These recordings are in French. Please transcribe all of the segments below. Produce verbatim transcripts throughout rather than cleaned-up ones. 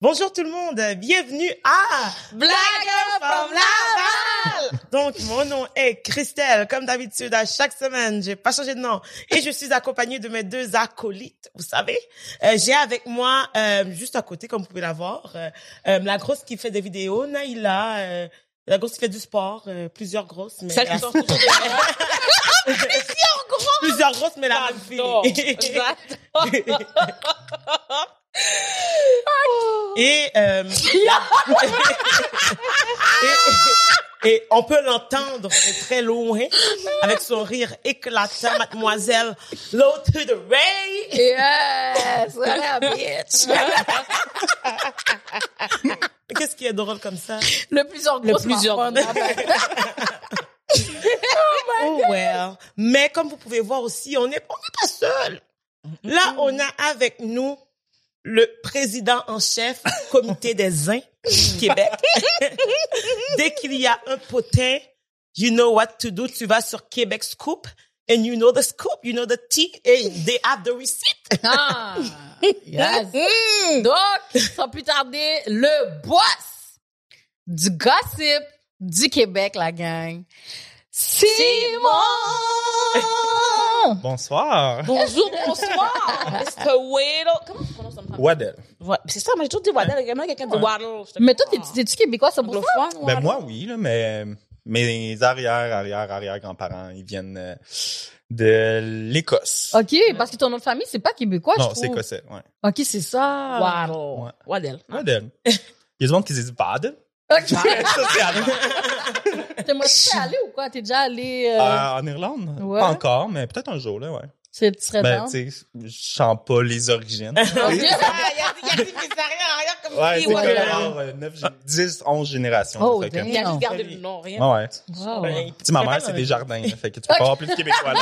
Bonjour tout le monde, bienvenue à Blague from Laval. Donc, mon nom est Christelle. Comme d'habitude, à chaque semaine, j'ai pas changé de nom. Et je suis accompagnée de mes deux acolytes, vous savez. Euh, j'ai avec moi, euh, juste à côté, comme vous pouvez la voir, euh, euh, la grosse qui fait des vidéos, Naïla, euh, la grosse qui fait du sport, euh, plusieurs grosses. Mais Celle qui sort toujours de moi. Plusieurs grosses. Plusieurs grosses, mais la même fille. J'adore. Et, euh, et, et on peut l'entendre de très loin avec son rire éclatant, mademoiselle Low to the Ray. Yes, voilà, bitch. Qu'est-ce qui est drôle comme ça? Le plusieurs grosses. Le plusieurs Oh well. Mais comme vous pouvez voir aussi, on n'est on n'est pas seul. Là, on a avec nous le président en chef comité des Uns Québec. Dès qu'il y a un potin, you know what to do. Tu vas sur Québec Scoop and you know the scoop, you know the tea, and they have the receipt. Ah, yes. Mm. Donc, sans plus tarder, le boss du gossip du Québec, la gang. Simon! Bonsoir. Bonjour, bonsoir. mister Waddle. Comment tu prononces ton nom? Waddle. Ouais, c'est ça, mais j'ai toujours dit Waddle. Également, quelqu'un dit Waddle. Mais toi, t'es- t'es-tu québécois, ça pour ça? anglophone? Ben moi, oui, là, mais mes arrière, arrière, arrière grands-parents, ils viennent euh, de l'Écosse. OK, parce que ton nom de famille, c'est pas québécois, je Non, trouve. c'est écossais, ouais. OK, c'est ça. Waddle. Ouais. Waddle. Waddle. Il y a du monde qui dit Waddle. OK. Ça, c'est allemand. T'es moi, tu es allé ou quoi? T'es déjà allé... Euh... Euh, en Irlande? Ouais. Pas encore, mais peut-être un jour, là, ouais. c'est, tu serais Ben, dans? tu sais, je chante pas les origines. OK. Ah, il y a, il y a des pizzerias en arrière comme Ouais, si, c'est ouais. comme genre euh, neuf, dix, onze générations. Oh, fait que- damn. Il a juste gardé le nom, rien. Ouais, ouais. Wow. Ben, Tu sais, ma mère, c'est des jardins, là, fait que tu peux pas avoir plus de Québécois, là.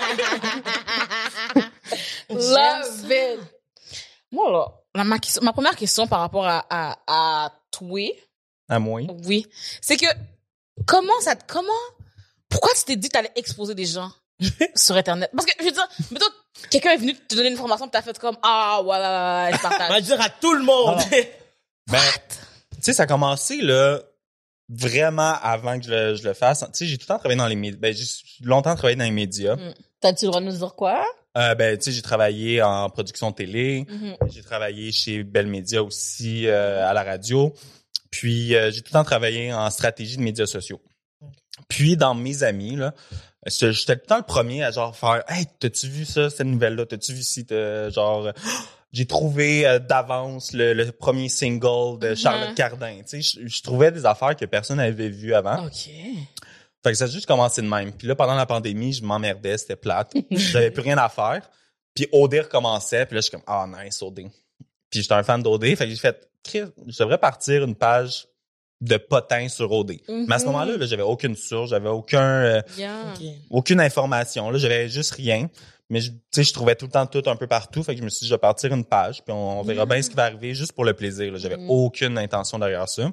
Love it. Moi, là, la- ma, question- ma première question par rapport à, à, à toi, À moi. oui, c'est que comment ça, te- comment, pourquoi tu t'es dit que t'allais exposer des gens sur Internet? Parce que, je veux dire, mettons, quelqu'un est venu te donner une information pis t'as fait comme, ah, voilà, je on va partage. dire à tout le monde. Ah. Ben, tu sais, ça a commencé, là, vraiment avant que je le, je le fasse. Tu sais, j'ai tout le temps travaillé dans les médias. Ben, j'ai longtemps travaillé dans les médias. Mm. T'as-tu le droit de nous dire quoi? Euh, ben, tu sais, j'ai travaillé en production télé. Mhm. J'ai travaillé chez Bell Media aussi, euh, à la radio. Puis, euh, j'ai tout le temps travaillé en stratégie de médias sociaux. Puis, dans mes amis, là, j'étais j'étais tout le temps le premier à genre faire « Hey, t'as-tu vu ça, cette nouvelle-là? T'as-tu vu si t'as genre... » J'ai trouvé euh, d'avance le, le premier single de Charlotte Mhm. Cardin. Tu sais, je, je trouvais des affaires que personne n'avait vues avant. OK. Fait que ça a juste commencé de même. Puis là, pendant la pandémie, je m'emmerdais, c'était plate. J'avais plus rien à faire. Puis O D recommençait. Puis là, je suis comme « Ah, nice, O D. » Puis j'étais un fan d'O D. Fait que j'ai fait « Chris, je devrais partir une page de potins sur O D. Mhm. Mais à ce moment-là, là, j'avais aucune source, j'avais aucun... euh, Bien. Ok. aucune information. Là, j'avais juste rien. Mais je- tu sais, je trouvais tout le temps tout un peu partout. Fait que je me suis dit, je vais partir une page, puis on, on verra Mm. bien ce qui va arriver, juste pour le plaisir. Là. J'avais Mm. aucune intention derrière ça.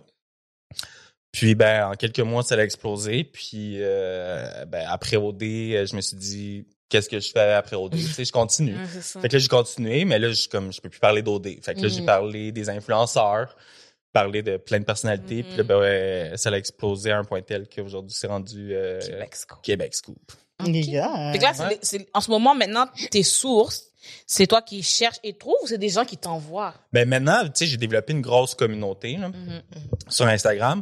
Puis, ben, en quelques mois, ça a explosé. Puis, euh, ben, après O D, je me suis dit, qu'est-ce que je fais après O D? Tu sais, je continue. Ouais, c'est ça. Fait que là, j'ai continué, mais là, je, comme, je peux plus parler d'O D. Fait que là, j'ai Mm. parlé des influenceurs, parlé de plein de personnalités. Mm. Puis là, ben, ouais, ça a explosé à un point tel qu'aujourd'hui, c'est rendu euh, Québec Scoop. Québec Scoop. OK. Yeah. Fait que là, c'est, Ouais. c'est- en ce moment, maintenant, tes sources, c'est toi qui cherches et trouves ou c'est des gens qui t'envoient? Ben maintenant, tu sais, j'ai développé une grosse communauté là, Mhm. sur Instagram.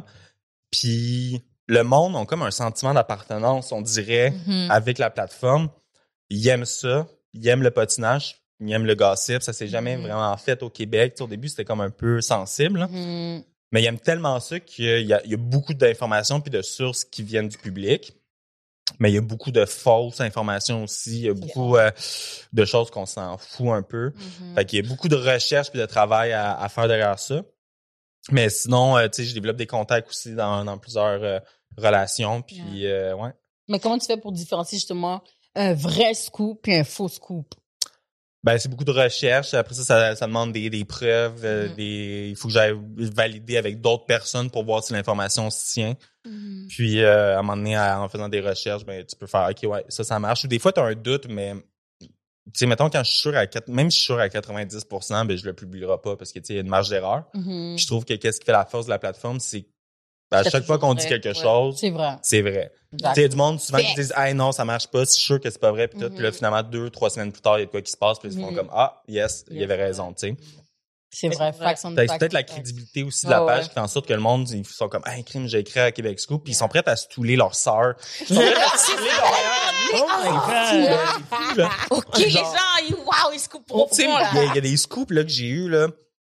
Puis le monde a comme un sentiment d'appartenance, on dirait, Mhm. avec la plateforme. Ils aiment ça, ils aiment le patinage, ils aiment le gossip. Ça s'est jamais Mhm. vraiment fait au Québec. Tu sais, au début, c'était comme un peu sensible. là. Mhm. Mais ils aiment tellement ça qu'il y a, il y a beaucoup d'informations puis de sources qui viennent du public. Mais il y a beaucoup de fausses informations aussi. Il y a beaucoup euh, de choses qu'on s'en fout un peu. Mhm. Fait qu'il y a beaucoup de recherche puis de travail à, à faire derrière ça. Mais sinon, euh, tu sais, je développe des contacts aussi dans, dans plusieurs euh, relations. Puis, euh, ouais. Mais comment tu fais pour différencier justement un vrai scoop puis un faux scoop? Ben, c'est beaucoup de recherche. Après ça, ça, ça demande des, des preuves. euh, Mhm. des, il faut que j'aille valider avec d'autres personnes pour voir si l'information se tient. Mhm. Puis, euh, à un moment donné, en faisant des recherches, ben, tu peux faire, OK, ouais, ça, ça marche. Ou des fois, tu as un doute, mais tu sais, mettons, quand je suis sûr à quatre, même si je suis sûr à quatre-vingt-dix pour cent, ben, je le publierai pas parce que, tu sais, il y a une marge d'erreur. Mhm. Puis je trouve que qu'est-ce qui fait la force de la plateforme, c'est, ben, à C'est chaque fois qu'on toujours dit vrai. quelque Ouais. chose, C'est vrai. c'est vrai. Tu sais, il y a du monde souvent qui disent, ah, non, ça marche pas, c'est sûr que c'est pas vrai, puis tout. Mhm. Puis là, finalement, deux, trois semaines plus tard, il y a de quoi qui se passe, puis ils se font Mhm. comme, ah, yes, il y Yes, avait ouais. raison, tu sais. C'est vrai. vrai. Facts on Fait que C'est facts peut-être on la facts. crédibilité aussi de la Ouais, page ouais. qui fait en sorte que le monde, ils sont comme, ah, crime, j'ai écrit à Québec Scoop, puis ils sont Yeah. prêts à stouler leur sœur. Ils sont prêts à stouler leur meilleure amie. Oh my C'est God. fou, là. OK, les Genre- gens, ils, wow, ils se coupent Tu sais, profond, là. il y, a- il y a des scoops là que j'ai eu là.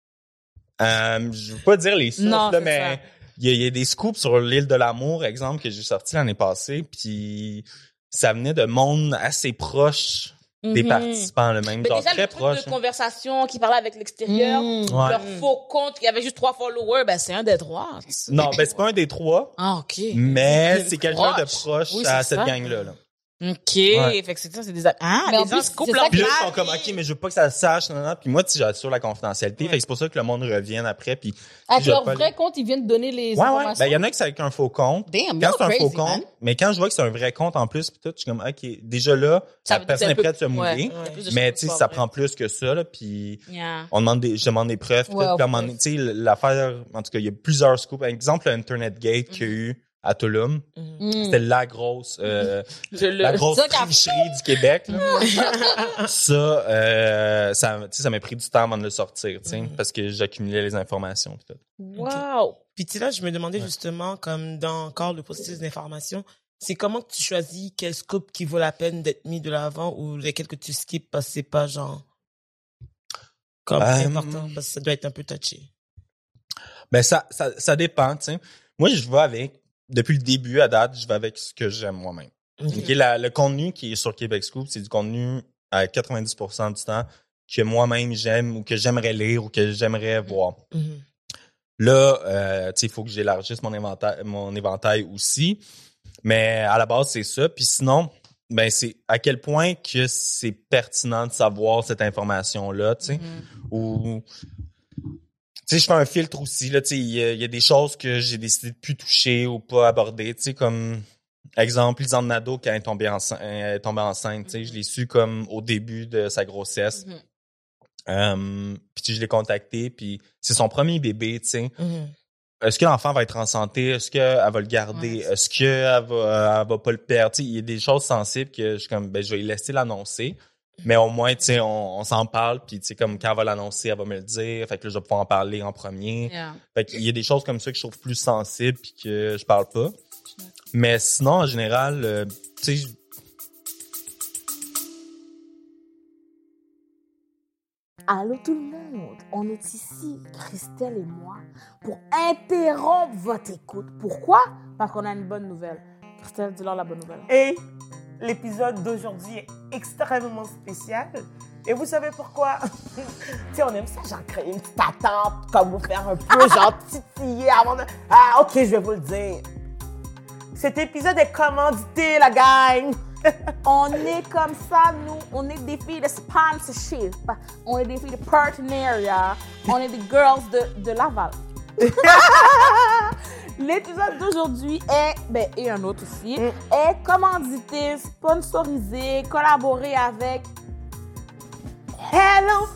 Euh, je veux pas dire les sources Non, là, c'est mais ça. il y, a- il y a des scoops sur l'île de l'amour, exemple, que j'ai sorti l'année passée, puis ça venait de monde assez proche des Mhm. participants, le même Mais genre déjà, très le truc proche. de conversation qui parlait avec l'extérieur, Mm. Ouais. leur faux compte, qui avait juste trois followers, ben, c'est un des trois. Non, ben c'est pas un des trois, Ah, OK. mais C'est c'est quelqu'un de proche. proche Oui, à c'est cette ça. gang-là. Là. OK. Ouais. Fait que c'est ça, c'est des... Ah, Mais en les gens plus, se coupent c'est leur ça Puis là, qui- ils sont comme, OK, mais je veux pas que ça se sache, non, non. Puis moi, tu sais, j'assure la confidentialité. Ouais. Fait que c'est pour ça que le monde revienne après. Puis Avec je leur vais pas vrai compte, ils viennent donner les Ouais, ouais. informations. Ben, il y en a qui c'est avec un faux compte. Damn, Quand you're c'est un faux crazy, compte, man. mais quand je vois que c'est un vrai compte en plus, puis tout, je suis comme, OK, déjà là, Ça la veut dire personne que est c'est un prête à se peu- mouiller. ouais, il y a plus de Mais choses tu sais, pas ça vraies. prend plus que ça, là, puis Yeah. on demande des, je demande des preuves, puis Ouais, tout, puis à un of moment donné, course. tu sais, l'affaire, en tout cas, il y a plusieurs scoops. Par exemple, l'Internet Gate qu'il y a eu à Tulum, Mm. c'était la grosse, euh, Je le... la grosse Ça, quand- tricherie du Québec, là. Ça, euh, ça, tu sais, ça m'a pris du temps avant de le sortir, tu sais, Mhm. parce que j'accumulais les informations, puis tout. Wow. Puis tu sais, là, je me demandais justement, comme dans encore le processus d'information, c'est comment que tu choisis quel scoop qui vaut la peine d'être mis de l'avant ou lesquels que tu skips parce que c'est pas genre comme Euh, important parce que ça doit être un peu touché. Ben, ça, ça, ça dépend, tu sais. Moi, je vais avec, depuis le début à date, je vais avec ce que j'aime moi-même. Ok. Ok, la- le contenu qui est sur Québec Scoop, c'est du contenu à quatre-vingt-dix pour cent du temps que moi-même j'aime ou que j'aimerais lire ou que j'aimerais voir. Mhm. Là, euh, tu sais, il faut que j'élargisse mon éventail, mon éventail aussi. Mais à la base, c'est ça. Puis sinon, ben c'est à quel point que c'est pertinent de savoir cette information-là, tu sais. Ou, tu sais, je fais un filtre aussi, là, tu sais, il y, a- il y a des choses que j'ai décidé de plus toucher ou pas aborder, tu sais, comme, exemple, Lisanne Nadeau, quand elle est tombée enceinte, elle est tombée enceinte, tu sais, je l'ai su comme au début de sa grossesse. Mhm. Euh, puis je l'ai contacté, puis c'est son premier bébé, tu sais. Mhm. Est-ce que l'enfant va être en santé? Est-ce qu'elle va le garder? Ouais, c'est Est-ce qu'elle va, elle va pas le perdre? Tu sais, il y a des choses sensibles que je suis comme, ben, je vais lui laisser l'annoncer. Mais au moins, tu sais, on, on s'en parle, puis tu sais, comme quand elle va l'annoncer, elle va me le dire. Fait que là, je vais pouvoir en parler en premier. Yeah. Fait qu'il y a des choses comme ça que je trouve plus sensibles puis que je parle pas. Mais sinon, en général, euh, tu sais, Allô tout le monde, on est ici, Christelle et moi, pour interrompre votre écoute. Pourquoi? Parce qu'on a une bonne nouvelle. Christelle, dis-leur la bonne nouvelle. Et l'épisode d'aujourd'hui est extrêmement spécial. Et vous savez pourquoi? Tu sais, on aime ça, genre créer une petite attente, comme vous faire un peu, genre titiller avant de... Ah, ok, je vais vous le dire. Cet épisode est commandité, la gang. On est comme ça, nous, on est des filles de sponsorship, on est des filles de partenariat, on est des girls de, de Laval. L'épisode d'aujourd'hui est, ben, et un autre aussi, est commandité, sponsorisé, collaboré avec Hello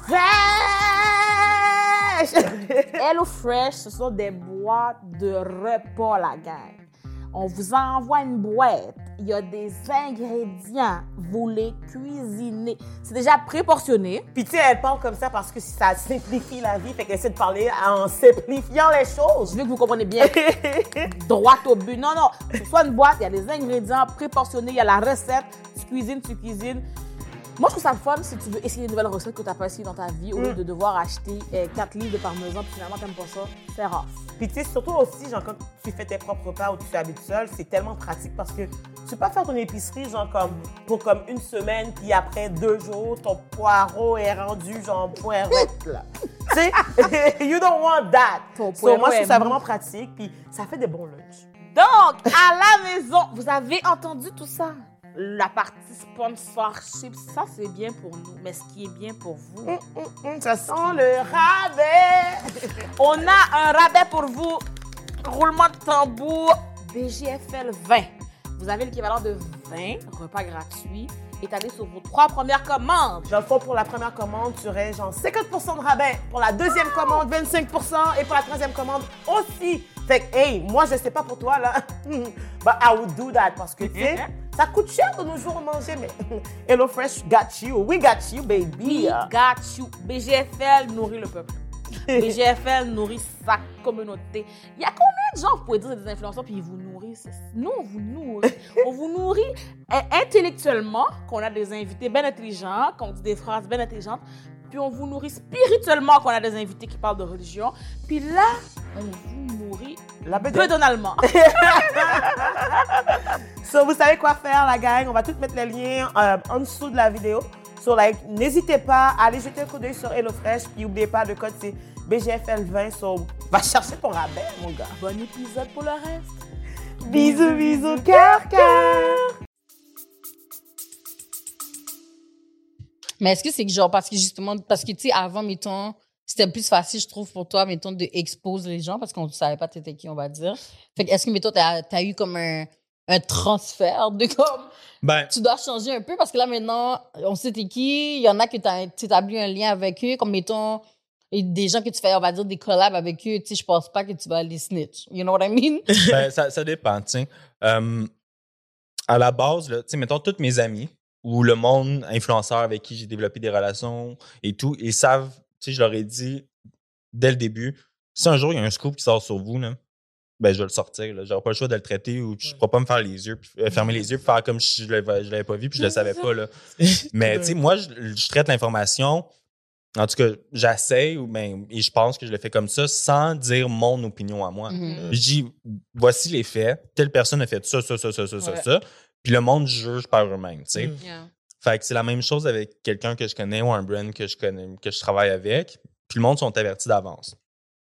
Fresh. Hello Fresh, ce sont des boîtes de repas, la gang. On vous envoie une boîte, il y a des ingrédients, vous les cuisinez. C'est déjà préportionné. Puis tu sais, elle parle comme ça parce que ça simplifie la vie, fait qu'elle essaie de parler en simplifiant les choses. Je veux que vous compreniez bien. Droit au but. Non, non. C'est soit une boîte, il y a des ingrédients préportionnés, il y a la recette. Tu cuisines, tu cuisines. Moi, je trouve ça le fun si tu veux essayer une nouvelle recette que tu n'as pas essayé dans ta vie, au lieu de devoir acheter euh, quatre livres de parmesan, puis finalement, tu n'aimes pas ça. C'est rare. Puis tu sais, surtout aussi, genre, quand tu fais tes propres repas ou tu habites seul, c'est tellement pratique parce que tu peux pas faire ton épicerie, genre, comme, pour comme une semaine, puis après deux jours, ton poireau est rendu, genre, poirette, là. Tu sais, you don't want that. Ton So, poireau moi, je est trouve ça mou. vraiment pratique, puis ça fait des bons lunchs. Donc, à la maison, vous avez entendu tout ça? La partie sponsorship, ça, c'est bien pour nous. Mais ce qui est bien pour vous, Hum, hum, hum, ça sent le rabais. on a un rabais pour vous. Roulement de tambour, B G F L vingt. Vous avez l'équivalent de vingt repas gratuits étalé sur vos trois premières commandes. Dans le fond, pour la première commande, tu aurais genre cinquante pour cent de rabais. Pour la deuxième commande, vingt-cinq pour cent. Et pour la troisième commande aussi. Fait que, hey, moi, je sais pas pour toi, là. But I would do that parce que, tu sais, ça coûte cher de nos jours à manger, mais HelloFresh got you. We got you, baby. We got you. B G F L nourrit le peuple. B G F L nourrit sa communauté. Il y a combien de gens, vous pouvez dire, des influenceurs, puis ils vous nourrissent? Nous, on vous nourrit. On vous nourrit euh, intellectuellement, qu'on a des invités bien intelligents, qu'on dit des phrases bien intelligentes, puis on vous nourrit spirituellement, qu'on a des invités qui parlent de religion, puis là, on vous nourrit La pédonalement. So, vous savez quoi faire, la gang? On va tout mettre les liens euh, en dessous de la vidéo. So, like, n'hésitez pas à aller jeter un coup d'œil sur HelloFresh. Puis, n'oubliez pas, le code, c'est B G F L vingt. So, va chercher ton rabais, mon gars. Bon épisode pour le reste. Bisous, bisous, cœur, cœur. Mais est-ce que c'est que genre, parce que justement, parce que tu sais, avant, mettons, c'était plus facile, je trouve, pour toi, mettons, de exposer les gens parce qu'on ne savait pas t'étais qui, on va dire. Fait que est-ce que, mettons, t'as, t'as eu comme un, un transfert de comme. Ben, Tu dois changer un peu parce que là, maintenant, on sait t'es qui. Il y en a que tu as établi un lien avec eux, comme mettons, et des gens que tu fais, on va dire, des collabs avec eux. Tu sais, je pense pas que tu vas les snitch. You know what I mean? ben ça, ça dépend, tu sais. Euh, à la base, là, tu sais, mettons, tous mes amis ou le monde influenceur avec qui j'ai développé des relations et tout, ils savent, tu sais, je leur ai dit dès le début, si un jour il y a un scoop qui sort sur vous, là, ben je vais le sortir. Là. J'aurai pas le choix de le traiter ou je ne pourrais pas me faire les yeux, puis, euh, fermer les yeux, puis faire comme si je l'avais, je l'avais pas vu, puis je le savais pas. Là. Mais tu sais, moi, je, je traite l'information. En tout cas, j'essaie, ou ben, et je pense que je le fais comme ça, sans dire mon opinion à moi. Mhm. Je dis, voici les faits, telle personne a fait ça, ça, ça, ça, ça, ça, Ouais. ça, puis le monde juge par eux-mêmes, tu sais. Mm. Yeah. Fait que c'est la même chose avec quelqu'un que je connais ou un brand que je connais, que je travaille avec, puis le monde sont avertis d'avance.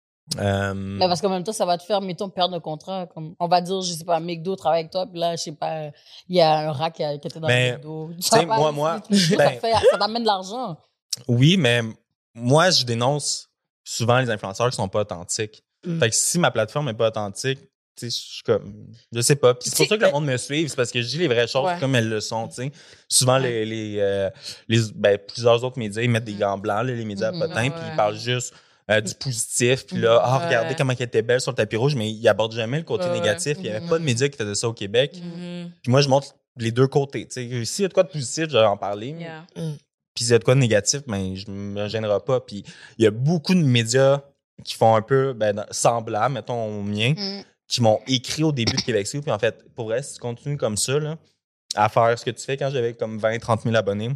Euh, Mais parce qu'en même temps, ça va te faire, mettons, perdre un contrat. Comme, on va dire, je sais pas, McDo travaille avec toi, puis là, je sais pas, il y a un rat qui, a, qui était dans Mais, le McDo. Tu sais, vas pas moi- aller moi, sur McDo, ben- ça, te fait, ça t'amène de l'argent. Oui, mais moi, je dénonce souvent les influenceurs qui sont pas authentiques. Mm. Fait que si ma plateforme est pas authentique, tu sais, je suis comme, je sais pas. Puis c'est pour Si, ça que le ben- monde me suive, c'est parce que je dis les vraies choses Ouais. comme elles le sont, tu sais. Souvent, les, les, euh, les, ben, plusieurs autres médias, ils mettent des gants blancs, là, les médias Mhm. potins, Ouais. puis ils parlent juste euh, du positif, puis là, ah, Ouais. regardez comment elle était belle sur le tapis rouge, mais ils abordent jamais le côté Ouais, ouais. négatif. Il y avait Mhm. pas de médias qui faisaient ça au Québec. Mhm. Puis moi, je montre les deux côtés, tu sais. S'il y a de quoi de positif, je vais en parler. Yeah. Puis s'il y a de quoi de négatif, ben, je me gênerai pas. Puis il y a beaucoup de médias qui font un peu ben, dans- semblables, mettons au mien, Mm. qui m'ont écrit au début de Québec Scoop. Puis en fait, pour vrai, si tu continues comme ça, là, à faire ce que tu fais quand j'avais comme vingt, trente mille abonnés,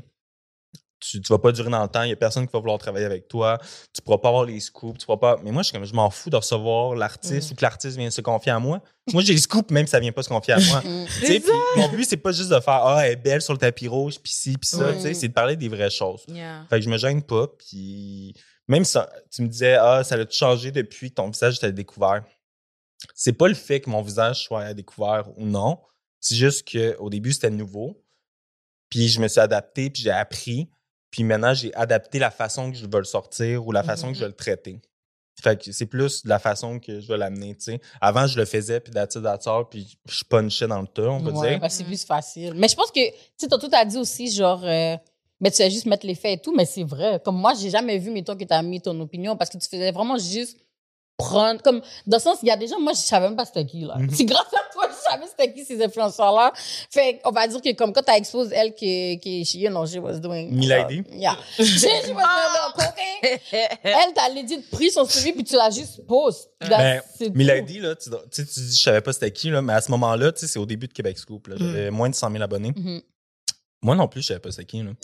tu, tu vas pas durer dans le temps. Il y a personne qui va vouloir travailler avec toi. Tu pourras pas avoir les scoops. Tu pourras pas. Mais moi, je suis comme, je m'en fous de recevoir l'artiste Mm. ou que l'artiste vienne se confier à moi. Moi, j'ai les scoops, même si ça vient pas se confier à moi. Mm. Tu sais, puis mon but, c'est pas juste de faire, ah, elle est belle sur le tapis rouge, puis ci, puis ça. Ouais. Tu sais, c'est de parler des vraies choses. Yeah. Fait que je me gêne pas, puis même si tu me disais, ah, ça a tout changé depuis que ton visage était découvert. C'est pas le fait que mon visage soit à découvert ou non. C'est juste qu'au début, c'était nouveau. Puis je me suis adapté, puis j'ai appris. Puis maintenant, j'ai adapté la façon que je veux le sortir ou la façon que je vais le traiter. Fait que c'est plus de la façon que je vais l'amener, tu sais. Avant, je le faisais, puis d'attitude d'attitude, puis je punchais dans le tas, on peut Ouais, dire. parce que c'est plus facile. Mais je pense que, tu sais, tantôt, t'as dit aussi, genre, euh, mais tu vas juste mettre les faits et tout, mais c'est vrai. Comme moi, j'ai jamais vu, mettons, que t'as mis ton opinion parce que tu faisais vraiment juste prendre, comme, dans le sens, il y a des gens, moi, je savais même pas c'était qui, là. Mhm. C'est grâce à toi, je savais c'était qui, ces influenceurs-là. Fait on va dire que, comme, quand t'as exposé elle, qui, qui, you know, she was doing. Milady? Yeah. she, she was doing the cocaine. Elle, t'as legit pris son suivi puis tu l'as juste posé. Ben, C'est tout. Milady, là, tu, tu sais, tu dis, je savais pas c'était qui, là, mais à ce moment-là, tu sais, c'est au début de Québec Scoop, là. J'avais moins de cent mille abonnés. Mhm. Moi non plus, je savais pas c'était qui, là.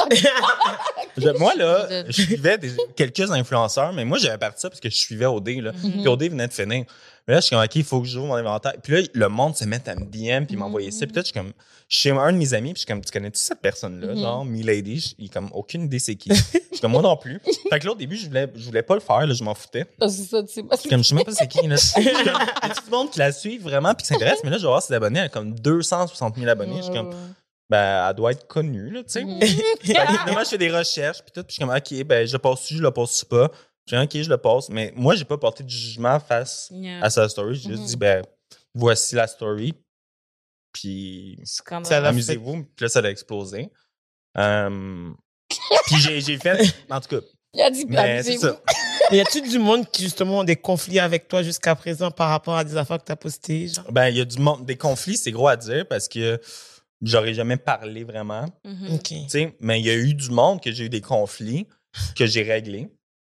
Je- moi, là, je suivais des- quelques influenceurs, mais moi, j'avais parti ça parce que je suivais O D, là. Mhm. Puis O D venait de finir. Mais là, je suis comme, OK, il faut que j'ouvre mon inventaire. Puis là, le monde se met à me D M puis m'envoyer ça. Puis là, je suis comme, je suis chez un de mes amis, puis je suis comme, tu connais-tu cette personne-là? Mhm. Genre, Milady, Je- il est comme, aucune idée c'est qui. Je suis comme, moi non plus. Fait que là, au début, je voulais, je voulais pas le faire, là, je m'en foutais. Parce que ça, tu sais pas. Je suis comme, je sais même pas c'est qui, là. Je suis comme, il y a tout le monde qui la suit vraiment puis qui s'intéresse, mais là, je vais voir ses abonnés, elle a comme deux cent soixante mille abonnés. Je suis comme, ben, elle doit être connue, là, tu sais. Mhm. Fait que, finalement, je fais des recherches, puis tout, puis je suis comme, OK, ben, je le passe-tu, je le passe-tu pas. Je dis, OK, je le passe. Mais moi, j'ai pas porté de jugement face Yeah. à sa story. J'ai juste Mhm. dit, ben, voici la story. Puis, Scandale. Ça l'a amusez-vous. Puis là, ça a explosé. Euh, puis j'ai, j'ai fait, en tout cas, Il a dit, mais c'est abusez-vous. ça. Mais y a-tu du monde qui, justement, ont des conflits avec toi jusqu'à présent par rapport à des affaires que t'as postées, genre? Ben, il y a du monde, des conflits, c'est gros à dire parce que j'aurais jamais parlé vraiment, Mhm. OK. tu sais, mais il y a eu du monde que j'ai eu des conflits que j'ai réglés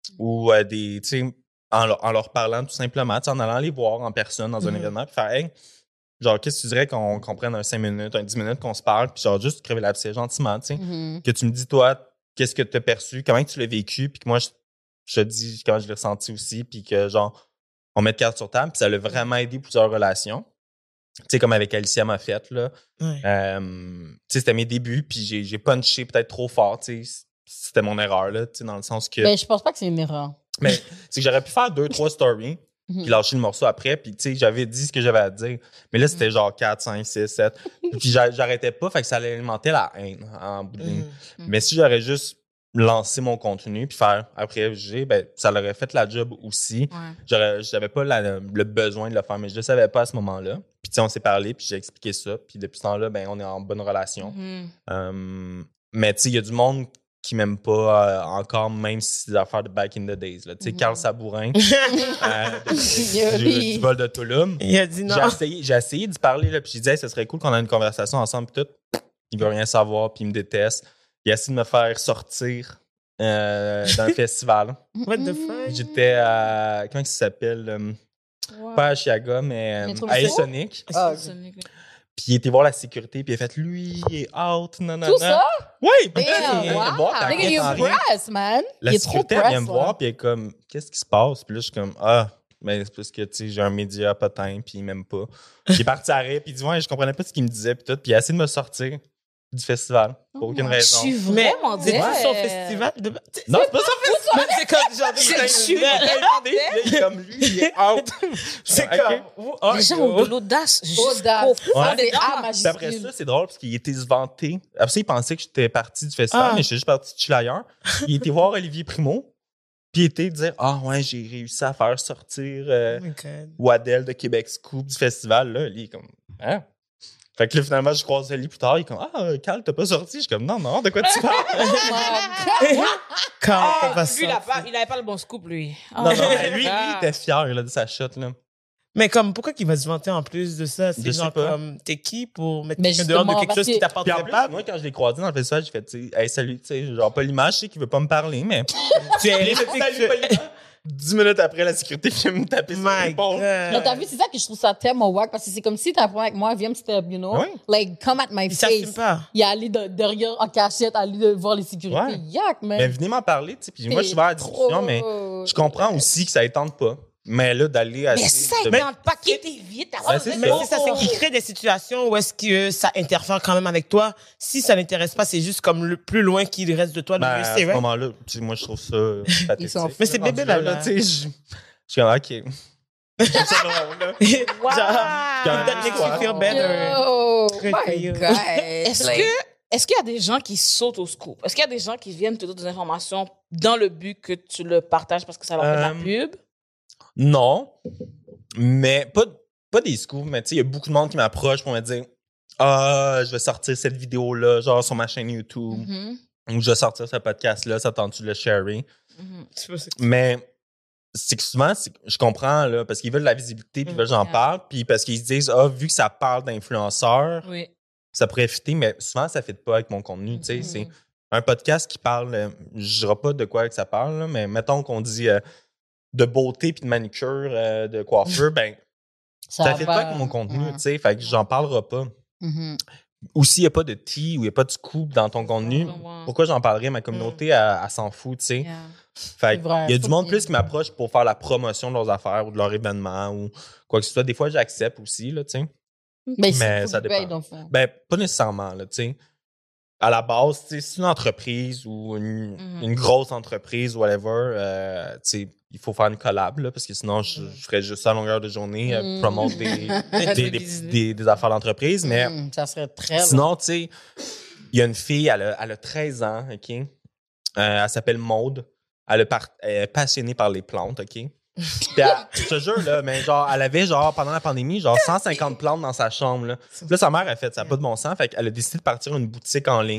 ou euh, des, tu sais, en, leur- en leur parlant tout simplement, tu sais, en allant les voir en personne dans un Mhm. événement, puis faire, hey, genre, qu'est-ce que tu dirais qu'on, qu'on prenne un cinq minutes, un dix minutes, qu'on se parle, puis genre, juste crever l'abcès gentiment, tu sais, Mhm. que tu me dis, toi, qu'est-ce que tu as perçu, comment que tu l'as vécu, puis que moi, je, je te dis comment je l'ai ressenti aussi, puis que, genre, on met de cartes sur table, puis ça l'a vraiment aidé plusieurs relations. Tu sais, comme avec Alicia m'a fait, là. Ouais. Euh, tu sais, c'était mes débuts, puis j'ai, j'ai punché peut-être trop fort, tu sais. C'était mon erreur, là, tu sais, dans le sens que... Ben, je pense pas que c'est une erreur. Mais c'est que j'aurais pu faire deux, trois stories, Mhm. puis lâcher le morceau après, puis tu sais, j'avais dit ce que j'avais à dire. Mais là, c'était genre quatre, cinq, six, sept. Puis j'a- j'arrêtais pas, fait que ça allait alimenter la haine en bout de ligne. Mhm. Mais si j'aurais juste lancé mon contenu, puis faire après j'ai, ben ça l'aurait fait la job aussi. Ouais. J'aurais, j'avais pas la- le besoin de le faire, mais je le savais pas à ce moment-là. Puis tu sais, on s'est parlé, puis j'ai expliqué ça. Puis depuis ce temps-là, ben on est en bonne relation. Mhm. Euh, mais tu sais, il y a du monde qui m'aime pas euh, encore, même si c'est des affaires de back in the days. Tu sais, Carl Sabourin, euh, Yo, du, lui. du vol de Tulum. Il a dit non. J'ai essayé, j'ai essayé d'y parler, là, puis j'ai dit, hey, ce serait cool qu'on ait une conversation ensemble, puis tout. Il veut rien savoir, puis il me déteste. Il a essayé de me faire sortir euh, d'un festival. What the fuck? J'étais à. Comment ça s'appelle? euh, Ouais. Pas à Chiaga, mais euh, Métro à Métro? Sonic. Ah, ok. Sonic, oui. Puis il était voir la sécurité, puis il a fait, lui, il est out, non, non, Tout ça? Oui, puis Damn, il vient me wow. voir, puis Nigga, elle you comprend rien. press, man. La il est trop sécurité, elle press, vient me là. voir, puis elle est comme, qu'est-ce qui se passe? Puis là, je suis comme, ah, mais c'est parce que, tu sais, j'ai un média potin, puis il m'aime pas. Il est parti à rire, puis il dit, ouais, je comprenais pas ce qu'il me disait, puis tout. Puis il a essayé de me sortir du festival, pour aucune Oh, raison. Je suis Mais vraiment c'est dead. pas son festival de... Non, c'est pas ça, Mais c'est comme genre... Je suis il a demandé, puis il est comme lui, il est out. C'est Ok. comme... Oh, Les gens yo. ont de l'audace. juste Audace. trop. Ça, Ouais. c'est A Puis après majuscule. ça, c'est drôle parce qu'il était se vanter. Après ça, il pensait que j'étais parti du festival, Ah. mais j'étais juste parti de chiller ailleurs. Il était voir Olivier Primo, puis il était dire, ah ouais, j'ai réussi à faire sortir euh, Oh my God. Waddell de Québec Scoop du festival. Là, lui, il est comme, hein? Fait que là, finalement, je croise lui plus tard. Il est comme, ah, Cal, t'as pas sorti? Je suis comme, non, non, de quoi tu parles? Quand on Ah, va lui, il, a sortir. pas, il avait pas le bon scoop, lui. Ah. non, non, mais lui, lui, Ah. il était fier là, de sa shot. Là. Mais comme, pourquoi qu'il va se vanter en plus de ça? C'est Je sais genre pas. comme, t'es qui pour mettre Mais quelqu'un dehors de justement, quelque parce chose qui que- Puis en t'appartenait plus, pas? moi, quand je l'ai croisé dans le festival, j'ai fait, tu sais, hey, salut, tu sais, genre pas l'image, je sais qu'il veut pas me parler, mais. Tu es J'ai fait, salut, pas l'image. Dix minutes après, la sécurité vient me taper sur My l'épaule. God. Non, t'as vu, c'est ça que je trouve ça tellement wack parce que c'est comme si t'as un problème avec moi, viens me step, you know? Oui. Like, come at my Il s'assume face. pas. Il est allé de- derrière en cachette, aller de voir les sécurités. Ouais. Yak, man. Mais venez m'en parler, tu sais. Puis moi, je suis ouvert à la discussion, Trop- mais je comprends aussi que ça étende pas. Mais là, d'aller à. Mais ça, il de- tente pas quitter vite. Ben, c'est Mais ça. c'est ça, c'est qu'il crée des situations où est-ce que ça interfère quand même avec toi. Si ça n'intéresse pas, c'est juste comme le plus loin qu'il reste de toi, le Ben, mieux à c'est, ce right? moment-là, tu sais, moi, je trouve ça euh, pathétique. s'en Mais c'est Rendu bébé, là, là. Tu sais, je je suis comme, OK. Je trouve ça drôle, là. Genre, that makes you feel better. Yo, Good for my you. God. Est-ce Like, que est-ce qu'il y a des gens qui sautent au scoop? Est-ce qu'il y a des gens qui viennent te donner des informations dans le but que tu le partages parce que ça leur fait de la Euh, pub? Non, mais pas, pas des scoops, mais tu sais, il y a beaucoup de monde qui m'approche pour me dire, ah, je vais sortir cette vidéo-là, genre sur ma chaîne YouTube, Mhm, ou je vais sortir ce podcast-là, ça tente-tu de le sharer? mhm. Mais c'est que souvent, c'est que je comprends, là, parce qu'ils veulent de la visibilité, puis ils veulent que j'en Mm. parle, puis parce qu'ils se disent, ah, vu que ça parle d'influenceurs, Oui. ça pourrait fitter, mais souvent, ça ne fit pas avec mon contenu, tu sais. Mhm. C'est un podcast qui parle, euh, je dirais pas de quoi que ça parle, là, mais mettons qu'on dit euh, de beauté puis de manicure, euh, de coiffeur, ben, ça va ne fit pas avec mon contenu, Ouais. tu sais, fait que j'en parlerai pas. Mhm. Ou s'il n'y a pas de tea ou il n'y a pas de scoop dans ton contenu, Ouais. pourquoi j'en parlerais? Ma communauté, elle, elle s'en fout, tu sais. Yeah. Fait C'est vrai, il y a c'est du pas monde bien. plus qui m'approche pour faire la promotion de leurs affaires ou de leur événement ou quoi que ce soit. Des fois, j'accepte aussi, là, tu sais. Mais, Mais faut ça qu'il paye, dépend. dans le fond. Ben, pas nécessairement, là, tu sais. À la base, tu sais, c'est une entreprise ou une, Mhm. une grosse entreprise, whatever, euh, tu sais, il faut faire une collab, là, parce que sinon, je, je ferais juste ça à longueur de journée, euh, Mhm. promouvoir des, des, des, Business. des- des affaires d'entreprise. Mais Mhm, ça serait très long. sinon, tu sais, il y a une fille, elle a, elle a treize ans, OK? Euh, elle s'appelle Maude. Elle, a par- elle est passionnée par les plantes, OK? Puis elle- je te jure, là, mais genre, elle avait, genre, pendant la pandémie, genre cent cinquante plantes dans sa chambre, là. Puis là, sa mère a fait, ça n'a pas de bon sens. Fait qu'elle a décidé de partir une boutique en ligne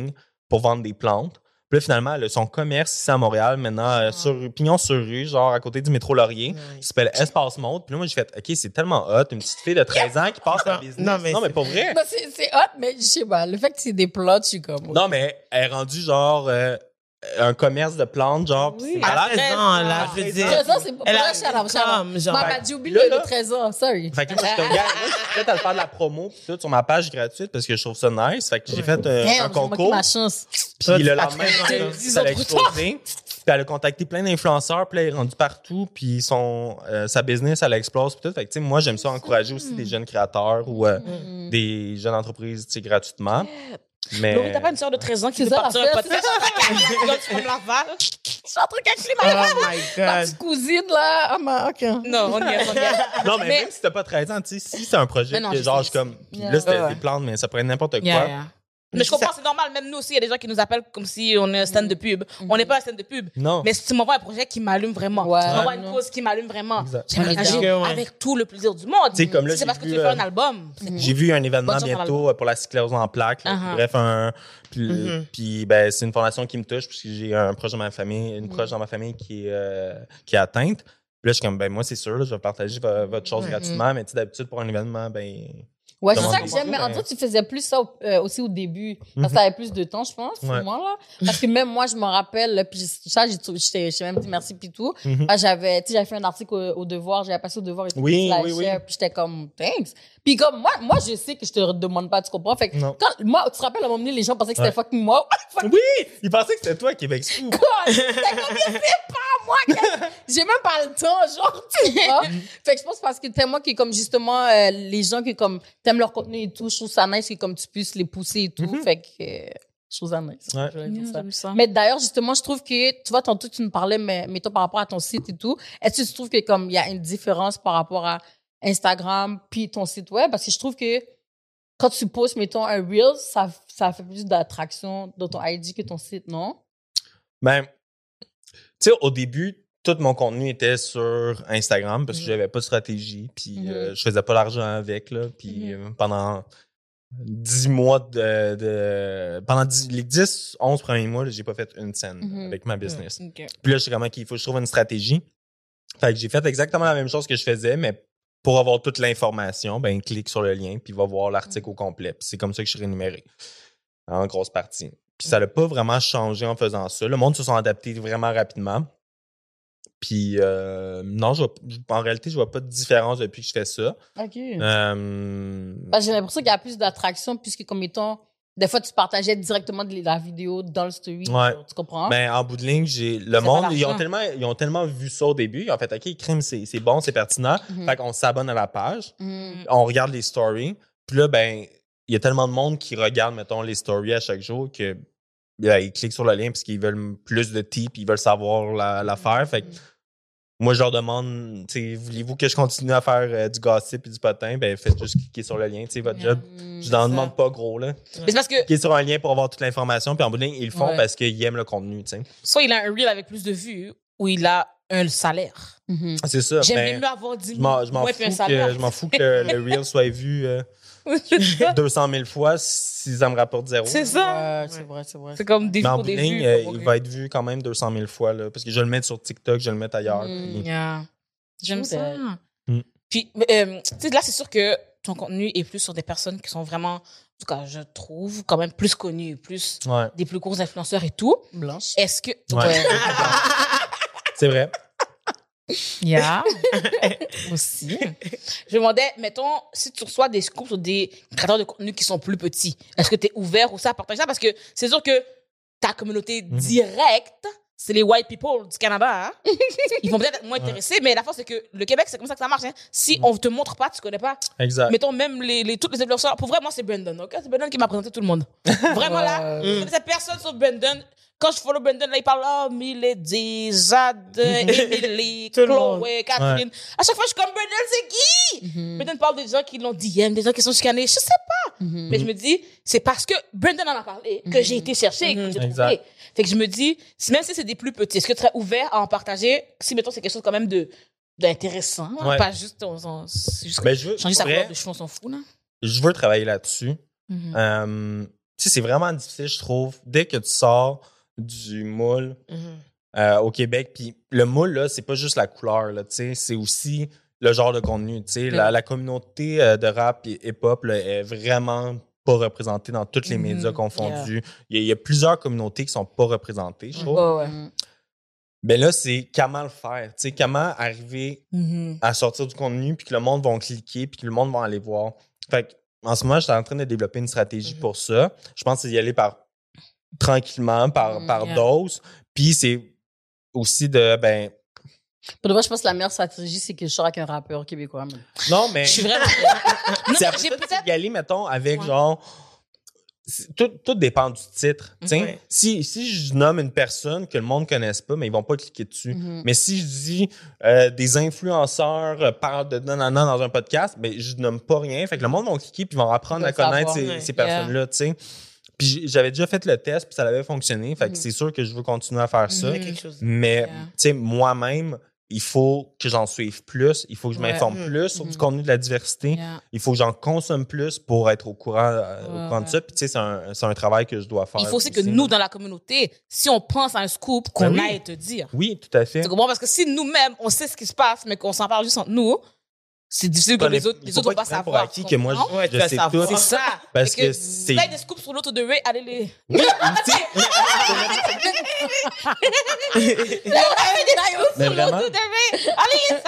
pour vendre des plantes. Puis là, finalement, elle a son commerce ici à Montréal, maintenant, euh, sur Pignon sur rue, genre à côté du métro Laurier. Nice. Ça s'appelle Espace Mode. Puis là, moi, j'ai fait, OK, c'est tellement hot, une petite fille de treize ans qui passe en business. Non, mais non, mais c'est- pour vrai. Non, c'est, c'est hot, mais je sais pas. Le fait que c'est des plots, je suis comme. Non, mais elle est rendue genre euh, un commerce de plantes, genre. puis Oui, c'est à malade. treize ans, là, je veux treize dire. ans. treize ans, c'est pas Elle a pas cher, cher. comme, genre, Maman, fait- j'ai oublié là, le là- treize ans, sorry. Fait que là, moi, j'étais comme, gars, moi, je suis prête à faire de la promo pis tout sur ma page gratuite parce que je trouve ça nice. Fait que j'ai fait euh, Damn, un j'ai manqué concours. ma chance. Toi, Puis le tu fais lendemain, treize ans, ça l'a explosé. Puis elle a contacté plein d'influenceurs, puis là, elle est rendue partout, puis son, euh, sa business, elle explose, puis tout. Fait que, tu sais, moi, j'aime ça encourager aussi des jeunes créateurs ou euh, Mm. des jeunes entreprises, tu sais, gratuitement. Mais... Laurie, t'as pas une sœur de treize ans qui C'est veut ça, partir un l'affaire, podcast? comme Laval. Je suis en train de cacher Oh ma my ma God. petite cousine, là. Ah, ma, OK. Non, on y est, on y est. Non, mais, Mais- même si t'as pas treize ans, tu sais, si c'est un projet Mais non, que je genre, sais, je suis comme, puis Yeah. là, c'était Ouais, ouais. des plantes, mais ça pourrait être n'importe quoi. Yeah, yeah. Mais je comprends, c'est normal. Même nous aussi, il y a des gens qui nous appellent comme si on est un stand de pub. On n'est pas un stand de pub. Non. Mais si tu m'envoies un projet qui m'allume vraiment, Ouais. tu m'envoies Ouais. une cause qui m'allume vraiment, Exact. j'aimerais On est agir down. Ouais. avec tout le plaisir du monde. Tu sais, comme là, Si c'est j'ai parce que tu vu, veux faire un euh, album. c'est- J'ai vu un événement Bonne chance à bientôt euh, pour la sclérose en plaques. là. Uh-huh. Bref, un. Puis, Mhm. puis, ben, c'est une fondation qui me touche puisque j'ai un proche dans ma famille, une proche dans ma famille qui est, euh, qui est atteinte. Puis là, je suis comme, ben, moi, c'est sûr, là, je vais partager vo- votre chose Mhm. gratuitement, mais tu sais, d'habitude, pour un événement, ben. Ouais, c'est Comment ça on que va j'aime. Mais faire, en tout cas, tu faisais plus ça euh, aussi au début. Parce que Mhm. t'avais plus de temps, je pense, Ouais. pour moi, là. Parce que même moi, je me rappelle, là, puis ça, j'ai trou- j'étais- j'ai même dit merci puis tout. Mhm. Ah, j'avais, tu sais, j'avais fait un article au, au Devoir, j'avais passé au Devoir et tout. Oui, puis je oui, la oui. share, Puis j'étais comme, thanks. Puis comme, moi, moi, je sais que je te demande pas, tu comprends? Fait que, Non. quand, moi, tu te rappelles, à un moment donné, les gens pensaient que c'était Ouais. fucking moi. Oui! Il pensait que c'était toi, Québec Fou. J'étais comme, mais c'est pas moi que- j'ai même pas le temps, genre, tu vois. Fait que je pense parce que t'es moi qui est comme justement, euh, les gens qui comme, t'aimes leur contenu et tout, je trouve ça nice que comme tu puisses les pousser et tout. Fait que, euh, je trouve ça nice. Ouais. Je voulais dire ça. J'aime ça. Mais d'ailleurs, justement, je trouve que, tu vois, tantôt, tu nous parlais, mais, mettons, par rapport à ton site et tout. Est-ce que tu trouves que, comme, il y a une différence par rapport à Instagram puis ton site web? Parce que je trouve que quand tu postes, mettons, un Reel, ça, ça fait plus d'attraction dans ton I G que ton site, non? Ben, tu sais, au début, tout mon contenu était sur Instagram parce que Mhm. j'avais pas de stratégie, puis Mhm. euh, je faisais pas l'argent avec, là. Puis Mhm. euh, pendant dix mois de. de pendant dix- les dix, onze premiers mois, là, j'ai pas fait une scène Mhm. avec ma business. Ok. Puis là, je suis vraiment qu'il faut que je trouve une stratégie. Fait que j'ai fait exactement la même chose que je faisais, mais pour avoir toute l'information, ben, clique sur le lien, puis va voir l'article au complet. Puis c'est comme ça que je suis rémunéré, en grosse partie. Puis ça n'a pas vraiment changé en faisant ça. Le monde se sont adaptés vraiment rapidement. Puis euh, non, je vois- en réalité, je vois pas de différence depuis que je fais ça. OK. Euh, Parce que j'ai l'impression qu'il y a plus d'attraction puisque, comme étant, des fois, tu partageais directement de la vidéo dans le story. Ouais. Tu comprends? Ben, en bout de ligne, j'ai le pas monde, ils ont l'argent. tellement, ils ont tellement vu ça au début. Ils ont fait, OK, crime, c'est c'est bon, c'est pertinent. Mhm. Fait qu'on s'abonne à la page. Mhm. On regarde les stories. Puis là, ben, il y a tellement de monde qui regarde, mettons, les stories à chaque jour que ben, ils cliquent sur le lien parce qu'ils veulent plus de tips, ils veulent savoir la- l'affaire. Fait que moi, je leur demande, tu sais, voulez-vous que je continue à faire euh, du gossip et du potin? Ben, faites juste cliquer sur le lien, tu sais, votre job. Mhm. Je n'en ça. demande pas gros, là. Mais c'est parce que Cliquez sur un lien pour avoir toute l'information, puis en bout de ligne, ils le font Ouais. parce qu'ils aiment le contenu, tu sais. soit il a un reel avec plus de vues ou il a un salaire. Mhm. C'est ça. J'aime Ben, mieux avoir dix je m'en je mille m'en ouais, fous, puis un que, salaire. je m'en fous que le, le reel soit vu euh, deux cent mille fois si ça me rapporte zéro. C'est ça. Ouais, c'est vrai, c'est vrai. C'est comme des Mais vues en pour bout de des ligne, vues. euh, comme, il ok. va être vu quand même deux cent mille fois, là, parce que je vais le mettre sur TikTok, je vais le mettre ailleurs. Mm. puis- Yeah. J'aime Je trouve ça. Mm. Puis, euh, tu sais, là, c'est sûr que ton contenu est plus sur des personnes qui sont vraiment, en tout cas, je trouve, quand même plus connues, plus Ouais, des plus gros influenceurs et tout. Blanche. Est-ce que. Ouais. c'est vrai. Yeah. Aussi. Je me demandais, mettons, si tu reçois des scoops sur des créateurs de contenu qui sont plus petits, est-ce que tu es ouvert aussi à partager ça? Parce que c'est sûr que ta communauté Mhm. directe, c'est les white people du Canada. Hein? Ils vont peut-être être moins intéressés, mais la force, c'est que le Québec, c'est comme ça que ça marche. Hein? Si Mhm. on te montre pas, tu connais pas. Exact. Mettons, même les, les, tous les influenceurs. Pour vrai, moi, c'est Brandon. ok? C'est Brandon qui m'a présenté tout le monde. Vraiment là, je connaissais personne sur Brandon. Quand je follow Brandon, là, il parle, oh, Milady, Jade, Emily, Tout le monde. Chloé, Catherine. À chaque fois, je suis comme, Brandon, c'est qui? Mhm. Brandon parle des gens qui l'ont D M, des gens qui sont chicanés. Je sais pas. Mhm. Mais je me dis, c'est parce que Brandon en a parlé que j'ai été chercher et que j'ai trouvé. Exact. Fait que je me dis, si- même si c'est des plus petits, est-ce que tu serais ouvert à en partager si, mettons, c'est quelque chose quand même de d'intéressant, hein, Ouais. pas juste, on, on- c'est juste Ben, je veux, changer sa vrai, couleur de cheveux, on s'en fout, là. je veux travailler là-dessus. Mhm. Euh, tu sais, c'est vraiment difficile, je trouve, dès que tu sors du moule Mm-hmm. euh, au Québec. Puis le moule, là, c'est pas juste la couleur, là, tu sais, c'est aussi le genre de contenu, tu sais. La, la communauté euh, de rap et hip-hop là, est vraiment pas représentée dans tous les Mhm. médias confondus. Il y, a, il y a plusieurs communautés qui sont pas représentées, je trouve. Ouais, ouais. Mm. Ben là, c'est comment le faire, tu sais, comment arriver Mhm. à sortir du contenu puis que le monde va cliquer puis que le monde va aller voir. Fait que, en ce moment, je suis en train de développer une stratégie Mhm. pour ça. Je pense que c'est y aller par tranquillement, par, Mm, par yeah. dose. Puis c'est aussi de, ben, Pour de vrai, je pense que la meilleure stratégie, c'est que je sors avec un rappeur québécois. mais- non, mais Je suis vraiment. Non, c'est mais après j'ai ça, peut-être. c'est d'y aller, mettons, avec Ouais. genre, c'est- tout, tout dépend du titre. tu sais. Ouais. Si, si je nomme une personne que le monde ne connaisse pas, mais ils vont pas cliquer dessus. Mhm. Mais si je dis euh, des influenceurs euh, parlent de nanana dans un podcast, ben je nomme pas rien. Fait que le monde va cliquer puis ils vont apprendre Ils à veulent connaître savoir, ces, ouais. ces personnes-là, tu sais. Puis j- j'avais déjà fait le test puis ça avait fonctionné. Fait que Mhm. c'est sûr que je veux continuer à faire ça. Il y a Mhm. quelque chose. Mais Yeah. tu sais, moi-même, il faut que j'en suive plus. Il faut que je Ouais. m'informe Mhm. plus sur du Mhm. contenu de la diversité. Yeah. Il faut que j'en consomme plus pour être au courant, euh, au Ouais, courant de ouais. ça. Puis tu sais, c'est un, c'est un travail que je dois faire. Il faut aussi que là. nous, dans la communauté, si on pense à un scoop, qu'on Ben oui. aille te dire. Oui, tout à fait. Tu comprends? Parce que si nous-mêmes, on sait ce qui se passe, mais qu'on s'en parle juste entre nous, c'est difficile que Pas les les- autres, il les faut autres vont pas pas qu'ils prennent pour savoir. acquis tu que moi, comprends? Ouais, je tu vas sais savoir. tout. C'est ça. Parce Fait que c'est- Vous avez des scoops sur l'autre de Ray, allez les. Oui, tu sais, mais vraiment, L'autre de Ray, allez les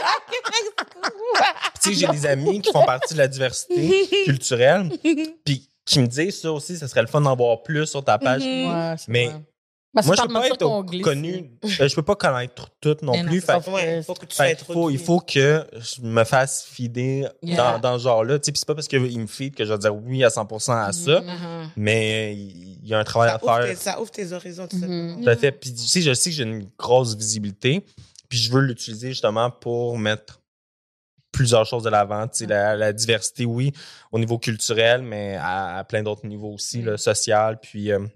savoir. tu sais, j'ai des amis qui font partie de la diversité culturelle, puis qui me disent ça aussi, ça serait le fun d'en voir plus sur ta page. Mhm. Ouais, c'est Mais vrai. Parce Moi, que je peux parle pas de ça qu'on être glisse, connu, euh, je peux pas connaître tout non Mais non, plus. c'est Fait, ça. Ouais, il faut que tu fait sois qu'il faut, il introduit. faut que je me fasse fider Yeah. dans, dans ce genre-là. Tu sais, puis c'est pas parce qu'il me feed que je vais dire oui à cent pour cent à ça, Mhm. mais il y a un travail Ça à ouvre, faire. tes, ça ouvre tes horizons, tout Mhm. simplement. Tout à fait. Puis tu sais, je sais que j'ai une grosse visibilité, puis je veux l'utiliser justement pour mettre plusieurs choses de l'avant. Tu sais, la, la diversité, oui, au niveau culturel, mais à, à plein d'autres niveaux aussi, là, social, puis euh,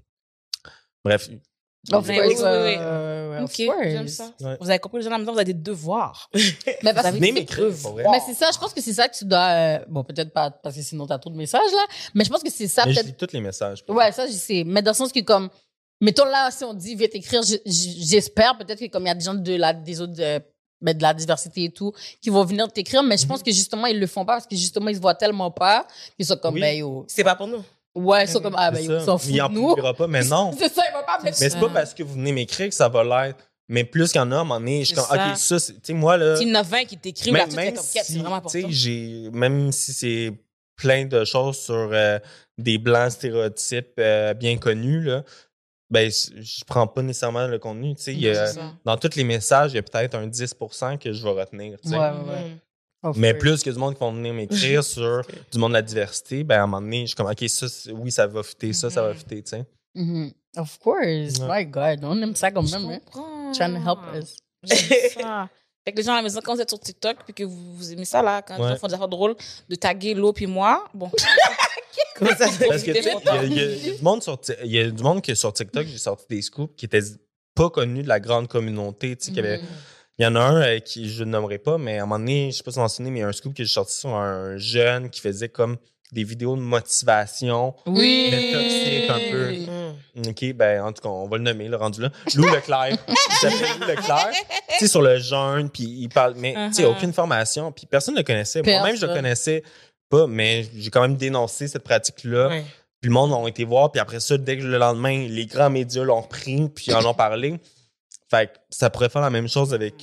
bref. Of Oui, course, oui, oui, oui. euh, of Ok, course. j'aime ça. Ouais. Vous avez compris, les gens à la maison, vous avez des devoirs. Mais parce Vous avez Venez des m'écrire, preuves. pour vrai. Mais c'est ça, je pense que c'est ça que tu dois. euh, bon, peut-être pas, parce que sinon t'as trop de messages, là. Mais je pense que c'est ça, Mais je peut-être. lis tous les messages. Ouais, ça, je sais. Mais dans le sens que, comme, mettons là, si on dit, viens t'écrire, j- j- j'espère peut-être que, comme il y a des gens de la, des autres, euh, ben, de la diversité et tout, qui vont venir t'écrire, mais je pense que justement, ils le font pas parce que justement, ils se voient tellement pas qu'ils sont comme, Oui. ben, yo. C'est pas pour nous. Ouais, ils sont comme, ah, ben, C'est yo, ça. ils s'en foutent Il en de nous. publiera pas, mais non. C'est ça, ils vont pas mettre Mais c'est pas parce que vous venez m'écrire que ça va l'être. Mais plus qu'il y en a, à un moment donné, je suis C'est comme, ça. OK, ça, c'est- tu sais, moi, là, S'il y en a vingt qui t'écrivent, là, même, tout est même comme, Quête, si, c'est vraiment tu sais, important. j'ai, même si c'est plein de choses sur euh, des blancs stéréotypes euh, bien connus, là, ben, je prends pas nécessairement le contenu, tu sais. il y a- C'est ça. dans tous les messages, il y a peut-être un dix pour cent que je vais retenir, tu sais. Ouais, ouais, ouais. Mm. Of Mais course. plus que du monde qui vont venir m'écrire sur du monde de la diversité, ben, à un moment donné, je suis comme, OK, ça, c'est- oui, ça va fitter, ça, ça va Mhm. fitter, tu sais. Mhm. Of course. Ouais. My God. On aime ça quand même, hein. comprends. Trying to help us. J'aime ça. Fait que les gens à la maison, quand vous êtes sur TikTok, puis que vous, vous aimez ça, là, quand les Ouais. gens font des affaires drôles, de taguer l'eau puis moi, bon. Comment ça se Parce que, tu sais, il y a- il y, a- il y a du monde sur Ti- il y a du monde que sur TikTok, j'ai sorti des scoops qui étaient pas connus de la grande communauté, tu sais, qu'il y avait. Mhm. Il y en a un euh, qui je ne nommerai pas, mais à un moment donné, je sais pas si vous vous en souvenez, mais il y a un scoop que j'ai sorti sur un jeune qui faisait comme des vidéos de motivation. Oui. Mais toxique un peu. Mm. OK, ben en tout cas, on va le nommer, le rendu là. Lou Leclerc. Il s'appelle Lou Leclerc. Tu sais, sur le jeûne, puis il parle, mais tu sais, Uh-huh. aucune formation, puis personne ne le connaissait. Moi-même, je le Personne. connaissais pas, mais j'ai quand même dénoncé cette pratique-là. Ouais. Puis le monde ont été voir, puis après ça, dès que le lendemain, les grands médias l'ont repris, puis ils en ont parlé. Fait que ça pourrait faire la même chose avec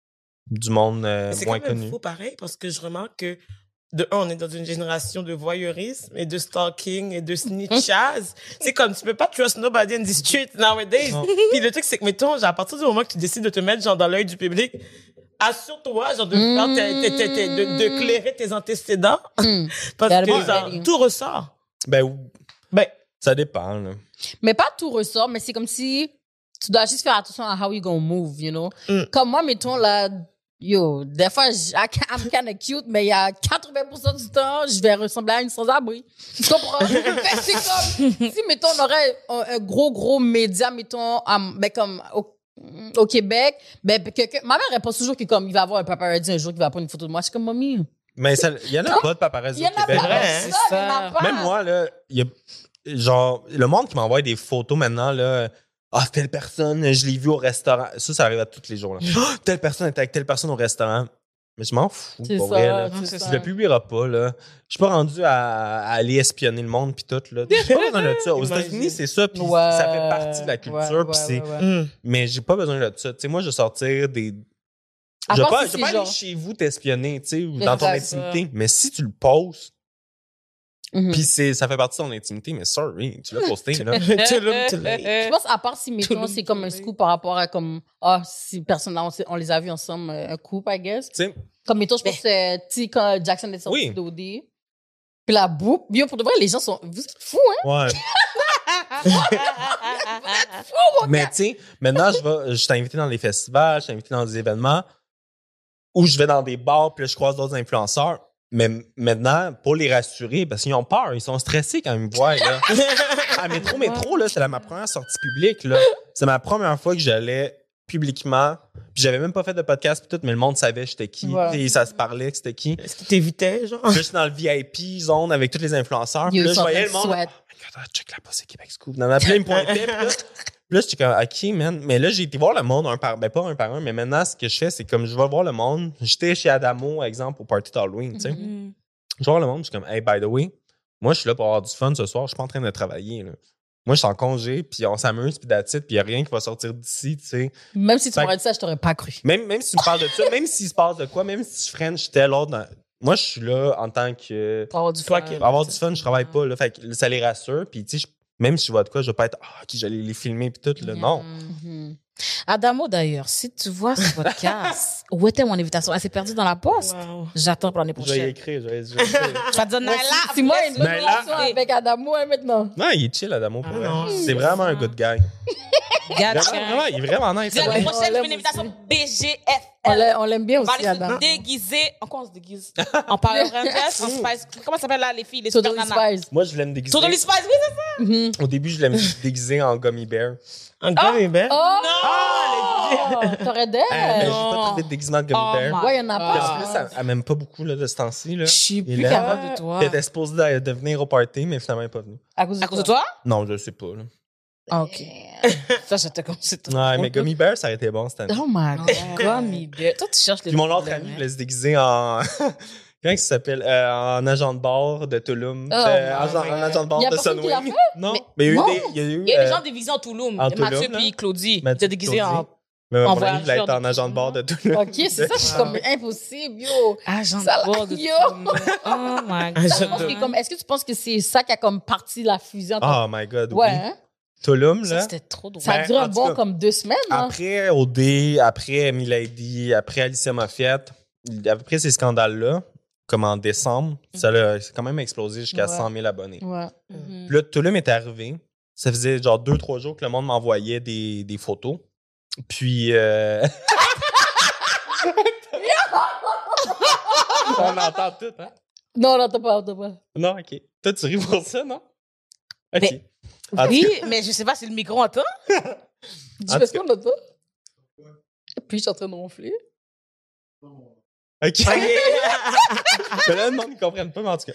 du monde euh, Mais c'est moins quand même connu. faux pareil parce que je remarque que de un, on est dans une génération de voyeurisme et de stalking et de snitchaz. C'est comme, tu peux pas trust nobody in the street nowadays. Non. Puis le truc, c'est que, mettons, genre, à partir du moment que tu décides de te mettre, genre, dans l'œil du public, assure-toi, genre, de faire tes, tes, tes, tes- de, de clairer tes antécédents. Mm. Parce Gotta que, be genre, ready. tout ressort. Ben, Ben, ça dépend, là. Mais pas tout ressort, mais c'est comme si tu dois juste faire attention à how you gonna move, you know. Mm. Comme moi, mettons, là, yo, des fois, j- I ca- I'm kind of cute, mais il y a quatre-vingts pour cent du temps, je vais ressembler à une sans-abri. Tu comprends? Fait que c'est comme, si, mettons, on aurait un, un gros, gros média, mettons, um, ben, comme, au, au Québec, ben, que, que- ma mère, elle pense toujours que, comme, il va avoir un paparazzi un jour qui va prendre une photo de moi. Je suis comme, mamie. Mais ça- il y en a pas de paparazzi Il y en au a Québec. pas, vrai, c'est hein? ça, il y en a Ça. pas. Même moi, là, il y a genre, le monde qui m'envoie des photos maintenant, là, ah, telle personne, je l'ai vu au restaurant. Ça, ça arrive à tous les jours, là. Oh, telle personne était avec telle personne au restaurant. Mais je m'en fous, C'est pour ça, vrai, là. c'est Tu ça. le publieras pas, là. Je suis pas rendu à, à aller espionner le monde pis tout, là. J'ai pas besoin de ça. Aux Imagine. États-Unis, c'est ça, puis Ouais, ça fait partie de la culture, ouais, puis ouais, c'est... ouais, ouais. Mm. Mais j'ai pas besoin de ça. Tu sais, moi, je vais sortir des... À Je vais part pas, si je vais c'est pas aller genre- chez vous t'espionner, tu sais, ou Mais dans ton c'est ça. intimité. Mais si tu le poses, Mhm. puis c'est, ça fait partie de ton intimité, mais sorry, tu l'as posté, là. Tulum, tulum. Je pense, à part si, mettons, le c'est comme un monde. scoop par rapport à comme, ah, si personne, on, s'est- on les a vus ensemble, euh, un couple, I guess. Tu sais, Comme, mettons, je pense que c'est, tu sais, quand Jackson est sorti Oui. d'O D, puis la boupe, yo, pour de vrai, les gens sont, vous êtes fous, hein? ouais. Mais tu sais, maintenant, je vais, je suis invité dans des festivals, je suis invité dans des événements où je vais dans des bars, puis là, je croise d'autres influenceurs. Mais m- maintenant, pour les rassurer, parce qu'ils ont peur, ils sont stressés quand ils me voient, là. À métro, métro, là, c'est la- ma première sortie publique, là. C'est ma première fois que j'allais publiquement. Puis j'avais même pas fait de podcast pis tout, mais le monde savait j'étais qui. Ouais. Et ça se parlait que c'était qui. Puis Est-ce qu'il t'évitait, genre? là, je suis dans le V I P zone avec tous les influenceurs. Puis Yo, là, ils je sont en voyais train le de monde. sweat. Oh my God, check la poste Québec Scoop. Dans ma pleine pointait. Puis là, puis là, j'étais comme, OK, man. Mais là, j'ai été voir le monde un par, ben pas un par un, mais maintenant, ce que je fais, c'est comme je vais voir le monde. J'étais chez Adamo, exemple, au party d'Halloween, tu sais. Mm. Je vais voir le monde, je suis comme, hey, by the way, moi, je suis là pour avoir du fun ce soir, je suis pas en train de travailler, là. Moi, je suis en congé, puis on s'amuse, puis that's it, puis il n'y a rien qui va sortir d'ici, tu sais. Même si tu Fait m'aurais dit ça, je t'aurais pas cru. Même, même si tu me parles de ça, même s'il se passe de quoi, même si je French tel autre, dans- moi, je suis là en tant que. Pour avoir du Toi fun. qui- Pour avoir du fun, je travaille pas, là. Fait que ça les rassure, puis tu sais, je- même si je vois de quoi, je vais pas être, ah, qui j'allais les filmer, puis tout, là. Non. Mhm. Adamo, d'ailleurs, si tu vois ce podcast, où était mon invitation? Elle s'est perdue dans la poste. Wow. J'attends pour l'année Je vais y prochaine. écrire, je vais je vais écrire. Tu vas dire, Naila, Si moi, une bonne Mais là- relation avec Adamo, hein, maintenant. Non, il est chill, Adamo, pour Ah vrai. non, C'est vraiment un good guy. Gotcha. Vraiment, vraiment, il est vraiment nice. L'année Ouais, Adamo. prochaine, on je fais l'aime une invitation aussi. B G F On L. l'a- on l'aime bien On va aussi, aller Adam. se déguiser. En quoi on se déguise? En Power Rangers, en Spice. Comment ça s'appelle là, les filles? Les super Totally nanas. Spies. Moi, je voulais me déguiser. Totally Spice, oui, c'est ça. Mhm. Au début, je voulais me déguiser en gummy bear. Un gars est belle. Oh! Ah, T'aurais Euh, mais j'ai Non. pas trouvé de déguisement de gummy Oh bear. my Ouais, il y en a Puis pas. en plus, elle, elle m'aime pas beaucoup là, de ce temps-ci. Là. Je suis Et plus là- capable de toi. Elle était supposée de, de venir au party, mais finalement, elle n'est pas venue. À cause de, À cause de toi? Non, je sais pas. Là. Ah, ok. Ça, j'étais comme c'est trop. Ouais, mais gummy bear, ça aurait été bon cette année. Oh my God. Gummy bear. Toi, tu cherches les Puis mon autre problèmes, ami hein. voulait se déguiser en. Comment il s'appelle? Euh, en agent de bord de Tulum. Oh Euh, my agent, God. en agent de bord Y a de personne qui l'a Sunwing. fait? Non, Mais- mais il y a eu non. des. Il y a eu. Il y a des euh, gens déguisés en Touloum. en Tulum, Mathieu là. puis Claudie. Mathieu Ils étaient déguisés Claudie. en mais en mon ami voulait voyageur être en de agent de bord de Tulum. OK, c'est ça, c'est comme impossible, yo. agent Ça de bord de yo. Touloum. Oh my God. Un Je jeune pense de- que comme- Est-ce que tu penses que c'est ça qui a comme parti la fusion? Oh my God, Ouais, oui. hein? Tulum, Ça, là. c'était trop drôle. Ça a Ben, duré en un tout bon cas, comme deux semaines, hein? Après O D, après Milady, après Alicia Moffett, après ces scandales-là, comme en décembre, ça a c'est quand même explosé jusqu'à Ouais. cent mille abonnés. Ouais. Mhm. Puis là, Tulum est arrivé. Ça faisait genre deux, trois jours que le monde m'envoyait des, des photos. Puis... Euh... On entend tout, hein? Non, non, t'as pas, t'as pas. Non, OK. Toi, tu ris pour ça, non? OK. Mais- En tout Oui, mais je sais pas si le micro entend. Tu En fais tout ce qu'on entend? Puis je suis en train de ronfler. OK. Mais là, le monde ne comprenne pas, mais en tout cas.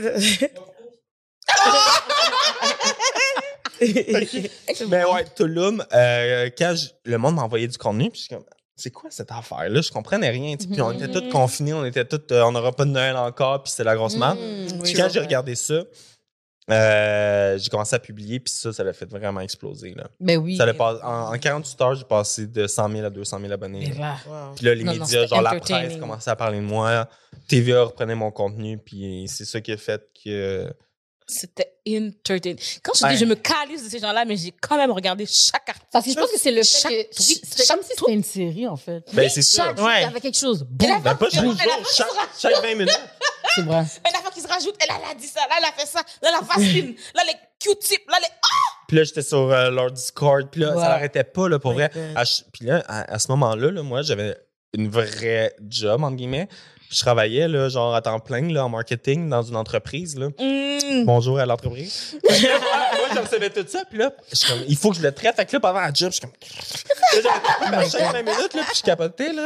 Mais ouais, Tulum, euh, quand je- le monde m'envoyait du contenu, puis je suis comme, c'est quoi cette affaire-là? Je comprenais rien. tu sais. Puis on était tous confinés, on était tous, euh, on n'aura pas de Noël encore, puis c'était la grosse merde. Mmh, Puis oui, quand c'est j'ai vrai. regardé ça, euh, j'ai commencé à publier, puis ça, ça l'a fait vraiment exploser. Là. Ben oui. Ça l'a pas- en, en quarante-huit heures, j'ai passé de cent mille à deux cent mille abonnés. Mais là. là, Wow. Puis là, les Non, non, médias, c'était genre la entertaining. presse, commençaient à parler de moi. T V A reprenait mon contenu, puis c'est ça qui a fait que... c'était entertaining. Quand je Ouais. dis je me calise de ces gens-là, mais j'ai quand même regardé chaque article. Parce que je pense que c'est le fait Chaque que... tweet, C'était chaque comme si c'était une série, en fait. Ben, c'est ça. Chaque Ouais. jour, il y avait quelque chose. Boum. Elle a- Ben, pas chaque Elle a- jour, elle a- chaque, chaque vingt minutes. C'est vrai. Une affaire qui se rajoute, elle, elle a dit ça, là, elle a fait ça, là, la vaseline, là, les Q-tips, là, les... Puis là, j'étais sur euh, leur Discord. Puis là, Ouais. ça n'arrêtait pas, là, pour My vrai. God. À ch- Puis là, à, à ce moment-là, là, moi, j'avais une vraie job, entre guillemets. Je travaillais, là, genre, à temps plein, là, en marketing dans une entreprise, là. Mm. Bonjour à l'entreprise. moi, je recevais tout ça. Puis là, je suis comme, il faut que je le traite. Fait que là, pendant la job, je suis comme... Là, j'avais à chaque vingt minutes, là, puis je capotais, là.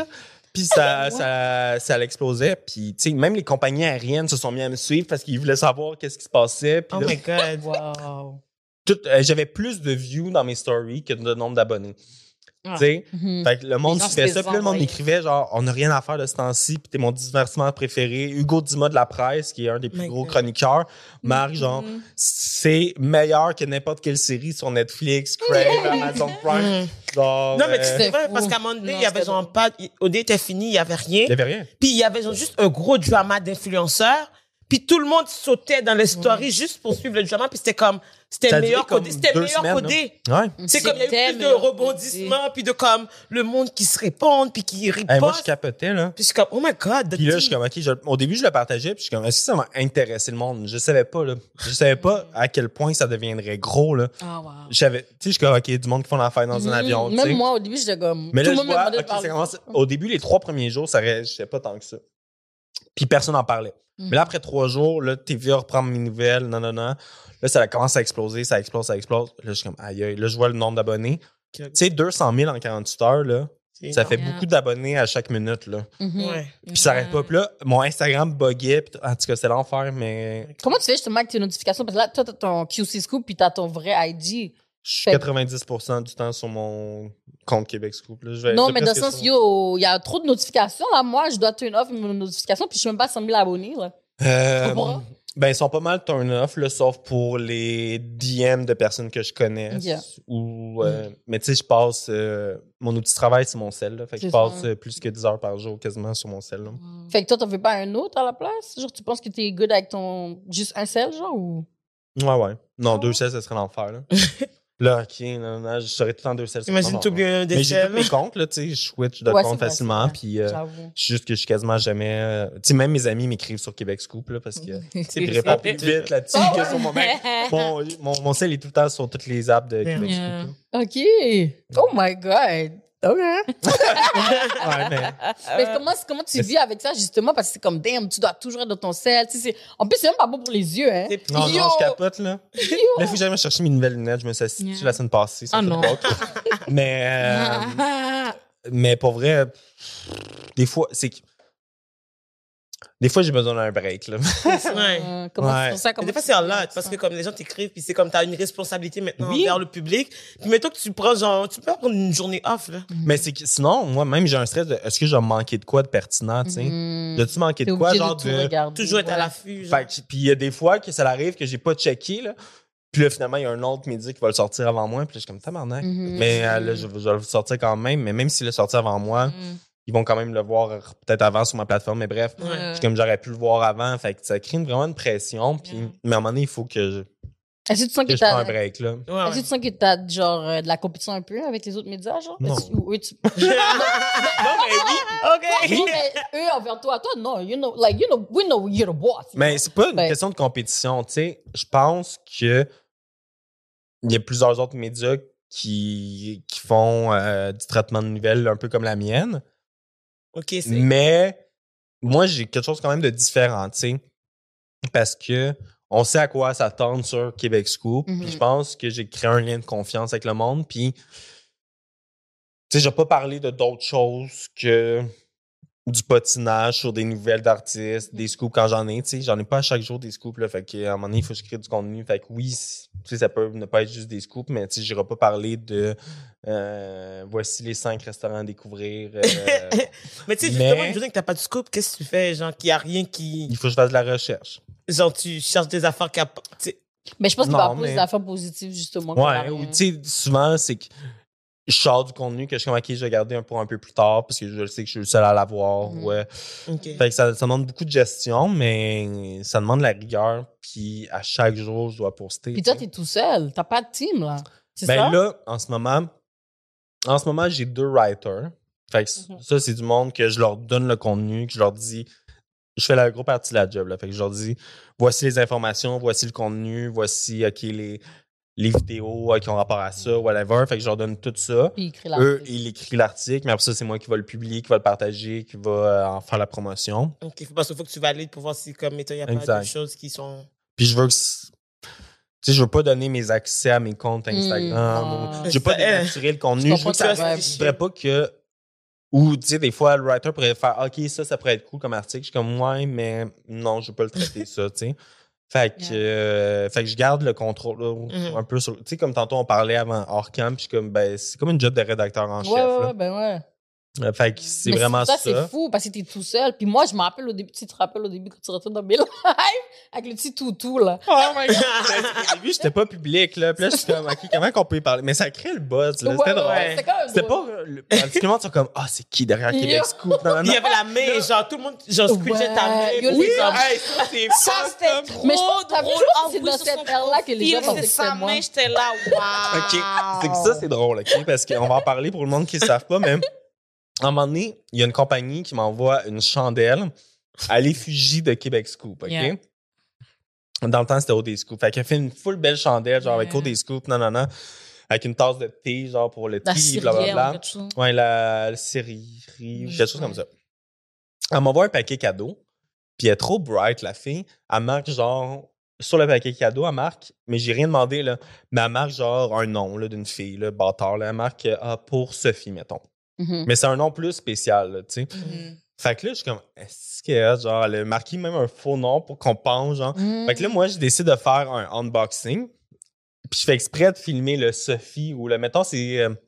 Puis ça, ça, ça l'explosait. Puis, tu sais, même les compagnies aériennes se sont mis à me suivre parce qu'ils voulaient savoir qu'est-ce qui se passait. Puis Oh là, my God. Wow. tout- euh, j'avais plus de views dans mes stories que de nombre d'abonnés. Ah. Tu sais? Mhm. Fait que le monde Les gens suivait se ça. Puis là, le monde envoyaient. m'écrivait genre, on n'a rien à faire de ce temps-ci. Puis t'es mon divertissement préféré. Hugo Dumas de la presse, qui est un des plus My gros God. chroniqueurs, marque genre, Mhm. c'est meilleur que n'importe quelle série sur Netflix, Crave, Amazon Prime. Genre, Non, mais euh, c'est vrai, fou. parce qu'à un moment donné, Non, il y avait c'était genre pas, au dé était fini, il y avait rien. il y avait rien. Puis il y avait genre juste un gros drama d'influenceurs. Puis tout le monde sautait dans les stories juste pour suivre le drama. Puis c'était comme, c'était Ça a duré meilleur comme codé. C'était deux meilleur semaines, codé. là. Ouais. C'est comme, il y a eu C'était plus de meilleur rebondissements, puis de comme, le monde qui se répond, puis qui riposte. Hey, moi, je capotais, là. Puis je suis comme, oh my God. the Puis là, je tea. suis comme, OK, je- au début, je le partageais, puis je suis comme, est-ce que ça m'a intéressé le monde? Je savais pas, là. Je savais pas à quel point ça deviendrait gros, là. Ah, wow. Je savais, tu sais, je suis comme, OK, du monde qui font l'affaire dans un Mhm. avion, tu sais. Même moi, au début, j'étais comme. Mais là, tout je le monde me vois, demandait de OK, parler. ça commence, au début, les trois premiers jours, ça restait pas tant que ça. Puis personne n'en parlait. Mhm. Mais là, après trois jours, là, T V A reprend mes nouvelles, non, non, non. Là, ça commence à exploser, ça explose, ça explose. Là, je suis comme, aïe, aïe. Là, je vois le nombre d'abonnés. Tu sais, deux cent mille en quarante-huit heures, là, C'est ça fait énorme. beaucoup d'abonnés à chaque minute, là. Mhm. Ouais. Puis ça arrête pas. Puis là, mon Instagram buguait. Puis en tout cas, c'est l'enfer, mais Comment tu fais justement avec tes notifications? Parce que là, toi, t'as ton Q C Scoop puis t'as ton vrai I G. je suis Fait- quatre-vingt-dix pour cent du temps sur mon compte Québec Scoop. Là. Je vais- Non, je mais vais dans le presque sens, sur- yo, il y a trop de notifications. Là, moi, je dois turn off mes notifications puis je suis même pas à cent mille abonnés. Là. Euh, Tu comprends? ben, ils sont pas mal turn off, là, sauf pour les D M de personnes que je connais. Yeah. Ou, euh, Mais tu sais, je passe. euh, mon outil de travail, c'est mon cell. Là, fait que je C'est passe ça. euh, plus que dix heures par jour quasiment sur mon cell. Là. Fait que toi, t'en fais pas un autre à la place? Genre, tu penses que t'es good avec ton. Juste un seul, genre, ou. Ouais, ouais. Non, Ah deux ouais? cells, ça serait l'enfer. Là, là ok, non, non, je serais tout le temps deux cells. Imagine Non, t'oublies un Mais j'ai déchet. tous mes comptes, là, tu sais, je switch de Ouais, c'est compte vrai, facilement. c'est vrai. Puis, euh, J'avoue. c'est juste que je suis quasiment jamais. euh, Tu sais, même mes amis m'écrivent sur Québec Scoop, là, parce que. C'est Ils répondent plus vite là-dessus Ah que ouais. sur mon mec. Mon, mon, mon cell est tout le temps sur toutes les apps de Québec Yeah. Scoop. là. OK. Oh my God. OK. Ouais, mais. Mais comment, comment tu vis avec ça, justement? Parce que c'est comme, damn, tu dois toujours être dans ton sel. Tu sais, c'est- en plus, c'est même pas bon pour les yeux, hein? C'est- Non, Yo! non, je capote, là. Là, il faut que j'aille me chercher mes nouvelles lunettes. Je me suis assis dessus Yeah. la semaine passée. ça Ah fait non. pas. Mais, euh, mais pour vrai, des fois, c'est que. Des fois, j'ai besoin d'un break, là. Ouais. Euh, comment Ouais. tu fais ça? Mais Comment des fois, tu c'est en fais lot, ça? parce que comme les gens t'écrivent, puis c'est comme t'as une responsabilité maintenant Oui. envers le public. Puis mettons que tu prends genre, tu peux prendre une journée off, là. Mais c'est que sinon, moi-même, j'ai un stress de est-ce que je vais manquer de quoi de pertinent, tu sais? Mhm. Dois-tu manquer T'es de quoi, obligé genre tout de. regarder. Toujours être à Ouais. l'affût, genre. Fait que- puis il y a des fois que ça arrive que j'ai pas checké, là. Puis là, finalement, il y a un autre média qui va le sortir avant moi. Puis là, je suis comme tabarnak. Mhm. Mais euh, là, je, je vais le sortir quand même. Mais même s'il l'a sorti avant moi, Mm. ils vont quand même le voir euh, peut-être avant sur ma plateforme. Mais bref, Ouais. je suis comme j'aurais pu le voir avant. Fait que ça crée une- vraiment une pression. Puis, Yeah. mais à un moment donné, il faut que je, Est-ce que tu sens que que je prends t'as. un break, là. Ouais, Est-ce ouais. que tu sens que t'as genre euh, de la compétition un peu avec les autres médias, genre? Non. Est-ce- ou eux, tu- Non, mais oui. OK. Non, mais eux envers toi, toi, non, you know, like, you know, we know you're the boss. you Mais know? c'est pas une Ben- question de compétition, tu sais. Je pense que il y a plusieurs autres médias qui, qui font euh, du traitement de nouvelles un peu comme la mienne. OK, c'est... Mais moi, j'ai quelque chose quand même de différent, tu sais. Parce que on sait à quoi s'attendre sur Québec Scoop. Mhm. Puis je pense que j'ai créé un lien de confiance avec le monde. Puis, tu sais, j'ai pas parlé de d'autres choses que du patinage sur des nouvelles d'artistes, des scoops quand j'en ai, tu sais. J'en ai pas à chaque jour des scoops, là. Fait qu'à un moment donné, il faut que je crée du contenu. Fait que oui, c- tu sais, ça peut ne pas être juste des scoops, mais tu sais, j'irai pas parler de euh, voici les cinq restaurants à découvrir. euh, Mais tu sais, Mais- justement, une journée que t'as pas de scoop, qu'est-ce que tu fais? Genre, qu'il y a rien qui... il faut que je fasse de la recherche. Genre, tu cherches des affaires qui... tu sais, Mais je pense qu'il Non, va avoir plus mais- d'affaires positives, justement. que la Ouais, ou rien. tu sais, souvent, c'est que je sors du contenu que je suis comme, OK, je vais garder un pour un peu plus tard parce que je sais que je suis le seul à l'avoir. Mhm. Ouais. OK. Fait que ça, ça demande beaucoup de gestion, mais ça demande la rigueur. Puis à chaque jour, je dois poster. Puis toi, tu sais. t'es tout seul. T'as pas de team, là. C'est Ben ça? là, en ce moment, en ce moment, j'ai deux writers. Fait que Mhm. ça, c'est du monde que je leur donne le contenu, que je leur dis, je fais la grosse partie de la job, là. Fait que je leur dis, voici les informations, voici le contenu, voici, OK, les, les vidéos euh, qui ont rapport à ça, whatever. Fait que je leur donne tout ça. Puis il crée Eux, l'article. ils écrivent l'article, mais après ça, c'est moi qui va le publier, qui va le partager, qui va euh, en faire la promotion. OK, faut- parce qu'il faut que tu valides pour voir si, comme, mettons, il n'y a pas Exact. de choses qui sont... Puis je veux que... c- Tu sais, je veux pas donner mes accès à mes comptes Instagram. ah. ou- Je veux pas Ça, euh, dénaturer le contenu. je Je veux que comprends ça... ta vibe. Je voudrais pas que Ou, tu sais, des fois, le writer pourrait faire « OK, ça, ça pourrait être cool comme article. » Je suis comme « Ouais, mais non, je veux pas le traiter, ça, tu sais. » Fait que, Yeah. euh, fait que je garde le contrôle là, Mhm. un peu sur... Tu sais, comme tantôt, on parlait avant hors camp, puis je suis comme, ben, c'est comme une job de rédacteur en Ouais, chef, ouais, là. ouais, ben ouais. Euh, Fait que c'est Mais vraiment ça. ça. c'est fou parce que t'es tout seul. Puis moi, je me rappelle au début, tu te rappelles au début quand tu retournes dans mes lives avec le petit toutou, là. Oh my God! Au début, j'étais pas public, là. Puis là, je suis comme, OK, comment qu'on peut y parler? Mais ça crée le buzz, là. C'était Ouais, drôle. ouais, c'est quand même C'était drôle. pas... Le... Parce que le monde sont comme, ah, c'est qui derrière Yo. Québec Scoop? Non, non, Il non. y avait la main, genre, tout le monde, genre, squeezait ta main. Ouais, yo, puis les c'est gars. comme- Hey, ça, c'est Ça, fucked c'était up. trop Mais je pense que t'as vu, drôle. c'est En dans plus, cette sur son ère-là que les gens profil, pensaient c'est que sa c'était moi. main, j'étais là, waouh. OK. C'est que ça, c'est drôle, OK? Parce qu'on va en parler pour le monde qui ne savent pas, mais à un moment donné, il y a une compagnie qui m'envoie une chandelle à l'effigie de Québec Scoop, OK? Yeah. Dans le temps, c'était O D Scoop. Fait qu'elle fait une full belle chandelle, genre avec Yeah. O D Scoop, non, non, non, avec une tasse de thé, genre pour le La thé, cirière, blablabla. quelque chose. Ouais, la, la céleri, ou quelque chose Ouais. comme ça. Elle m'envoie un paquet cadeau, puis elle est trop bright, la fille. Elle marque genre, sur le paquet cadeau, elle marque, mais j'ai rien demandé, là, mais elle marque genre un nom là, d'une fille, là, bâtard, là. Elle marque, ah, pour Sophie, mettons. Mhm. Mais c'est un nom plus spécial, là, tu sais. Mhm. Fait que là, je suis comme, est-ce que, genre, elle a marqué même un faux nom pour qu'on pense, genre. Mhm. Fait que là, moi, je décide de faire un unboxing. Puis je fais exprès de filmer le Sophie ou le, mettons, c'est. euh,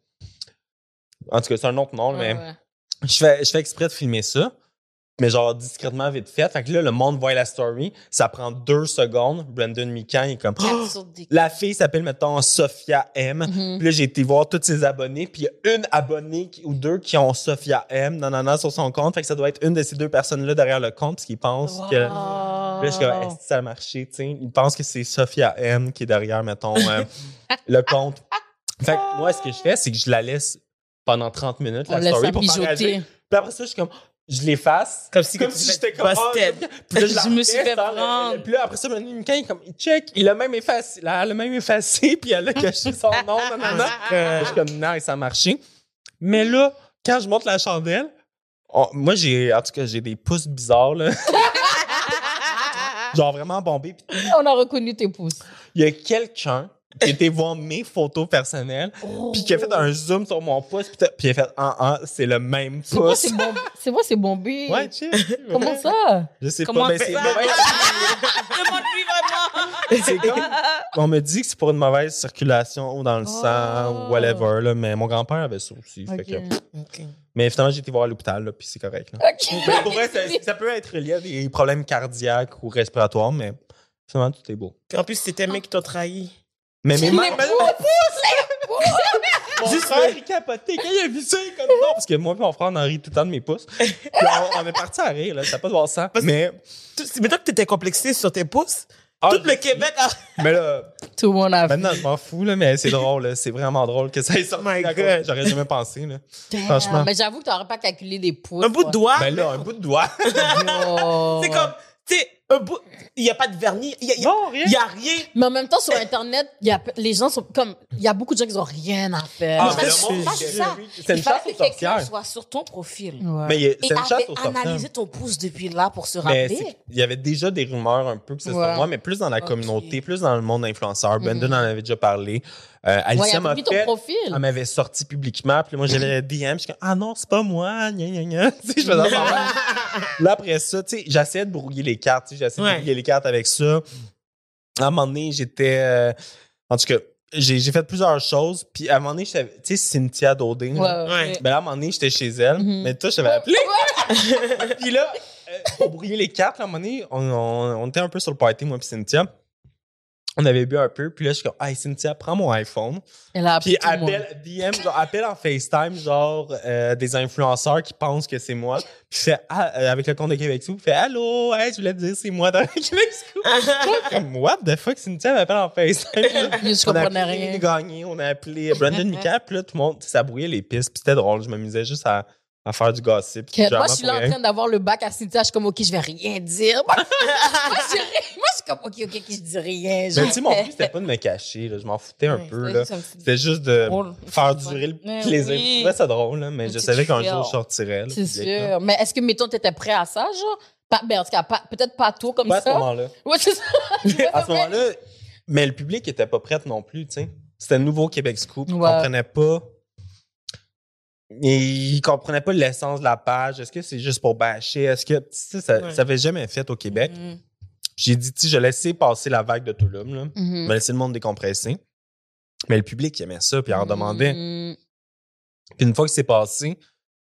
en tout cas, c'est un autre nom, Ouais, mais ouais. je fais, je fais exprès de filmer ça. Mais genre discrètement, vite fait. Fait que là, le monde voit la story. Ça prend deux secondes. Brandon Mikan, il est comme. Oh! Sur des- La fille s'appelle, mettons, Sophia M. Mhm. Puis là, j'ai été voir tous ses abonnés. Puis il y a une abonnée qui- ou deux qui ont Sophia M, non, non, non, sur son compte. Fait que ça doit être une de ces deux personnes-là derrière le compte parce qu'ils pensent que. Puis là, je suis comme, est-ce que ça a marché, tu sais? Ils pensent que c'est Sophia M qui est derrière, mettons, euh, le compte. Fait que moi, ce que je fais, c'est que je la laisse pendant trente minutes, On la laisse story, ça pour faire mijoter. réagir. Puis après ça, je suis comme, je l'efface. Comme si, Comme que tu si fais j'étais comme, busted. ah, puis là, je, la Je me suis refais fait sans- prendre. Puis là, après ça, Brandon Mikan, il est comme, il check, il a même effacé, là, elle a même effacé, puis elle a caché son nom, non, non, non. Je suis comme, non, ça a marché. Mais là, quand je monte la chandelle, on- moi, j'ai, en tout cas, j'ai des pouces bizarres, là. Genre vraiment bombés. Puis On a reconnu tes pouces. il y a quelqu'un qui était voir mes photos personnelles, puis qui a fait un zoom sur mon pouce, puis, t'as- puis il a fait ah, ah, c'est le même C'est moi, pouce. c'est bon, c'est moi, c'est bombé. Ouais, chill. Comment ça? Je sais Comment pas, mais fait c'est ça? mauvaise- Demande-lui vraiment. c'est comme on me dit que c'est pour une mauvaise circulation ou dans le Oh. sang ou whatever là, mais mon grand-père avait ça aussi. Fait Ok. que- Ok. mais finalement j'ai été voir à l'hôpital là, puis c'est correct. Là. Ok. Mais pour vrai, ça, ça peut être lié à des problèmes cardiaques ou respiratoires, mais finalement tout est beau. Puis en plus, c'était tes mecs qui t'ont trahi. Mais mes Les mains, pouces, mon Juste frère, le- il capotait. Quand il a vu ça, il est comme non. Parce que moi et mon frère, on en rit tout le temps de mes pouces. Puis on, on est parti à rire, là. Ça n'a pas de voir ça. Parce- Mais, Tout- Mais toi que t'étais complexé sur tes pouces, ah, tout le Québec a... mais là, Tout le monde a fait. maintenant, je m'en fous, là, mais c'est drôle, là. C'est vraiment drôle que ça ait sorti. My à cause- God. J'aurais jamais pensé, là. Damn. Franchement. Mais j'avoue que t'aurais pas calculé des pouces. Un bout de toi. doigt. Ben là, un bout de doigt. Oh. C'est comme, tu sais, un bout... Il n'y a pas de vernis. Il y a, il y a- Non, rien. il y a rien. Mais en même temps, sur Internet, il y a, les gens sont comme, il y a beaucoup de gens qui ont rien à faire. Ah, mais mais ça, le monde, ça, c'est c'est ça. c'est une Il fallait chasse que aux quelqu'un sorcières. soit sur ton profil. Ouais. Mais il y a- Et c'est une chasse avait aux sorcières. analysé ton pouce depuis là pour se Mais rappeler. c'est- il y avait déjà des rumeurs un peu que c'est Ouais. sur moi, mais plus dans la Ok. communauté, plus dans le monde influenceur. Mhm. Brandon en avait déjà parlé. Euh, Ouais, il Alicia a m'a pris ton fait... profil. Elle m'avait sorti publiquement, puis là, moi, j'avais D M, je suis comme, ah non, c'est pas moi, gna gna gna. Tu sais, je faisais semblant. Là, après ça, tu sais, j'essayais de brouiller les cartes, tu sais, j'essayais Ouais. de brouiller les cartes avec ça. À un moment donné, j'étais, euh, en tout cas, j'ai, j'ai fait plusieurs choses, puis à un moment donné, j'étais- tu sais, Cynthia Daudin, là, Ouais, Ouais. ouais. ben là, à un moment donné, j'étais chez elle, Mhm. mais toi, je t'avais appelé. Puis là, euh, pour brouiller les cartes, là, à un moment donné, on, on, on était un peu sur le party, moi puis Cynthia. On avait bu un peu, puis là, je suis comme, hey, Cynthia, prends mon iPhone. Elle a Puis appelé tout le monde. appelle, D M, genre, appelle en FaceTime, genre, euh, des influenceurs qui pensent que c'est moi. Puis fait, ah, euh, avec le compte de Québec Scoop, fait, allô, hey, je voulais te dire, c'est moi dans Québec Scoop. Comme, what the fuck, Cynthia m'appelle en FaceTime. Je On a comprenais appelé rien. Gagné, on a appelé Brandon Mika, puis là, tout le monde, ça brouillait les pistes, puis c'était drôle. Je m'amusais juste à, à faire du gossip. Que- moi, Généralement je suis là pour en rien. train d'avoir le bac à Cynthia. Je suis comme, OK, je vais rien dire. Moi, je, dis rien. Moi, je suis comme, OK, OK, OK, je dis rien. Mais tu sais, mon but, c'était pas de me cacher, là. Je m'en foutais un Ouais, peu, Ouais, là. ça me- C'était juste de Drôle. faire durer le Mais plaisir. oui. Je trouvais ça drôle, là, mais Une je petite savais qu'un fiole. jour, je sortirais. là, C'est public, là. sûr. Mais est-ce que, mettons, t'étais prêt à ça, genre? Pas, ben, en tout cas, pas- peut-être pas tôt comme Pas à ce ça. moment-là. Ouais, c'est ça. À ce moment-là, mais le public était pas prêt non plus, tu sais. C'était le nouveau Québec Scoop. Ils Ouais. comprenaient pas. ils comprenaient pas l'essence de la page. Est-ce que c'est juste pour bâcher? Est-ce que, tu sais, ça, Ouais. ça avait jamais fait au Québec. Mm. J'ai dit, tu sais, je laissais passer la vague de Tulum, là. Mhm. Je me laissais le monde décompresser. Mais le public il aimait ça, puis il en demandait. Mhm. Puis une fois que c'est passé,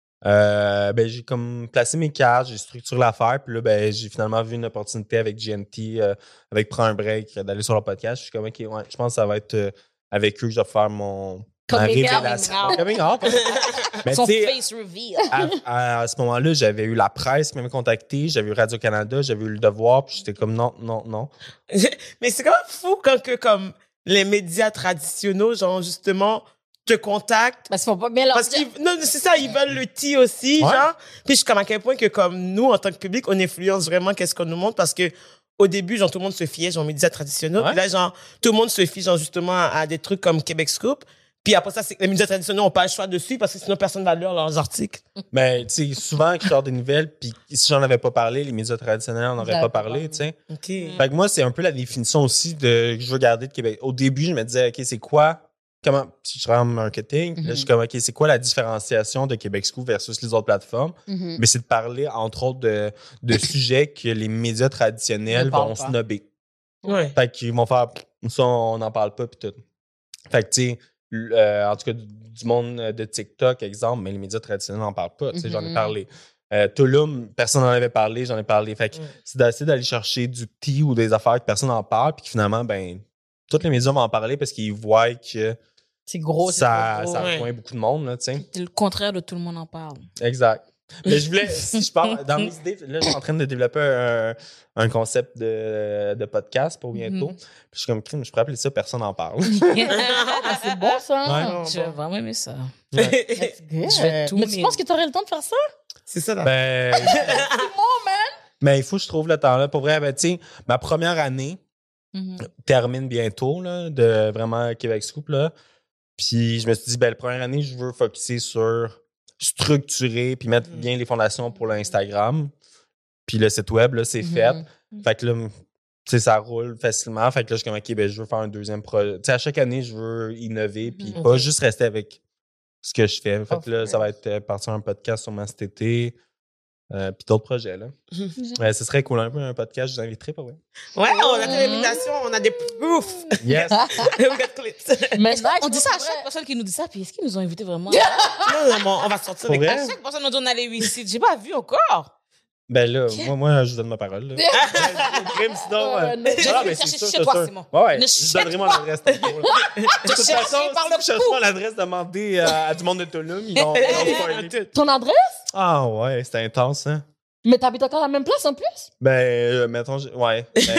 euh, ben, j'ai comme placé mes cartes, j'ai structuré l'affaire, puis là, ben, j'ai finalement vu une opportunité avec G N T, euh, avec Prends un break, euh, d'aller sur leur podcast. Je suis comme, OK, ouais, je pense que ça va être euh, avec eux que je vais faire mon ma Coming out. révélation. Coming Coming out. out. Mais Son tu sais, face reveal. à, à- à ce moment-là, j'avais eu la presse qui m'avait contacté, j'avais eu Radio-Canada, j'avais eu Le Devoir, puis j'étais comme non, non, non. Mais c'est quand même fou quand que, comme, les médias traditionnels, genre, justement, te contactent. Parce qu'ils font pas bien leur Parce job. qu'ils, non, c'est ça, ils veulent le tea aussi, Ouais. genre. Puis je suis comme à quel point que, comme, nous, en tant que public, on influence vraiment qu'est-ce qu'on nous montre parce que, au début, genre, tout le monde se fiait, genre, aux médias traditionnels. Ouais. Puis là, genre, tout le monde se fie, genre, justement, à, à des trucs comme Québec Scoop. Puis après ça, c'est que les médias traditionnels n'ont pas le choix dessus parce que sinon, personne va lire leurs articles. Mais tu sais, souvent que je sors des nouvelles, puis si j'en avais pas parlé, les médias traditionnels n'en auraient Vous pas avez pas parlé, parlé. tu sais. OK. Fait que moi, c'est un peu la définition aussi de que je veux garder de Québec. Au début, je me disais, OK, c'est quoi, comment, si je travaille en marketing, puis là, je suis comme, OK, c'est quoi la différenciation de Québec Scoop versus les autres plateformes? Mhm. Mais c'est de parler, entre autres, de, de sujets que les médias traditionnels Ne parlent vont pas. snobber. Ouais. Fait qu'ils vont faire, ça, on n'en parle pas, puis tout. Fait que, tu sais, l- euh, en tout cas, du du monde de TikTok, exemple, mais les médias traditionnels n'en parlent pas. Tu sais, j'en ai Mhm. parlé. Euh, Tulum, personne n'en avait parlé, j'en ai parlé. Fait que Mm. c'est d'essayer d'aller chercher du tea ou des affaires que personne n'en parle, puis que finalement, ben, tous les médias vont en parler parce qu'ils voient que C'est gros, c'est ça, trop gros. ça Ouais. rejoint beaucoup de monde, là, tu sais. C'est le contraire de tout le monde en parle. Exact. Mais je voulais, si je parle, dans mes idées, là, je suis en train de développer un, un concept de, de podcast pour bientôt. Mhm. Puis je suis comme, crime, je pourrais appeler ça Personne n'en parle. Ah, c'est bon, ça. Ouais. Je vais vraiment aimer ça. That's good. Je vais tout Mais tu lire. penses que tu aurais le temps de faire ça? C'est ça, là. Ben, mais il faut que je trouve le temps là. Pour vrai, ben, tu sais, ma première année Mhm. termine bientôt, là, de vraiment Québec Scoop, là. Puis je me suis dit, ben, la première année, je veux focusser sur structurer puis mettre Mm. bien les fondations pour l'Instagram. Puis le site web, là, c'est fait. Mhm. Fait que là, tu sais, ça roule facilement. Fait que là, je suis comme, OK, ben, je veux faire un deuxième projet. Tu sais, à chaque année, je veux innover puis Mhm. pas Ok. juste rester avec ce que je fais. Fait Of que là, ça va être euh, partir un podcast sûrement cet été. Euh, puis d'autres projets, là. Ouais, ce serait cool, un peu un podcast, je vous inviterai, pas vrai? Ouais, on a Mhm. fait l'invitation, on a des proofs. Yes! We got clips. Mais On dit ça à chaque personne qui nous dit ça, puis est-ce qu'ils nous ont invités vraiment? Non, non, bon, on va sortir Pour avec vrai? À chaque personne nous dit on allait ici. J'ai pas vu encore. Ben là, moi, moi, je vous donne ma parole, là. Crime, sinon, Euh, euh, non. Je ah, vais mais chercher c'est sûr, chez c'est toi, sûr. Simon. Ouais, ouais, Ne je cherche donnerai mon pas. adresse tantôt, là. De toute chercher façon, par si le tu cherches pouls. pas l'adresse, demandez à, à du monde de Tulum, ils vont, ils vont spoiler. Ton adresse? Ah ouais, c'était intense, hein? Mais t'habites encore à la même place en plus? Ben, euh, mettons, j'ai- ouais. Ben,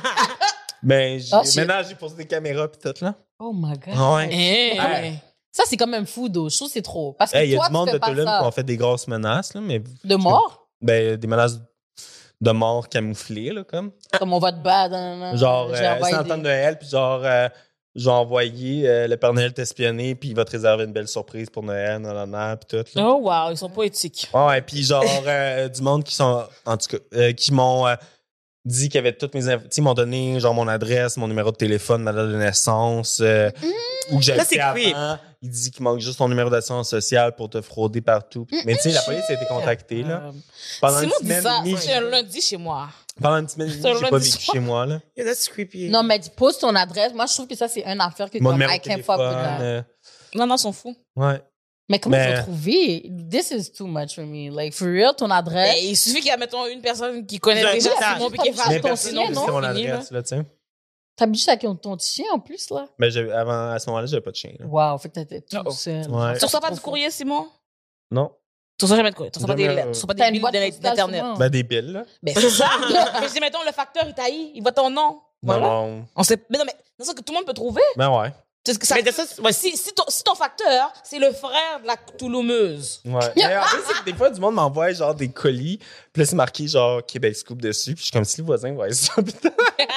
ben j'ai- Ah, shit. maintenant, j'ai posé des caméras pis tout, là. Oh my God. Ah ouais. Eh. Ouais. Ça, c'est quand même fou, d'eau. Je trouve que c'est trop. Parce que Hey, il y toi, a du monde tu de fais pas Tulum ça. qui ont fait des grosses menaces, là, mais. De mort? Ben, des menaces de mort camouflées, là, comme. Comme on va te battre. nan, nan, Genre, j'ai euh, envoyé c'est en des- temps de Noël, puis genre, euh, j'ai envoyé euh, le Père Noël t'espionner, puis il va te réserver une belle surprise pour Noël, nan, nan, nan, puis tout. Là. Oh wow, ils sont poétiques. Ouais, puis genre, euh, du monde qui sont, en tout cas, euh, qui m'ont euh, dit qu'il y avait toutes mes infos. Tu sais, ils m'ont donné, genre, mon adresse, mon numéro de téléphone, ma date de naissance, euh, où que Là, j'habitais c'est creep. avant. Il dit qu'il manque juste ton numéro d'assurance sociale pour te frauder partout. Mais tu sais, la police a été contactée, là. Euh, Pendant une Simon dit semaine ça, et demie. c'est un lundi chez moi. Pendant une semaine et demie, C'est un j'ai pas lundi vécu soir. chez moi, là. Yeah, that's creepy. Non, mais pose ton adresse. Moi, je trouve que ça, c'est une affaire que Mon comme, numéro I de can't fuck with téléphone. that. euh, Non, non, ils sont fous. ouais. Mais comment Mais- ils ont trouvé? This is too much for me. Like, for real, ton adresse. Eh, il suffit qu'il y a, mettons, une personne qui connaît J'ai un déjà message. Simon, puis qui Mais fasse Mais ton personne sinon, n'a sinon, non, visité mon fini, là. adresse, là, tu sais. T'habites juste avec ton, ton chien en plus, là? Ben, j'avais- avant, à ce moment-là, j'avais pas de chien, là. Wow, fait que t'étais tout Oh. seul. Ouais. Tu reçois pas du courrier, Simon? Non. Tu reçois jamais de courrier. Tu reçois pas des Jamais, lettres. euh, Tu reçois pas T'as des une billes boîte postale d'Internet. souvent. Ben, des billes, là. Ben, c'est ça. Mais je dis, mettons, le facteur, il taille, il voit ton nom. Voilà. Non. On sait, mais non, mais, c'est ça que tout le monde peut trouver. Ben, ouais. C'est ce que ça, Mais de ça, c'est- ouais, si, si, ton, si ton facteur, c'est le frère de la Touloumeuse. Ouais. Mais en fait, c'est que des fois, du monde m'envoie genre des colis, puis là, c'est marqué genre Québec Scoop dessus, puis je suis comme si le voisin voyait ça, putain.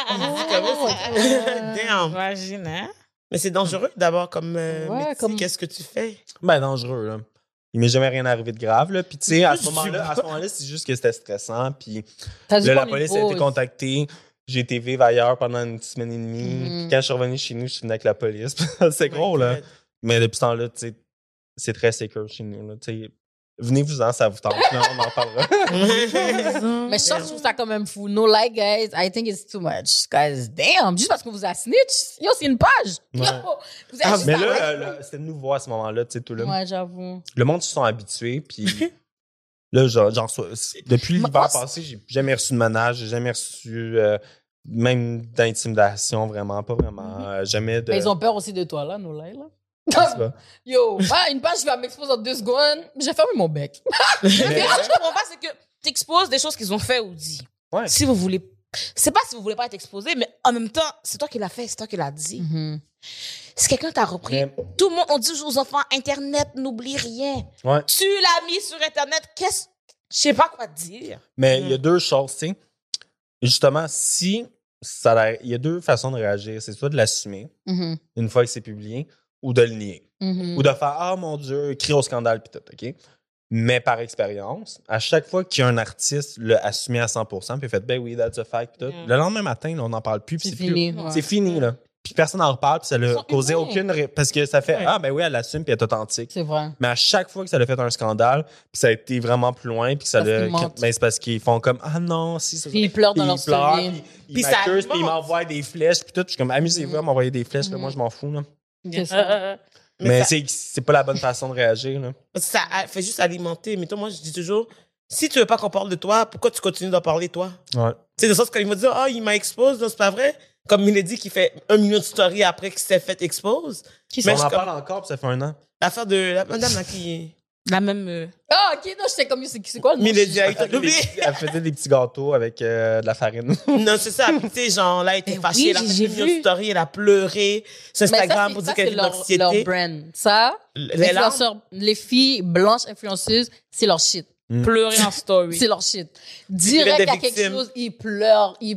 Damn. Imagine, hein? Mais c'est dangereux d'abord comme euh, Ouais, métier. comme- Qu'est-ce que tu fais? Ben, dangereux, là. Il m'est jamais rien arrivé de grave, là. Puis, tu sais, à ce Je moment-là, suis à ce moment-là, c'est juste que c'était stressant, puis T'as dit là, la qu'on est police a été pause. contactée. J'ai été vivre ailleurs pendant une semaine et demie. Mhm. Puis quand je suis revenu chez nous, je suis venu avec la police. c'est gros, là. God. Mais depuis ce temps-là, tu sais, c'est très secure chez nous. Là, tu sais. Venez-vous-en, ça vous tente. Là, on en parlera. Mais je trouve ça quand même fou. No lie, guys. I think it's too much. Guys, damn. Juste parce que vous avez snitch. Yo, c'est une page. Ouais. Yo, vous avez Ah, juste mais à- là, euh, là, c'était nouveau à ce moment-là, tu sais, tout là. Ouais, j'avoue. Le monde se sont habitués, puis là, genre, genre, depuis Moi, l'hiver moi, passé, j'ai jamais reçu de menace, j'ai jamais reçu euh, même d'intimidation, vraiment, pas vraiment. euh, jamais de... Mais ils ont peur aussi de toi, là, no lie, là. Je sais pas. Yo, ah, une page, je vais m'exposer en deux secondes. J'ai fermé mon bec. Mais ce que je comprends pas, c'est que tu exposes des choses qu'ils ont fait ou dit. Ouais. Si vous voulez. C'est pas si vous voulez pas être exposé, mais en même temps, c'est toi qui l'as fait, c'est toi qui l'as dit. Mhm. Si quelqu'un t'a repris, Mais- tout le monde, on dit aux enfants, Internet, n'oublie rien. Ouais. Tu l'as mis sur Internet, qu'est-ce. Je sais pas quoi te dire. Mais il y a deux choses, tu sais. Justement, si ça l'a- il y a deux façons de réagir. C'est soit de l'assumer Mhm. une fois que c'est publié, ou de le nier. Mhm. Ou de faire « Ah, mon Dieu, crier au scandale » puis tout, OK? Mais par expérience, à chaque fois qu'il y a un artiste l'a assumé à cent pour cent puis fait « Ben oui, that's a fact » puis tout, Mm. le lendemain matin, là, on n'en parle plus. puis C'est plus- fini. ouais. C'est fini, là. Puis personne n'en reparle, puis ça Ils n'a sont causé humains. aucune... ré- Parce que ça fait Ouais. « Ah, ben oui, elle l'assume puis elle est authentique. » C'est vrai. Mais à chaque fois que ça l'a fait un scandale, puis ça a été vraiment plus loin, puis que ça Parce l'a... qu'ils mentent. Ben, c'est parce qu'ils font comme « Ah non, si, c'est ça. » Puis ils pleurent dans Puis leur ils pleurent, story. puis ils Puis ça m'accusent, puis ils alimente. m'envoient des flèches, puis tout. Puis je suis comme « Amusez-vous à m'envoyer des flèches, là, Mhm. moi, je m'en fous, là. C'est ça. Euh, Mais Mais ça- c'est c'est pas la bonne façon de réagir, là. Ça a- fait juste alimenter. Mais toi, moi, je dis toujours, si tu veux pas qu'on parle de toi, pourquoi tu continues d'en parler, toi? Ouais. Tu sais, de sorte quand il m'a dit, ah, il m'a expose, non, c'est pas vrai. Comme Milady qui fait un million de stories après qu'il s'est fait expose. Qui Mais on je en comme- parle encore, puis ça fait un an. L'affaire de la madame là qui. La même. euh, Ah, ok, non, je sais comme, c'est c'est quoi le nom? Milady, Elle elle t'a faisait, des, oublié. petits- elle faisait des petits gâteaux avec euh, de la farine. Non, c'est ça. Puis, tu sais, genre, là, elle était Ben fâchée. oui, elle a fait j'ai un million vu. de stories, elle a pleuré sur Mais ça, Instagram c'est- pour ça, dire qu'elle c'est a une leur, anxiété. leur brand. Ça, Les les, larmes. influenceurs, les filles blanches influenceuses, c'est leur shit. Pleurer en story. C'est leur shit. deviennent Direct des à quelque victimes. chose, ils pleurent, ils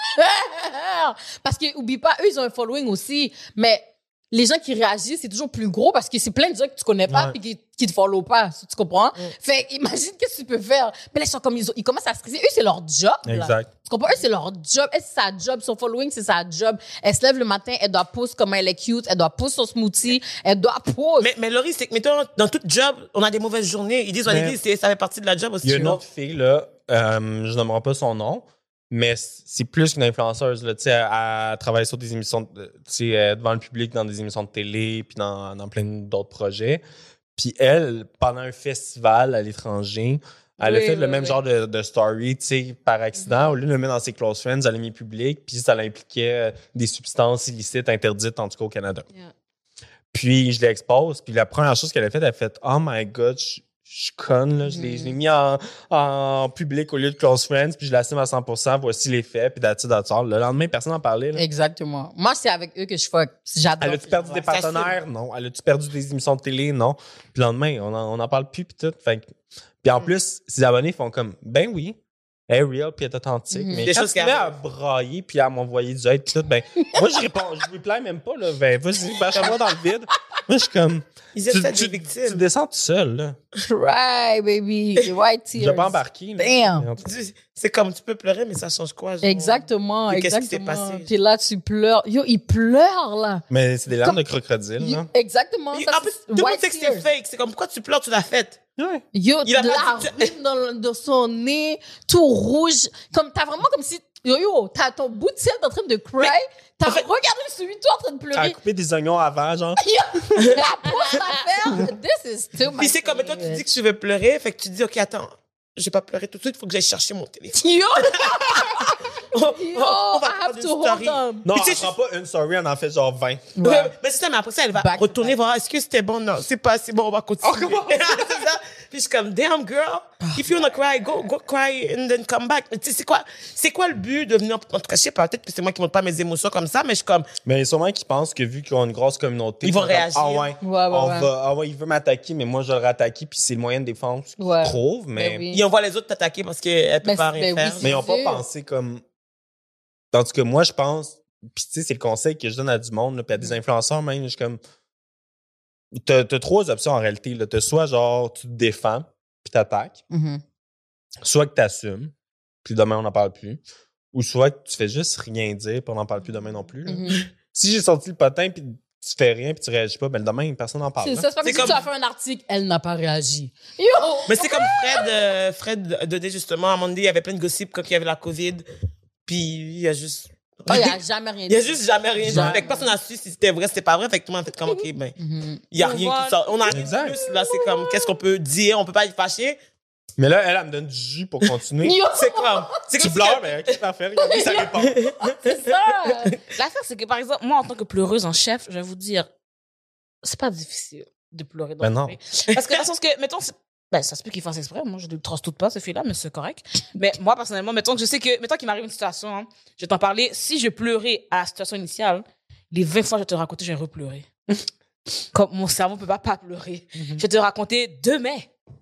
pleurent. Parce que, oublie pas, eux, ils ont un following aussi. Mais les gens qui réagissent, c'est toujours plus gros parce que c'est plein de gens que tu connais pas Ouais. puis qui, qui te follow pas. Tu comprends? Mm. Fait imagine qu'est-ce que tu peux faire. Mais là, ils sont comme, ils, ont- ils commencent à stresser. Eux, c'est leur job. là. Exact. Tu comprends? Eux, c'est leur job. Elle, c'est sa job. Son following, c'est sa job. Elle se lève le matin, elle doit poster comment elle est cute, elle doit poster son smoothie, elle doit poster. Mais, mais Laurie, c'est que, mettons, dans tout job, on a des mauvaises journées. Ils disent, on Mais- l'église, c'est- ça fait partie de la job aussi. Il y a une tu vois. autre fille, là, euh, je nommerai pas son nom, mais c'est plus qu'une influenceuse, là, tu sais, elle, elle travaille sur des émissions, de- tu sais, euh, devant le public dans des émissions de télé, puis dans, dans plein d'autres projets. Puis elle, pendant un festival à l'étranger, elle a Oui, fait le oui, même oui. genre de, de story, tu sais, par accident. Au lieu de le mettre dans ses close friends, elle l'a mis public, puis ça impliquait euh, des substances illicites interdites, en tout cas au Canada. Yeah. Puis je l'expose, puis la première chose qu'elle a faite, elle a fait « Oh my God, je je suis conne, là. Je l'ai je l'ai mis en, en public au lieu de close friends, puis je l'assume à cent pour cent. Voici les faits, puis that's it, that's all. Le lendemain, personne n'en parlait. Là. Exactement. Moi, c'est avec eux que je fuck. J'adore. Elle a-tu perdu des Ça partenaires? Non. Elle a-tu perdu des émissions de télé? Non. Puis le lendemain, on en, on en parle plus, puis tout. Fait que- puis en plus, ses abonnés font comme, ben oui, elle est real, puis elle est authentique. Mhm. Mais Des quand choses tu te qui mets à arrivent. brailler, puis à m'envoyer du hate, puis tout, ben, moi, je réponds, je reply même pas, là. Ben, vas-y, bâche-moi dans le vide. Moi, je suis comme, Ils tu, essaient tu, des tu victimes. descends tout seul, là. Right, baby. White Je tears. vais pas embarquer. là. Damn. C'est comme, tu peux pleurer, mais ça change quoi? genre? Exactement, Et qu'est-ce qui s'est exactement. passé? Puis là, tu pleures. Yo, il pleure, là. Mais c'est des larmes Comme- de crocodile, Il- là. Exactement. Et ça, en plus, c'est tout le monde white sait que c'est tears. fake. C'est comme, pourquoi tu pleures, tu l'as faite? Ouais. Yo, Il a de la pas dit- rime dans, le- dans son nez, tout rouge. Comme, t'as vraiment comme si, yo, yo, t'as ton bout de ciel en train de cry. T'as en fait- regardé celui toi en train de Elle a pleurer. coupé des oignons avant, genre. Yo, la pointe à faire. This is too much. Puis c'est comme, toi, tu dis que tu veux pleurer, fait que tu dis, OK, attends, je vais pas pleurer tout de suite, il faut que j'aille chercher mon téléphone. Yo, on, yo, on va I have prendre une to hold story. on. Non, Puis tu elle sais, prend pas une story, elle en fait genre vingt. Ouais. Mais c'est ça, mais après ça, elle va Back to retourner back. voir, est-ce que c'était bon? Non, c'est pas assez bon, on va continuer. Oh, comment? C'est ça. Puis je suis comme, damn, girl, if you wanna cry, go, go cry and then come back. Mais tu sais, c'est quoi, c'est quoi le but de venir, en tout cas, je sais pas, peut-être que c'est moi qui montre pas mes émotions comme ça, mais je suis comme, Mais sûrement qu'ils pensent que vu qu'ils ont une grosse communauté, Ils vont sont comme, réagir. Ah ouais, Ouais, ouais, on ouais. Va, ah ouais, il veut m'attaquer, mais moi je vais le rattaquer, puis c'est le moyen de défense qu'ils Ouais. trouvent, mais, Ben oui. ils envoient les autres t'attaquer parce qu'elles peuvent Ben, pas c'est- rien ben oui, faire. mais ils n'ont pas sûr. pensé comme. En tout cas, moi je pense, puis tu sais, c'est le conseil que je donne à du monde, là, puis à des influenceurs même, je suis comme. T'as t'as trois options en réalité. Là. T'as soit genre, tu te défends, puis t'attaques, Mhm. soit que t'assumes, puis demain on n'en parle plus, ou soit que tu fais juste rien dire, puis on n'en parle plus demain non plus. là. Mhm. Si j'ai sorti le potin puis tu fais rien puis tu réagis pas, ben demain, personne n'en parle. C'est là. ça, c'est pas C'est comme si comme- tu as fait un article, elle n'a pas réagi. Yo! Mais c'est comme Fred, euh, Fred Dodé, justement, à un moment donné, il y avait plein de gossip quand il y avait la COVID. Puis il y a juste... Oh, il a jamais rien Il y a dit. juste jamais rien dit. Jamais. Fait que personne n'a su si c'était vrai, c'était pas vrai. Fait que tout le monde a fait comme, OK, ben, Mhm. il y a On rien voit- qui sort. On a rien Exact. de plus. Là, c'est comme, qu'est-ce qu'on peut dire? On peut pas être fâché. Mais là, elle, elle me donne du jus pour continuer. Yo! C'est comme, c'est Tu comme pleures, mais qu'est-ce que t'as fait? Regardez, ça répond. C'est ça! L'affaire, c'est que, par exemple, moi, en tant que pleureuse en chef, je vais vous dire, c'est pas difficile de pleurer dans Ben le non. film. Parce que, dans le sens que, mettons, c'est- ben, ça se peut qu'il fasse exprès. Moi, je ne le trosse tout pas, ce fille-là, mais c'est correct. Mais moi, personnellement, mettons que je sais que, mettons qu'il m'arrive une situation, hein, je vais t'en parler. Si je pleurais à la situation initiale, les vingt fois que je vais te raconter, je vais repleurer. Comme mon cerveau ne peut pas pas pleurer. Je vais te raconter demain.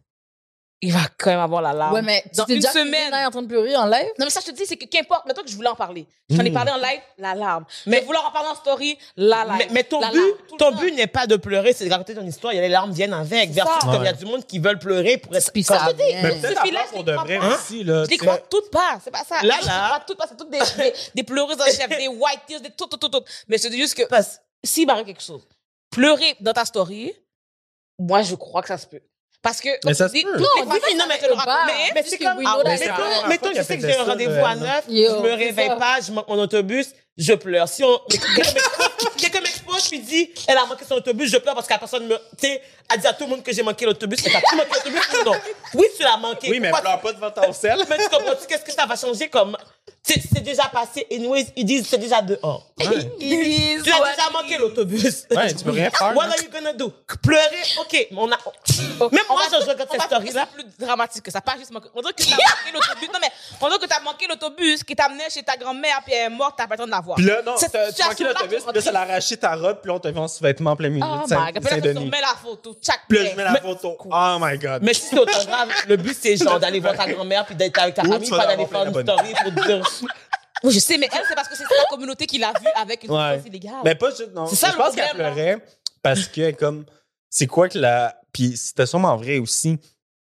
Il va quand même avoir la larme. Ouais, mais tu dans t'es une déjà semaine. semaine en train de pleurer en live? Non, mais ça, je te dis, c'est que qu'importe, mettons que je voulais en parler. J'en ai Mm. parlé en live, la larme. Mais vouloir en parler en story, la larme. Mais, mais ton La but, larme, tout le ton temps. but n'est pas de pleurer, c'est de raconter ton histoire. Il y a les larmes viennent avec. Versus ça. comme il y a Ouais. du monde qui veulent pleurer pour être Puis comme- ça Mais vient. peut-être Ce fil-là, après, pour je de les vrai crois pas. aussi, là. Je les tu crois sais. toutes pas, c'est pas ça. Là, Je les là. crois toutes pas, c'est toutes des, des, des pleureuses en chef, des white tears, des tout, tout, tout, tout. Mais c'est juste que, Parce- s'il m'arrive quelque chose, pleurer dans ta story, moi, je crois que ça se peut. Parce que, Mais ça tu se peut. dis- Non, mais dis non, non, mais mais je te le raconte. Mais, Mais c'est Puisque comme, we ah, know that mettons, c'est vrai. mettons, je sais que j'ai un rendez-vous à neuf, Yo, je me c'est réveille ça. pas, je manque mon autobus, je pleure. Si on, quelqu'un m'expose- quelqu'un m'expose puis dit, elle a manqué son autobus, je pleure parce que la personne me, tu sais, a dit à tout le monde que j'ai manqué l'autobus. Est-ce que t'as manqué l'autobus ou non? Oui, tu l'as manqué. Oui, mais Pourquoi pleure pas devant ton sel. Mais tu comprends-tu qu'est-ce que ça va changer comme, c'est c'est déjà passé, anyways, ils disent c'est déjà dehors. Ouais. Ils Tu l'as déjà manqué l'autobus. Ouais, tu peux rien faire. What là. are you gonna do? Pleurer? OK, on a, même moi, je regarde On cette va story là. c'est plus dramatique que ça. Pas juste manquer. On dirait que t'as manqué l'autobus. Non, mais on dirait que t'as manqué l'autobus qui t'amenait chez ta grand-mère puis elle est morte, t'as pas le temps de la voir. Puis là, non, Cette t'as- tu manquais situation-là, l'autobus, tu puis là, ça l'a arraché ta robe, puis là, on t'a vu en sous-vêtements en plein milieu Oh de Saint- my God. Puis là, tu Saint-Denis. mets la photo. Chaque Puis là, je mets la Mais- photo. Oh my God. Mais si c'est autographe, le but c'est genre d'aller voir ta grand-mère puis d'être avec ta Ou famille, tu vas pas d'aller avoir faire plein une d'abonnés. story pour dire. Oui, je sais, mais elle, c'est parce que c'est la communauté qui l'a vue avec une Ouais. substance illégale. Mais pas juste, non. C'est ça, je le pense qu'elle problème, pleurait parce que, comme, c'est quoi que la. Puis c'était sûrement vrai aussi,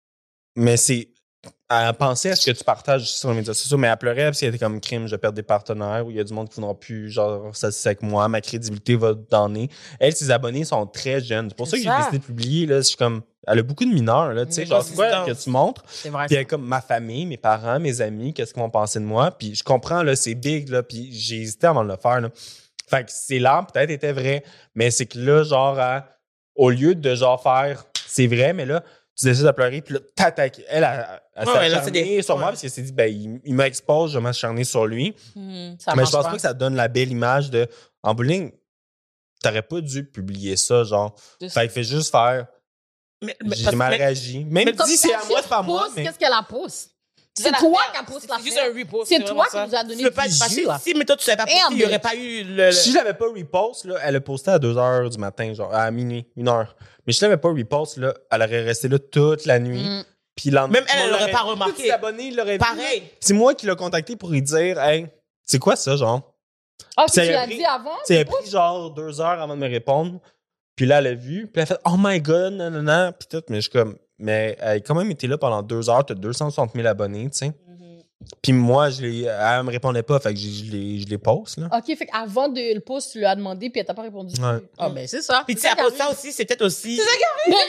mais c'est. Elle pensait à ce que tu partages sur les médias sociaux, mais elle pleurait parce qu'elle était comme crime, je perds des partenaires, où il y a du monde qui ne voudra plus, genre, s'associer avec moi, ma crédibilité va donner. Elle, ses abonnés sont très jeunes. C'est pour ça que C'est j'ai ça. décidé de publier, là. Je suis comme. Elle a beaucoup de mineurs, là, tu sais, Une genre, c'est quoi consistance. que tu montres? C'est vrai. Puis elle est comme ma famille, mes parents, mes amis, qu'est-ce qu'ils vont penser de moi? Puis je comprends, là, c'est big, là, puis j'ai hésité avant de le faire, là. Fait que ces larmes, peut-être, étaient vraies, mais c'est que là, genre, à- au lieu de, genre, faire c'est vrai, mais là, tu décides de pleurer, puis là, t'attaques. Elle, elle, elle Ouais, s'est ouais, là, c'est acharnée des- sur moi ouais. parce qu'elle s'est dit, ben, il, il m'expose, je vais m'acharner sur lui. Hmm. Ça mais marche je pense pas. que ça donne la belle image de, en bowling, t'aurais pas dû publier ça, genre. De- Fait que fais juste faire, Mais, mais- j'ai parce- mal mais- réagi. Même Comme si c'est ta à moi, c'est pas à fille moi, pousse, mais. Qu'est-ce qu'elle a pousse? C'est C'est ça toi l'affaire. qui a poussé C'est l'affaire. juste un repost. C'est vraiment toi ça. qui nous a Tu donné veux du pas être passé. jus, là. Si, mais toi, tu savais pas Et en posté, il y aurait bitch. pas eu le. Si je l'avais pas repost, là, elle a posté à deux heures du matin, genre à minuit, une heure. Mais si je l'avais pas repost, là, elle aurait resté là toute la nuit. Mm. Puis le lendemain, Même elle, tout le elle monde l'aurait pas vu. remarqué. Tous ses abonnés, ils l'auraient vu. Pareil. C'est moi qui l'ai contacté pour lui dire, hey, c'est quoi ça, genre? Ah, Ça puis tu a l'as pris- dit avant? Ça a pris genre deux heures avant de me répondre. Puis là, elle a vu. Puis elle a fait, oh my god, non, non, non. Puis tout. Mais je suis comme, mais elle a quand même été là pendant deux heures. T'as deux cent soixante mille abonnés, tu sais. Puis moi, je l'ai, elle me répondait pas. Fait que je, je les, je les poste, là. OK, fait qu'avant de le post, tu lui as demandé, puis elle t'a pas répondu. Ouais. Ah, ben c'est ça. Puis tu sais, à cause de ça aussi, c'est peut-être aussi. Mais yo,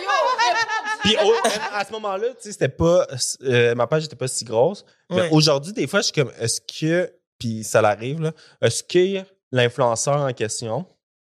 Puis au- à ce moment-là, tu sais, c'était pas. euh, ma page était pas si grosse. Mais Ouais. aujourd'hui, des fois, je suis comme, est-ce que. Puis ça l'arrive, là. Est-ce que l'influenceur en question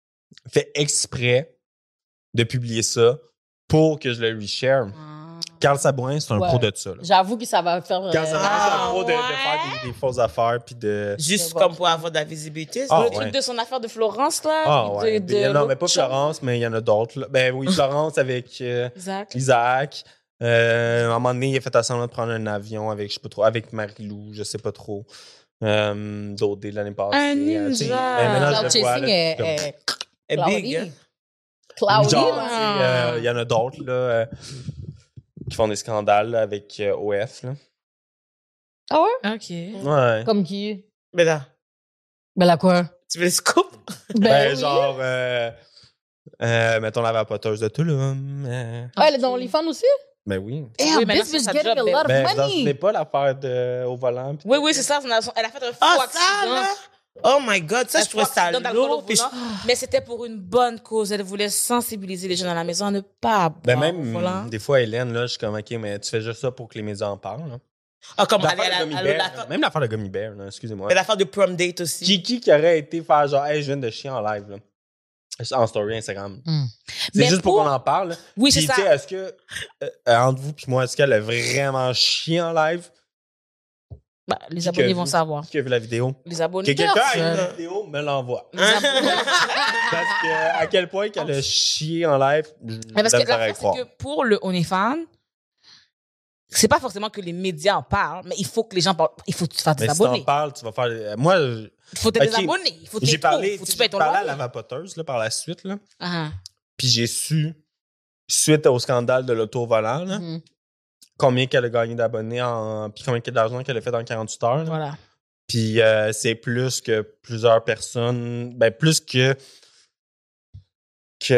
fait exprès de publier ça pour que je le reshare? Carl Sabourin, c'est un Ouais. pro de ça, là. J'avoue que ça va faire... Carl Sabourin, euh, c'est un Ah, pro de, de ouais. faire des, des fausses affaires puis de. Juste Je vois. comme pour avoir de la visibilité. Ah, Le ça. truc ouais. de son affaire de Florence, là. Ah puis ouais. de- Il y a- de non, mais pas l'autre chose. Florence, mais il y en a d'autres, là. Ben oui, Florence avec euh, Exact. Isaac. Euh, à un moment donné, il a fait semblant de prendre un avion avec, je sais pas trop, avec Marie-Lou, je sais pas trop. Euh, D'autres de l'année passée. Un euh, tu sais. ninja. Ben, maintenant, Cloud je le vois, chasing là, est, comme- est est cloudy. big. hein. Cloudy, Genre, là. tu sais, euh, il y en a d'autres, là, euh, qui font des scandales là, avec euh, O F, là. Ah ouais? OK. Ouais. Comme qui? Mais là, Ben là quoi? tu veux le scoop? Ben, oui. genre, euh, euh, mettons la vapoteuse de Tulum. euh, Ah, elle est dans OnlyFans aussi? ben oui. Damn, Oui, mais là, this c'est bitch sa getting a job, lot of Ben, vous en money. souvenez pas l'affaire de, au volant? pis Oui, tout? oui, c'est ça. son- Elle a fait un faux Ah, ça, accident. là! Oh my God, ça, Elle je trouvais ça dans l'alcool au lourd. puis je- volant, mais c'était pour une bonne cause. Elle voulait sensibiliser les gens à la maison à ne pas boire Ben au même, volant. des fois, Hélène, là, je suis comme, OK, mais tu fais juste ça pour que les médias en parlent. Là. Ah, comme aller L'affaire à de la- Gummy à Bear, l'affaire- même l'affaire de Gummy Bear, là, excusez-moi. mais l'affaire de prom date aussi. Qui, qui qui aurait été faire genre, hey, je viens de chier en live, là? En story Instagram. Mm. C'est Mais juste pour, pour- qu'on en parle. là. Oui, c'est Puis, ça. tu sais, est-ce que, euh, entre vous puis moi, est-ce qu'elle a vraiment chié en live? Bah, les Qui abonnés a vont vu? savoir. Qui a vu la vidéo? Les abonnés. Que quelqu'un a Personne. une vidéo, me l'envoie. Les abonnés. Parce que, à quel point qu'elle a chié en live, j'ai Mais parce de la que misère à l'affaire, croire. c'est que pour le OnlyFans, c'est pas forcément que les médias en parlent, mais il faut que les gens parlent. Il faut que tu fasses des Mais si t'en abonnés. parles, tu vas faire. euh, Moi, je- Il faut que tu aies Ok. des abonnés. Il faut que j'ai t'aies parlé, tout. Faut que tu j'ai payes ton parlé à loyer. la vapoteuse là, par la suite, là. Ah, Puis j'ai su, suite au scandale de l'auto-volant, là, Mhm. combien qu'elle a gagné d'abonnés en. Puis combien d'argent qu'elle a fait dans quarante-huit heures. là. voilà. Puis euh, c'est plus que plusieurs personnes. Ben, plus que. Que,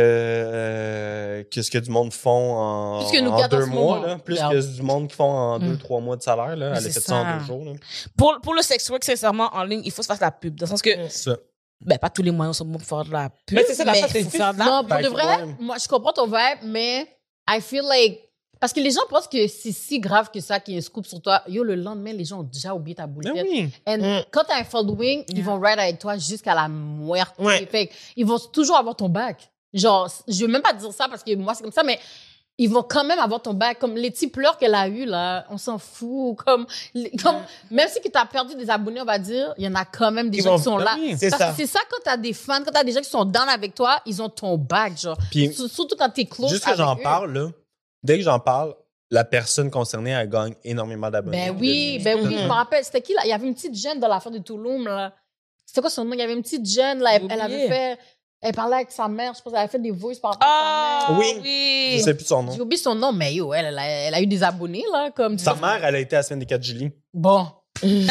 euh, que ce que du monde font en, Plus que nous en quatre en deux ce mois. moment. Là, plus Regarde. que du monde qui font en Mm. deux, trois mois de salaire. Là. Mais Elle a c'est fait ça en ça. deux jours. Là. Pour, pour le sex work, sincèrement, en ligne, il faut se faire de la pub. Dans le sens que, Ça. ben, pas tous les moyens sont bons pour faire de la pub. Mais c'est ça, la mais face, il faut c'est- faire de la Non, pour Fait de que, vrai, ouais. moi, je comprends ton vibe, mais I feel like... Parce que les gens pensent que c'est si grave que ça, qu'il y ait un scoop sur toi. Yo, le lendemain, les gens ont déjà oublié ta Ben boulette. oui. And Mm. quand t'as un following, ils Yeah. vont ride avec toi jusqu'à la muerte. Ouais. Fait que ils vont toujours avoir ton bac. Genre, je veux même pas dire ça parce que moi, c'est comme ça, mais ils vont quand même avoir ton bac. Comme les petits pleurs qu'elle a eu là, on s'en fout. Comme, les- comme même si tu as perdu des abonnés, on va dire, il y en a quand même des Ils gens vont- qui sont Ben là. oui. C'est Parce ça. que c'est ça quand t'as des fans, quand t'as des gens qui sont down avec toi, ils ont ton bac, genre. Puis- Sur- Surtout quand t'es close Juste que avec j'en eux. parle, là, dès que j'en parle, la personne concernée, elle gagne énormément d'abonnés. Ben oui, ben oui, je me rappelle. C'était qui, là? Il y avait une petite jeune dans l'affaire de Touloum, là. C'était quoi son nom? Il y avait une petite jeune, là. Elle, J'ai elle avait oublié. fait... Elle parlait avec sa mère, je pense qu'elle avait fait des voices par rapport à Ah, sa mère. Oui. oui. Je sais plus son nom. J'ai oublié son nom, mais yo, elle, elle, a, elle a eu des abonnés, là, comme... Sa mère, elle a été à la semaine des quatre Julie. Bon. À cause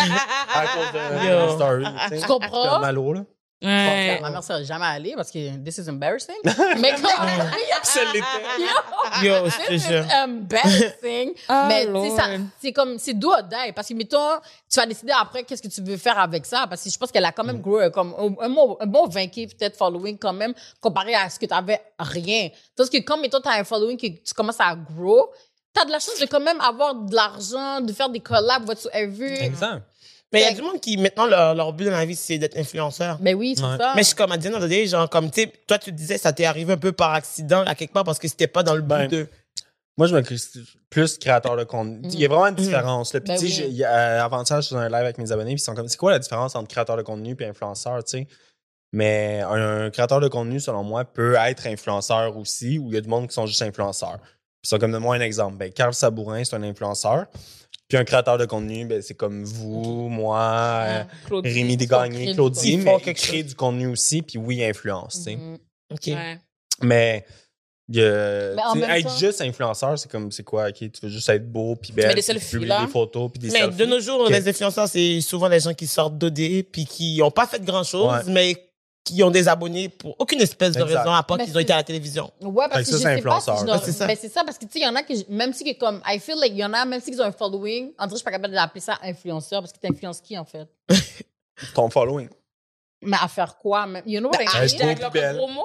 de Yo. la story. tu sais. Tu comprends? Comme Malo, là. Ouais. Ma mère serait jamais allée parce que this is embarrassing. Mais comme... Ça l'était. Yo, je te This is jure. embarrassing. Ah, mais tu sais, ça, Lord. c'est comme, c'est do or die. Parce que, mettons, tu vas décider après qu'est-ce que tu veux faire avec ça. Parce que je pense qu'elle a quand même grow, euh, comme, un, un bon, un bon vingt K, peut-être, following quand même, comparé à ce que tu avais rien. Parce que quand, mettons, tu as un following que tu commences à grow, tu as de la chance de quand même avoir de l'argent, de faire des collabs whatsoever. Exact. Mais il y a du monde qui, maintenant, leur, leur but dans la vie, c'est d'être influenceur. Ben oui, c'est Ouais. ça. Mais je suis comme à dire, non, genre, comme, tu sais, toi, tu disais, ça t'est arrivé un peu par accident, à quelque part, parce que c'était pas dans le but Ben, de. Moi, je me considère plus créateur de contenu. Il y a vraiment une différence. Là. Puis, Ben tu sais, oui. j'ai- il y a- avant-hier, je suis dans un live avec mes abonnés, puis ils sont comme, c'est quoi la différence entre créateur de contenu et influenceur, tu sais? Mais un, un créateur de contenu, selon moi, peut être influenceur aussi, ou il y a du monde qui sont juste influenceurs. Puis, ils sont comme, donne-moi un exemple. Ben, Carl Sabourin, c'est un influenceur. Puis, un créateur de contenu, ben, c'est comme vous, moi, euh, Claudie. Rémi crée Desgagnés, du Claudie, contenu. Ils mais font ils quelque créent du contenu aussi, puis oui, influence, tu sais. Mhm. OK. Ouais. Mais, il y a- Mais en tu sais, même être temps- juste influenceur, c'est comme, c'est quoi, ok? Tu veux juste être beau, puis belle, mets des puis selfies, publier là. des photos, puis des Mais selfies. de nos jours, Ok. les influenceurs, c'est souvent les gens qui sortent d'O D puis qui ont pas fait grand-chose, Ouais. mais qui ont des abonnés pour aucune espèce de Exact. raison, à part Mais qu'ils ont été c'est- à la télévision. Ouais, Fait parce que que, ça, je c'est sais pas si influenceur. je Ouais, c'est ça. Ben, c'est ça, parce que, tu sais, il y en a que, je- même si que comme, I feel like, il y en a, même si ils ont un following, en vrai, je suis pas capable d'appeler ça influenceur, parce que t'influences qui, en fait? Ton following. Mais à faire quoi? même? You know what I Ben, mean? Hashtag beau, leur belle. promo.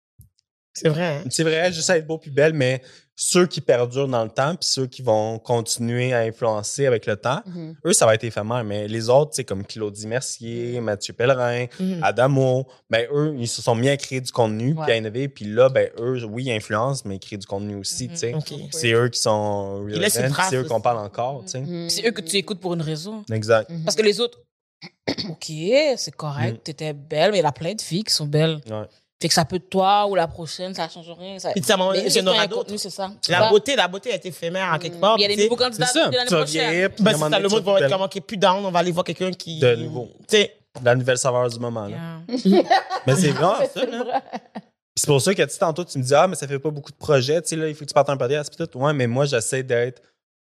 C'est vrai, hein? C'est vrai, juste être beau puis belle, mais ceux qui perdurent dans le temps, puis ceux qui vont continuer à influencer avec le temps, Mhm. eux, ça va être éphémère. Mais les autres, c'est comme Claudie Mercier, Mathieu Pellerin, Mhm. Adamo, ben eux, ils se sont mis à créer du contenu, puis Ouais. à innover. Puis là, ben eux, oui, ils influencent, mais ils créent du contenu aussi, Mhm. tu sais. OK. C'est eux qui sont Ils laissent une relevant, trace c'est eux qu'on aussi. parle encore, tu sais. Mhm. C'est eux que tu écoutes pour une raison. Exact. Mhm. Parce que les autres, OK, c'est correct, Mm. t'étais belle, mais il y a plein de filles qui sont belles. Ouais. Fait que ça peut être toi ou la prochaine, ça change rien. Ça... Puis, tu sais, à un moment Mais donné, eux, il y en ils font aura un d'autres. contenu, c'est ça. La Ça. beauté, la beauté est éphémère à quelque part. Il y a des puis, tu sais, nouveaux C'est candidats ça. de l'année Tu vas prochaine. vieillir, puis ben, à un c'est moment ça, donné, le tu monde vas va être belle. comment qui est plus down, on va aller voir quelqu'un qui. De nouveau. Tu sais, La nouvelle saveur du moment, là. Yeah. Mais c'est vraiment Mais ça, c'est là. vrai. Puis c'est pour ça que, tu sais, tantôt, tu me dis, ah, mais ça fait pas beaucoup de projets, tu sais, là, il faut que tu partes un podcast, puis tout. Ouais, mais moi, j'essaie d'être,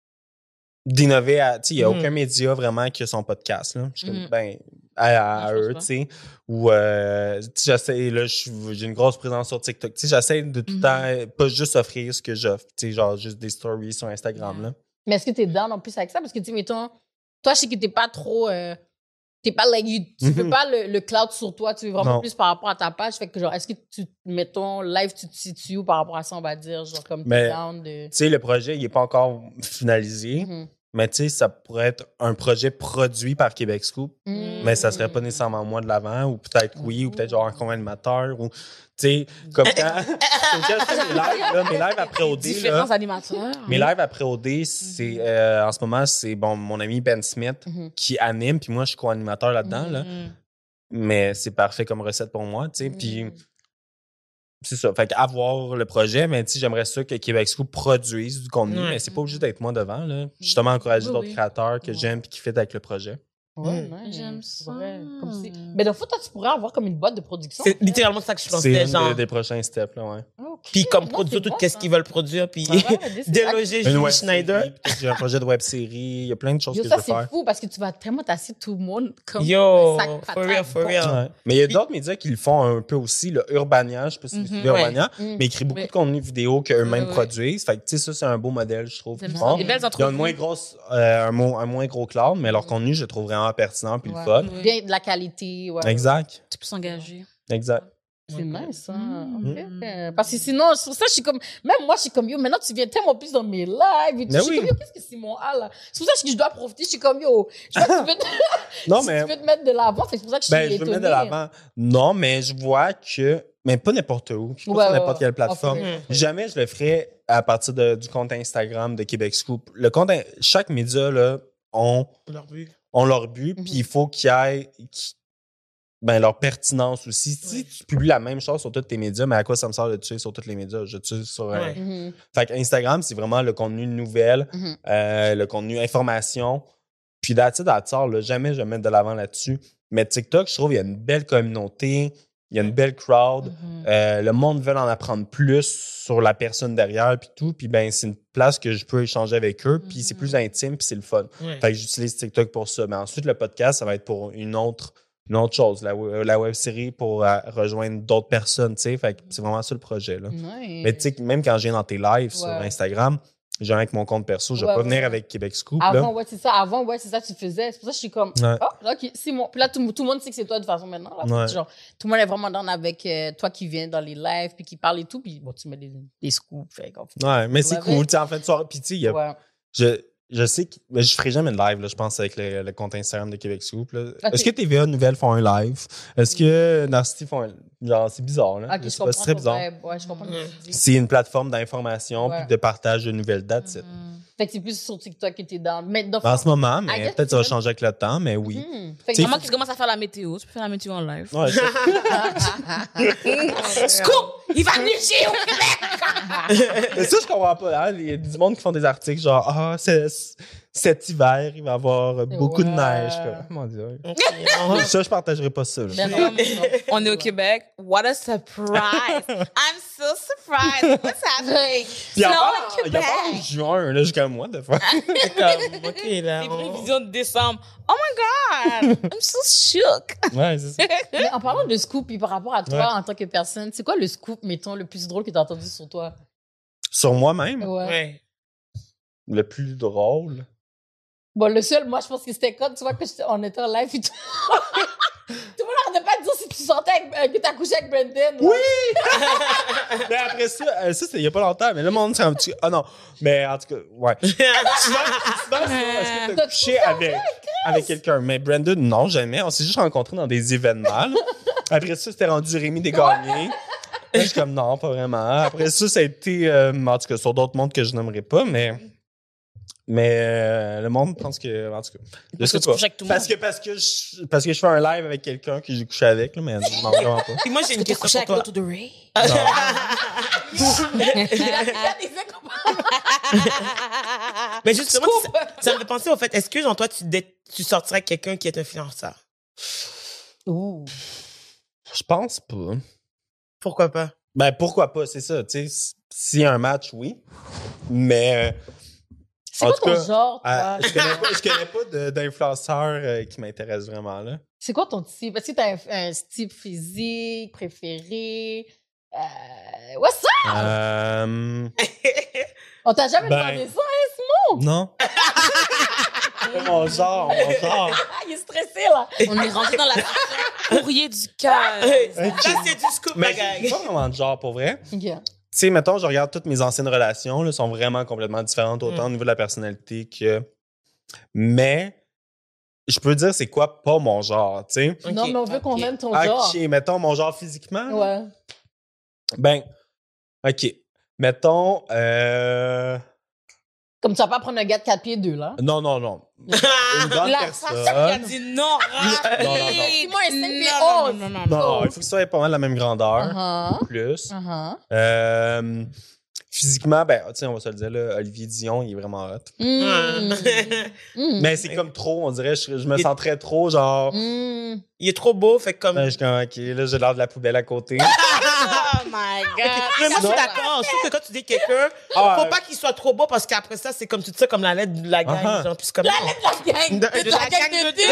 d'innover à, tu sais, il y a Mhm. aucun média vraiment qui a son podcast, là. Je suis comme, Mhm. ben, à, à- à Non, je pense eux, pas. tu sais. Ou, euh, tu sais, j'essaie, là, je suis- j'ai une grosse présence sur TikTok. Tu sais, j'essaie de tout le Mhm. temps, pas juste offrir ce que j'offre, tu sais, genre juste des stories sur Instagram, là. Mais est-ce que t'es down en plus avec ça? Parce que, tu sais, mettons, toi, je sais que t'es pas trop, euh, T'es pas, like, you- tu veux Mhm. pas le, le cloud sur toi, tu veux vraiment Non. plus par rapport à ta page. Fait que, genre, est-ce que tu, mettons, live, tu te situes où par rapport à ça, on va dire, genre, comme Mais- t'es down de. Tu sais, le projet, il est pas encore finalisé, Mhm. mais tu sais, ça pourrait être un projet produit par Québec Scoop, Mhm. mais ça serait pas nécessairement moi de l'avant, ou peut-être oui, ou peut-être genre un co-animateur, ou tu sais, comme quand. Comme quand je fais mes lives, là, mes lives après O D, là, Différents animateurs. mes lives après O D, c'est euh, en ce moment, c'est bon, mon ami Ben Smith Mhm. qui anime, puis moi, je suis co-animateur là-dedans, là. Mhm. Mais c'est parfait comme recette pour moi, tu sais. Puis Mhm. c'est ça. Fait qu'avoir le projet, mais tu sais, j'aimerais ça que Québec Scoop produise du contenu, Ouais. mais c'est pas obligé d'être moi devant, là. Justement, encourager Oui, d'autres oui. créateurs que Ouais. j'aime puis qui fit avec le projet. Ouais, Mm. nice. J'aime C'est ça. vrai. Comme si... Mais dans le fond, toi, tu pourrais avoir comme une boîte de production. C'est littéralement ça que je C'est pensais, un genre. des, des prochains steps, là, ouais. Ok. Puis comme Non, produire c'est tout bon, qu'est-ce ça. qu'ils veulent produire, puis Ouais, ouais, mais c'est- déloger Une Julie web Schneider. série, peut-être j'ai un projet de web série, il y a plein de choses Yo, que ça, je veux c'est faire. fou parce que tu vas tellement tasser tout le monde comme Yo, un sac for patate real, for bon. real. Ouais. Mais il y a d'autres médias qui le font un peu aussi, le Urbania, je sais pas si vous Mhm. suivez Ouais. Urbania, Mm. mais ils créent beaucoup Ouais. de contenu vidéo qu'eux-mêmes Ouais, ouais. produisent. Fait que, tu sais, ça, c'est un beau modèle, je trouve. J'aime qu'ils ça. font. Des belles Ils ont entrevues. une moins grosse, euh, un, mo- un moins gros cloud, mais leur contenu, je le trouve vraiment pertinent puis Ouais. le fun. Oui. Bien de la qualité. Ouais. Exact. Tu peux s'engager. Exact. C'est nice, hein? Mm. Ok, ok. Parce que sinon, sur ça, je suis comme. Même moi, je suis comme yo, maintenant, tu viens tellement plus dans mes lives et tout. Mais Je suis oui. comme yo, qu'est-ce que c'est mon A là? C'est pour ça que je dois profiter. Je suis comme yo, je vois que tu veux te, Non, si mais. tu veux te mettre de l'avant. fait que C'est pour ça que je suis Ben, je veux étonnée. mettre de l'avant. Non, mais je vois que. Mais pas n'importe où. Je pas Ouais, sur ouais, n'importe ouais. quelle plateforme. Ok. Jamais je le ferais à partir de- du compte Instagram de Québec Scoop. Le compte, in- chaque média, là, ont, Leur but. ont leur but, Mhm. puis il faut qu'il y ait qui- ben, leur pertinence aussi. Si Ouais. tu publies la même chose sur tous tes médias, mais à quoi ça me sert de tuer sur tous les médias? Je tue sur un. Ouais. Mhm, Fait que Instagram, c'est vraiment le contenu nouvelle, mhm. euh, le contenu information. Puis that's it, that's all, là. Jamais je vais mettre de l'avant là-dessus. Mais TikTok, je trouve, il y a une belle communauté, il y a une belle crowd. Mhm. Euh, le monde veut en apprendre plus sur la personne derrière, puis tout. Puis ben, c'est une place que je peux échanger avec eux, puis c'est plus intime, puis c'est le fun. Ouais. Fait que j'utilise TikTok pour ça. Mais ensuite, le podcast, ça va être pour une autre, une autre chose. La, we- la web série pour euh, rejoindre d'autres personnes, tu sais. Fait que c'est vraiment ça le projet, là. Nice. Mais tu sais, même quand je viens dans tes lives sur Ouais. Instagram, je viens avec mon compte perso, je vais Ouais, pas ouais, venir ouais. avec Québec Scoop, Avant, là. ouais, c'est ça. Avant, ouais, c'est ça que tu faisais. C'est pour ça que je suis comme, Ouais. oh, ok, c'est mon. Puis là, tout, tout le monde sait que c'est toi de toute façon maintenant. Là. Ouais. Genre, tout le monde est vraiment dans avec euh, toi qui viens dans les lives, puis qui parle et tout. Puis bon, tu mets des, des scoops. Fait, qu'on- Ouais, mais c'est Ouais, cool, ouais. tu sais, en fait, soirée. Puis tu sais, il y a- Ouais. je, je sais que mais je ferai jamais de live, là, je pense, avec le, le compte Instagram de Québec Scoop, là. Ok. Est-ce que T V A Nouvelles font un live? Est-ce que Narcity font un... Genre, c'est bizarre, là. Ok, Je je sais pas, comprends. c'est très ton bizarre. vibe. Ouais, je comprends ce que tu dis. C'est une plateforme d'information Ouais. puis de partage de nouvelles dates. c'est- Fait que c'est plus sur TikTok que t'es dans. Mais dans En ce moment, I mais guess peut-être ça va tu changer avec le temps, mais oui. Hmm. Fait que T'sais, À moins que tu commences à faire la météo, tu peux faire la météo en live. Ouais, ça- Scoop! Il va neiger au Québec! mais ça, je comprends pas. hein. Il y a du monde qui font des articles genre, ah, c'est- cet hiver, il va y avoir beaucoup de Ouais. neige. Comme, Mon Dieu. Ok. Ça, je partagerai pas ça. là. Ben non, non. On est au Québec. What a surprise! I'm so surprised. What's happening? Puis il y a Snow pas in il y a pas en Québec. juin, là, jusqu'à moi, de fois. C'est comme, ok, là. Les on- prévisions de décembre. Oh my God! I'm so shook. Ouais, c'est ça. Mais en parlant de scoop, puis par rapport à toi Ouais. en tant que personne, c'est quoi le scoop, mettons, le plus drôle que t'as entendu sur toi? Sur moi-même, Ouais. Ouais. le plus drôle. Bon, le seul, moi, je pense que c'était quand, tu vois, que j'étais- on était en live et tout. Tout le monde n'arrêtait pas de dire si tu sortais avec, euh, que t'as couché avec Brendan. Oui! Mais après ça, euh, ça, c'était il y a pas longtemps, mais le monde, c'est un petit. Ah non, mais en tout cas, ouais. Souvent, souvent, c'est est-ce que t'as T'as couché avec, avec quelqu'un? Mais Brandon, non, jamais. On s'est juste rencontrés dans des événements. là. Après ça, c'était rendu Rémi Desgagnés. Là, je suis comme, non, pas vraiment. Après ça, ça a été, euh, en tout cas, sur d'autres mondes que je n'aimerais pas, mais. Mais euh, le monde pense que. En tout cas. Je Parce sais que tu pas. couches avec tout le Parce que, parce, que je, parce que je fais un live avec quelqu'un que j'ai couché avec, là, mais non, vraiment pas. Puis moi, j'ai une Tu as couché question avec pour toi. l'autre de Ray? Mais justement, ça, ça me fait penser au fait, est-ce que, genre, toi, tu, dé- tu sortirais avec quelqu'un qui est influenceur? Ouh. Je pense pas. Pourquoi pas? Ben, pourquoi pas, c'est ça. Tu sais, s'il y a un match, oui. Mais. euh, C'est En quoi tout ton cas, genre, toi? euh, je connais pas, je connais pas de- d'influenceurs euh, qui m'intéressent vraiment, là. C'est quoi ton type? Est-ce que t'as un, un type physique préféré? Euh, what's up? Euh, On t'a jamais Ben- demandé ça, hein, Simon? non. Mon genre, mon genre. Ah, il est stressé, là. On est rentré dans la section courrier du cœur. Ça, c'est du scoop, Mais ma gang. j'ai pas vraiment de genre, pour vrai. OK. Tu sais, mettons, je regarde toutes mes anciennes relations, là, sont vraiment complètement différentes, autant Mm. au niveau de la personnalité que... Mais, je peux dire c'est quoi pas mon genre, tu sais. Non, mais on veut qu'on Ok. aime ton OK, genre. mettons mon genre physiquement. là. Ouais. Ben, OK. Mettons, euh... Comme tu vas pas prendre un gars de quatre pieds deux, là. Non, non, non. Une grande Là, personne. ça, il a dit non, Non, non, non. Dis-moi un cinq pieds non, haut. non, non, non, Non, non. non, il faut que ce soit pas mal la même grandeur. Uh-huh. Plus. Uh-huh. Euh, physiquement, ben, tu sais, on va se le dire, là, Olivier Dion, il est vraiment hot. Mm. Mm. Mais c'est comme trop, on dirait, je, je me sens très trop, genre... Mm. Il est trop beau, fait que comme... Ben, je suis comme, OK, là, j'ai l'air de la poubelle à côté. Oh my God. Mais moi, je Non. suis d'accord. Je trouve que quand tu dis quelqu'un, Ah, faut pas qu'il soit trop beau parce qu'après ça, c'est comme tu dis ça, comme la lettre de la gang. Uh-huh. Genre, puis c'est comme... La lettre de la gang. De- De de la la gang gang de de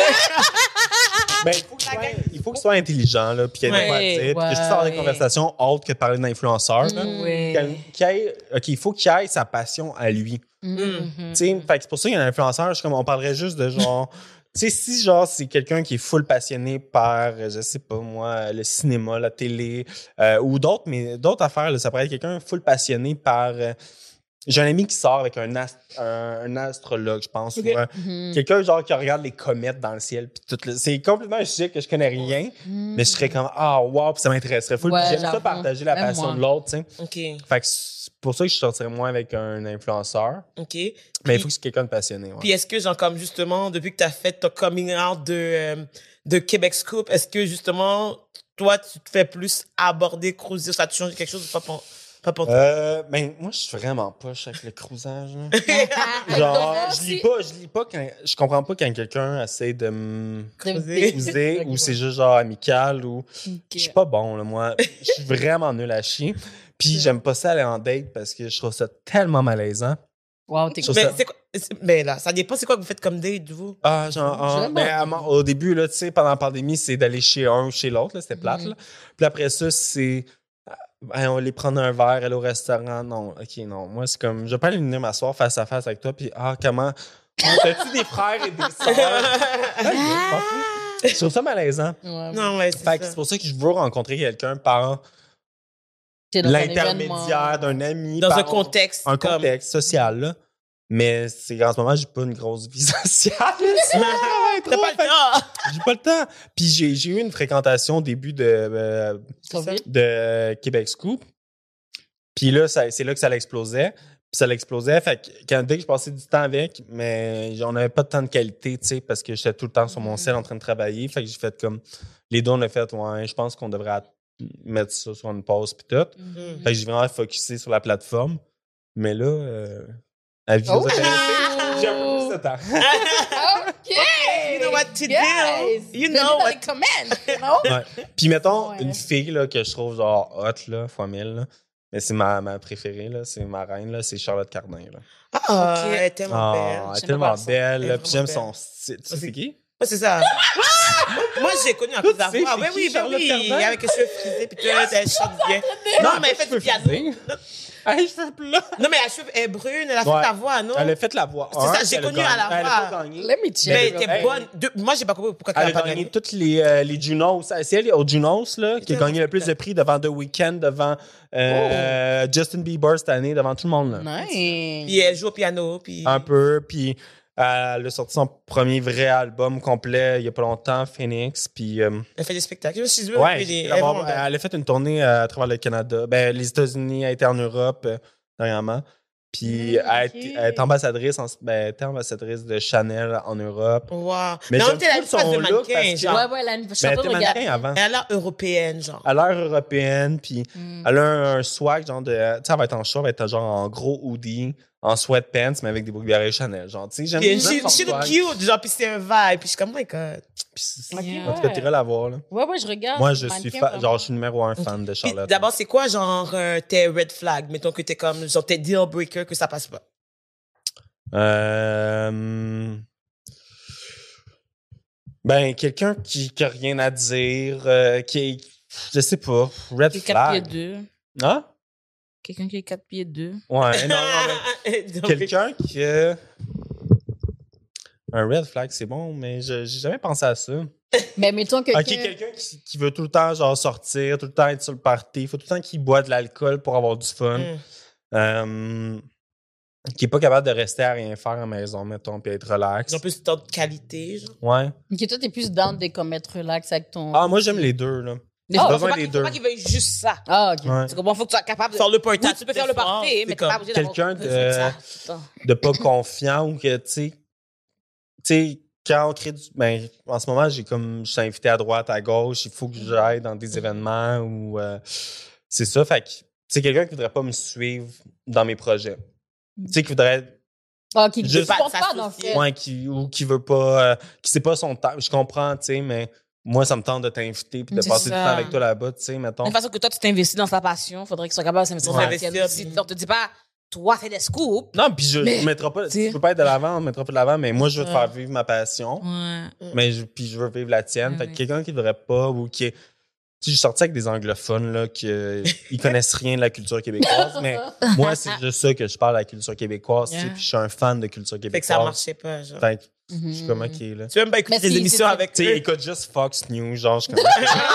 deux. ben, il faut qu'il soit, il faut qu'il soit intelligent, là, puis qu'il ait Ouais, de quoi dire, puis que je puisse ouais, avoir des ouais. conversations autres que de parler d'influenceurs. là. Mm. Oui. Qu'il- qu'il ait- OK, il faut qu'il ait sa passion à lui. Mm. Tu sais, fait que c'est pour ça qu'il y a un influenceur, je suis comme, on parlerait juste de genre... Tu sais, si genre c'est quelqu'un qui est full passionné par, euh, je sais pas moi, le cinéma, la télé, euh, ou d'autres, mais d'autres affaires, là, ça pourrait être quelqu'un full passionné par... euh, j'ai un ami qui sort avec un, ast- un, un astrologue, je pense, Ok. ou un- Mhm. quelqu'un genre qui regarde les comètes dans le ciel, puis tout le- c'est complètement un sujet que je connais rien, mais je serais comme, ah, wow, puis ça m'intéresserait full, Ouais, puis j'aime ça j'avoue. partager la Même passion moi. de l'autre, tu sais. OK, Fait que c'est pour ça que je sortirais moins avec un influenceur, OK. mais il Puis- faut que c'est quelqu'un de passionné, ouais. Puis est-ce que, genre, comme justement, depuis que tu as fait ton coming out de, euh, de Québec Scoop, est-ce que justement, toi, tu te fais plus aborder, cruiser, ça te change quelque chose ou pas pour, pas pour toi? Euh, ben, moi, je suis vraiment poche avec le cruisage, là. Ah, Genre, donc, je lis si- pas, je lis pas quand, je comprends pas quand quelqu'un essaie de me de- cruiser ou c'est juste genre amical ou, je suis pas bon, là, moi. Je suis vraiment nul à chier. Puis j'aime pas ça aller en date parce que je trouve ça tellement malaisant. Wow, t'es Sur Mais ça. c'est quoi? c'est- Mais là, ça dépend, c'est quoi que vous faites comme date, vous? Ah, genre, ah, J'aime ben, pas. à mon- au début, là, tu sais, pendant la pandémie, c'est d'aller chez un ou chez l'autre, là, c'était plate, Mhm. là. Puis après ça, c'est, ah, on va aller prendre un verre, aller au restaurant. Non, ok, non. Moi, c'est comme, je vais pas aller venir m'asseoir face à face avec toi, puis ah, comment, ah, t'as-tu des frères et des sœurs? Ah, je m'en fous. Je trouve ça malaisant. Ouais. Non, ouais, c'est Fait que ça. c'est pour ça que je veux rencontrer quelqu'un par T'es dans un l'intermédiaire événement. d'un ami. Dans par un contexte un comme... contexte social, là. Mais c'est en ce moment, j'ai pas une grosse vie sociale. T'as pas le temps! J'ai pas le temps. Puis j'ai, j'ai eu une fréquentation au début de, euh, Covid. de Québec Scoop. Puis là, ça, c'est là que ça l'explosait. Puis ça l'explosait. Fait que quand, dès que je passais du temps avec, mais on n'avait pas de temps de qualité, tu sais, parce que j'étais tout le temps sur mon sel en train de travailler. Fait que j'ai fait comme... Les deux, on a fait, ouais, je pense qu'on devrait att- mettre ça sur une pause puis tout. Mm. Fait que j'ai vraiment focusé sur la plateforme. Mais là, euh, à vie Oh! j'ai un peu plus de temps. OK! You know what to do. Guys, You donnez know dans what- les comments, you know? Ouais. Puis mettons, Ouais. une fille là, que je trouve genre hot, là, fois mille, là. Mais c'est ma, ma préférée, là. C'est ma reine, là. C'est Charlotte Cardin, là. Ah, Ok. elle est tellement Ah, belle. elle est J'aime tellement pas ça. belle, Elle là. est Puis j'aime vraiment son style. Tu sais, Vas-y. c'est qui? Ouais, c'est ça. Moi, j'ai connu à cause Toi, tu sais, d'avoir. c'est Oui, qui, oui, ben Charlotte oui. Cardin? Avec les cheveux frisés, puis tout, elle chante bien. Non, mais elle fait du piano. Hey, je sais plus là. Non, mais la cheveux est brune, elle a fait Ouais. la voix, non? Elle a fait la voix. C'est ça, un, j'ai puis elle a connu à gagné. la Elle a voix. pas gagné. Let me check. Mais elle était Hey. bonne. De- Moi, j'ai pas compris pourquoi elle Elle a a pas gagné gagné. toutes les, euh, les Junos. C'est elle, aux Junos, là, qui a Ok. gagné le plus de prix devant The Weeknd, devant euh, Justin Bieber cette année, devant tout le monde, là. Nice. Puis elle joue au piano, puis... Un peu, puis elle a sorti son premier vrai album complet il y a pas longtemps, Phoenix, puis... euh, Elle fait des spectacles. Je me suis dit, ouais, elle, est- elle, elle est vraiment belle. elle a fait une tournée euh, à travers le Canada. Ben, les États-Unis, elle a été en Europe euh, dernièrement. Puis Mm, elle, ok. est- elle est ambassadrice, en- ben, elle était ambassadrice de Chanel en Europe. Wow. Mais Mais en j'aime même temps, elle a une full face son de look mannequin, parce que- genre. Ouais, ouais, elle a une Ben, elle chanteuse était de mannequin gars. avant. Elle a l'air européenne, genre. Elle a l'air européenne, puis Mm. elle a un, un swag, genre de... Tu sais, elle va être en short, elle va être genre en gros hoodie, en sweatpants, mais avec des boucles d'oreilles Chanel, genre. Tu sais, j'aime Puis j'aime she, son she look swag. cute, genre, puis c'est un vibe. Puis je suis comme, oh my God. Puis c'est- Ok, En tout cas, ouais. t'iras la voir, là. Ouais, ouais, je regarde. Moi, je Mannequin, suis fa- vraiment. genre, je suis numéro un fan de Puis Charlotte. d'abord, c'est quoi, genre, euh, tes red flags? Mettons que t'es comme, genre, tes deal breakers, que ça passe pas. Euh... Ben, quelqu'un qui n'a rien à dire, euh, qui est, je sais pas, red Qui est quatre pieds flag. deux. Hein? Quelqu'un qui est quatre pieds deux. Ouais, non, non, mais Donc, quelqu'un qui, euh, Un red flag, c'est bon, mais je, j'ai jamais pensé à ça. Mais mettons que. Ok, quelqu'un qui, qui veut tout le temps genre sortir, tout le temps être sur le party, faut tout le temps qu'il boit de l'alcool pour avoir du fun. Mm. Euh, qui est pas capable de rester à rien faire à la maison, mettons, puis être relax. Ils ont plus de temps de qualité, genre. Ouais. Ok, toi, t'es plus down de comme être relax avec ton. Ah, moi, j'aime les deux, là. Mais Ah, faut, besoin pas des qu'il- deux. faut pas qu'il veuille juste ça. Ah, ok. Ouais. Tu comprends? Faut que tu sois capable de. Faire le party. Oui, tu peux faire le party, mais t'es pas obligé d'avoir quelqu'un besoin de- ça tout le temps. De pas confiant ou que, tu sais, tu sais, quand on crée du. Ben, en ce moment, j'ai comme. Je suis invité à droite, à gauche, il faut que j'aille dans des événements ou. euh, c'est ça, fait que. C'est quelqu'un qui voudrait pas me suivre dans mes projets. Tu sais, qui voudrait. Ah, qui ne Juste supporte pas pas, dans le s'associer. fait. Ouais, qui, ou qui veut pas. euh, qui sait pas son temps. Je comprends, tu sais, mais moi, ça me tente de t'inviter puis de C'est passer du ça. temps avec toi là-bas, tu sais, mettons. De toute façon que toi, tu t'investis dans sa passion, faudrait qu'il soit capable de s'investir Ouais. dans la tienne aussi. On te dit pas, toi, fais des scoops. Non, puis je Mais, ne mettrai pas. t'sais. Tu peux pas être de l'avant, on mettra pas de l'avant, mais moi, je veux te Ouais. faire vivre ma passion. Ouais. Mais je, puis je veux vivre la tienne. Ouais, fait que ouais. quelqu'un qui voudrait pas ou qui est. Tu sais, je suis sorti avec des anglophones, là, qui euh, ils connaissent rien de la culture québécoise, mais moi, c'est juste ça que je parle de la culture québécoise, tu sais, Yeah. puis je suis un fan de culture Fait que ça québécoise. marchait pas, genre. Fait que je Mhm. suis comme, OK, là. Tu veux même pas écouter Mais des si, émissions c'est- avec Tu sais, eux. écoute juste Fox News, genre, je suis comme.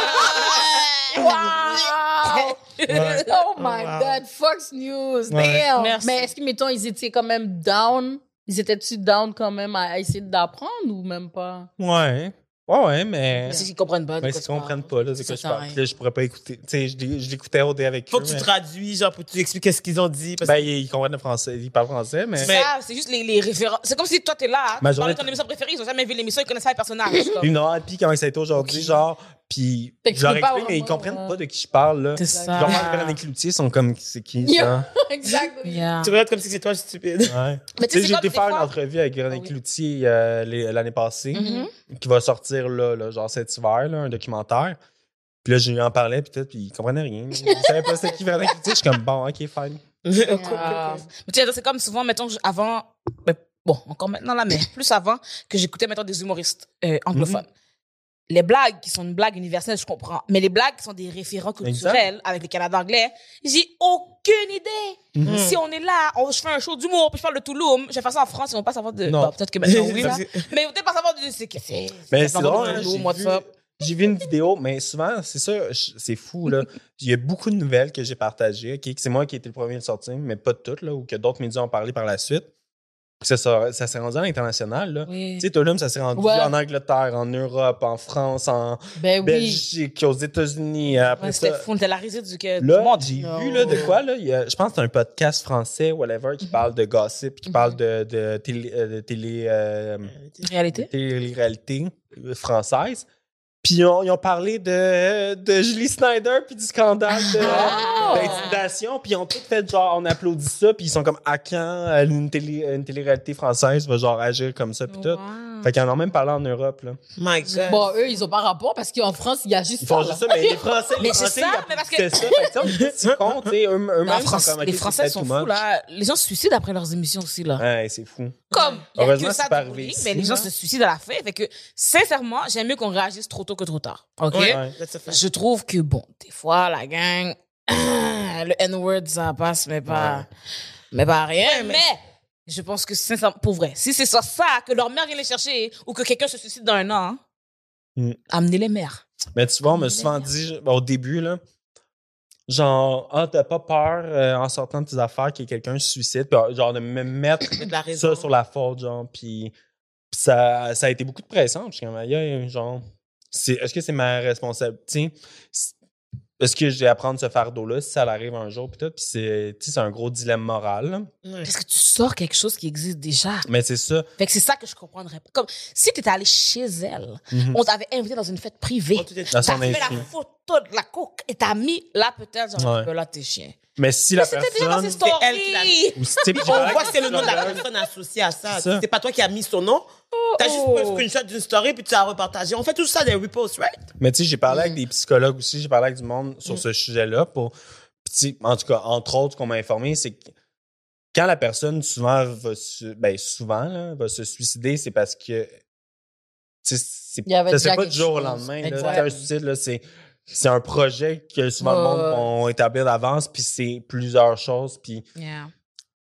Wow! Ouais. Oh my Wow. God, Fox News, Ouais. damn! Merci. Mais est-ce que, mettons, ils étaient quand même down? Ils étaient-tu down quand même à essayer d'apprendre ou même pas? Ouais. Ouais, ouais, mais. Mais c'est qu'ils comprennent pas. de Mais quoi s'ils tu parles. comprennent pas, là, c'est Ça quoi je sert à parle. rien. Puis là, je pourrais pas écouter. Tu sais, je, l'ai- je l'écoutais au dé avec Faut eux. que tu mais- traduis, genre, pour que tu expliques ce qu'ils ont dit. Parce Ben, que ils, ils comprennent le français. Ils parlent français, mais. C'est ça, c'est juste les, les références. C'est comme si toi, t'es là, Ma tu parles journée- de ton émission préférée, ils ont jamais vu l'émission, ils connaissent pas les personnages. comme- Puis non, puis comment ça a été aujourd'hui, Ok. genre. Puis Fait que je leur tu peux pas explique, mais ils vraiment, comprennent euh, pas de qui je parle, là. C'est ça. Genre, moi, Véronique Cloutier sont comme, c'est qui, Yeah. ça? Exactement. Yeah. tu regardes comme si c'est toi le stupide. Ouais. Mais Tu sais, c'est j'ai comme été des faire une fois- entrevue avec Véronique Ah oui. Cloutier euh, les- l'année passée, Mhm. qui va sortir là, là, genre cet hiver, là, un documentaire. Puis là, je lui en parlais, puis tout, puis ils comprenaient rien. Ils savaient pas c'était qui Véronique Cloutier. Je suis comme, bon, OK, fine. Ah. Mais tu sais, c'est comme souvent, mettons, je- avant, ben, bon, encore maintenant là, mais plus avant, que j'écoutais, mettons, des humoristes euh, anglophones. Les blagues qui sont une blague universelle, je comprends. Mais les blagues qui sont des référents culturels avec le Canada anglais, j'ai aucune idée. Mhm. Si on est là, on, je fais un show d'humour, puis je parle de Touloum, je vais faire ça en France, ils vont pas savoir de. Non. Bon, peut-être que maintenant, oui, là. Mais ils vont peut-être pas savoir de. C'est que c'est. Mais c'est c'est pas drôle, bon, hein, Touloum, j'ai what's vu- up. J'ai vu une vidéo, mais souvent, c'est ça, je- c'est fou, là. Il y a beaucoup de nouvelles que j'ai partagées, OK, que c'est moi qui ai été le premier à le sortir, mais pas toutes, là, ou que d'autres médias ont parlé par la suite. Puis ça, ça, ça s'est rendu à l'international, là. Oui. Tu sais, Touloum, ça s'est rendu Ouais. en Angleterre, en Europe, en France, en Ben oui. Belgique, aux États-Unis. Après Ouais, ça, C'était fou, c'était la risée du, que, du là, monde. j'ai Non. vu, là, de quoi, là, il y a- je pense que c'est un podcast français, whatever, qui parle de gossip, qui parle de, de télé, euh, de télé, euh, Réalité. télé-réalité euh, française. Puis ils ont, ils ont parlé de, de Julie Snyder puis du scandale de- Ah! d'intimidation. Puis ils ont tout fait genre, on applaudit ça. Puis ils sont comme, à quand euh, une, télé, une télé-réalité française va genre agir comme ça puis tout. Wow. Fait qu'ils en ont même parlé en Europe, là. My God. Bon, eux, ils ont pas rapport parce qu'en France, il y a juste Ils font ça. juste ça, mais les Français, les Mais c'est Français, ça, ils mais parce que- c'est ça. Fait que ça, ils comptent, tu sais, eux- eux-mêmes, La ils sont France- comme, OK, les c'est Français peut-être sont too fous, much. là. Les gens se suicident après leurs émissions aussi, là. Ouais, c'est fou. Comme, il y a Heureusement, que ça c'est pas du arrivé bullying, ici, mais les gens là. se suicident à la fin. Fait que, sincèrement, j'aime mieux qu'on réagisse trop tôt que trop tard. OK? Ouais. Ouais. That's a fact. Je trouve que, bon, des fois, la gang, le N-word, ça passe, mais pas, Ouais. mais pas rien. Ouais, mais- mais... je pense que, sincèrement, pour vrai, si c'est ça, ça, que leur mère vient les chercher ou que quelqu'un se suicide dans un an, hein, Mm. amenez les mères. Mais tu vois, on m'a souvent dit, au début, là, genre, ah, t'as pas peur euh, en sortant de tes affaires qu'il y ait quelqu'un se suicide, puis genre de me mettre De la raison. ça sur la faute, genre, puis puis ça, ça a été beaucoup de pression. Je suis comme, aïe, aïe, genre, c'est, est-ce que c'est ma responsabilité? C'est- Est-ce que j'ai à prendre ce fardeau-là si ça arrive un jour, puis tout, puis c'est, tu sais, c'est un gros dilemme moral, là. Ouais. Parce que tu sors quelque chose qui existe déjà. Mais c'est ça. Fait que c'est ça que je comprendrais pas. Comme, si t'étais allé chez elle, Mhm. on t'avait invité dans une fête privée, On te dit- À t'as son fait insu. la photo de la coke et t'as mis là, peut-être, genre, Ouais. un peu là, t'es chien. Mais si Mais la c'était déjà dans personne... ses stories. C'est elle qui l'a- ou si, tu sais, puis j'ai On parlé voit avec que c'est le nom de la psychologue. personne associée à ça. C'est ça. C'est pas toi qui as mis son nom. T'as juste pris un screenshot d'une story puis tu as repartagé. On fait tout ça des reposts, right? Mais tu sais, j'ai parlé avec Mm. des psychologues aussi, j'ai parlé avec du monde sur ce sujet-là. Pour, puis tu sais, en tout cas, entre autres, ce qu'on m'a informé, c'est que quand la personne souvent va se, ben souvent là, va se suicider, c'est parce que tu sais, c'est, Il y avait ça se fait déjà pas quelque du jour au chose. lendemain. Là. Exact. C'est un suicide, là, c'est, c'est un projet que souvent le monde Ouais. vont établir d'avance, puis c'est plusieurs choses, puis Yeah.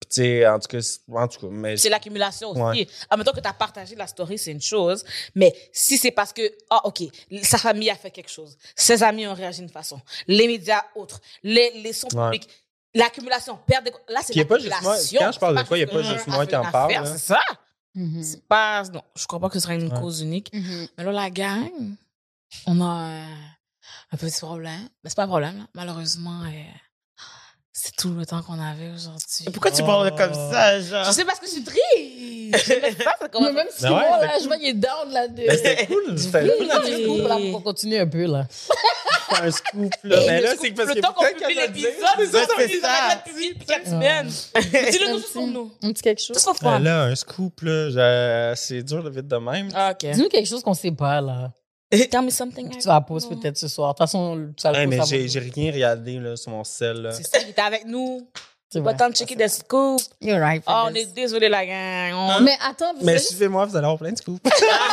Puis, tu sais, en tout cas, c'est- en tout cas, mais... C'est l'accumulation aussi. Ouais. En même temps que tu as partagé la story, c'est une chose. Mais si c'est parce que, ah, OK, sa famille a fait quelque chose, ses amis ont réagi d'une façon, les médias autres, les, les sons Ouais. publics, l'accumulation, perdre des... Là, c'est Puis, y a pas juste moi- l'accumulation. quand je parle de C'est quoi, y a que pas quelqu'un juste a moi qui fait en une parle, affaire, là. C'est ça. Mhm. C'est pas... Non, je crois pas que ce sera une Ouais. cause unique. Mhm. Mais là, la gang, on a un, un petit problème. Ben, c'est pas un problème, là. Malheureusement, euh, c'est tout le temps qu'on avait aujourd'hui. Pourquoi tu parles comme ça, genre? Je sais parce que je suis triste. J'aimais pas, ça commence Mais même si Mais ouais, moi, c'est là, je vois qu'il est down là de. Mais c'était cool. C'était Oui, cool, là, un je scoop, trouve, là, pour continuer un peu, là. un scoop, là. Mais là, c'est parce le que temps qu'on peut-être publie qu'elle va dire, l'épisode, c'est ça, c'est c'est ça. ça. Ça va être publié depuis quatre semaines. Dis-le nous juste pour nous. Un petit quelque chose. Juste pour Ben fun. là, un scoop, là, j'ai- c'est dur de vite de même. Ah, ok. Dis-nous quelque chose qu'on sait pas, là. Tell me something. Tu vas poster peut-être ce soir. De toute façon, tu vas le Ouais, mais poster j'ai avant. j'ai rien regardé là, sur mon sel. Là. C'est ça qui était avec nous. C'est Pas vrai. temps de checker des scoops. You're right. Oh, on Fabien. est désolé, la gang. On- Mais attends, vous Mais savez- suivez-moi, vous allez avoir plein de scoops.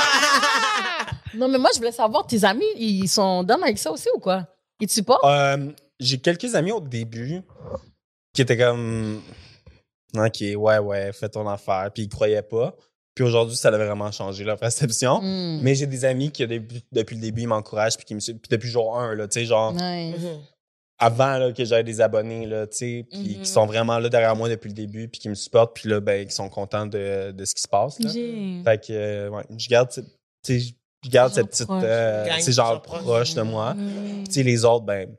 non, mais moi, je voulais savoir, tes amis, ils sont dans avec ça aussi ou quoi? Ils te supportent? Euh, j'ai quelques amis au début qui étaient comme OK, ouais, ouais, fais ton affaire. Puis ils croyaient pas. Puis aujourd'hui, ça a vraiment changé leur perception. Hmm. Mais j'ai des amis qui, depuis, depuis le début, ils m'encouragent. Puis qui me suivent. Puis depuis jour un, là, tu sais, genre, Ouais. avant là, que j'aie des abonnés, là, tu sais, puis Mhm. qui sont vraiment là derrière moi depuis le début, puis qui me supportent. Puis là, ben, qui sont contents de, de ce qui se passe. Là. J'ai- Fait que, euh, ouais, je garde, tu sais, je garde Gens cette petite, proches. euh, Gang, c'est genre gens proches. proche de moi. Mm. Tu sais, les autres, ben,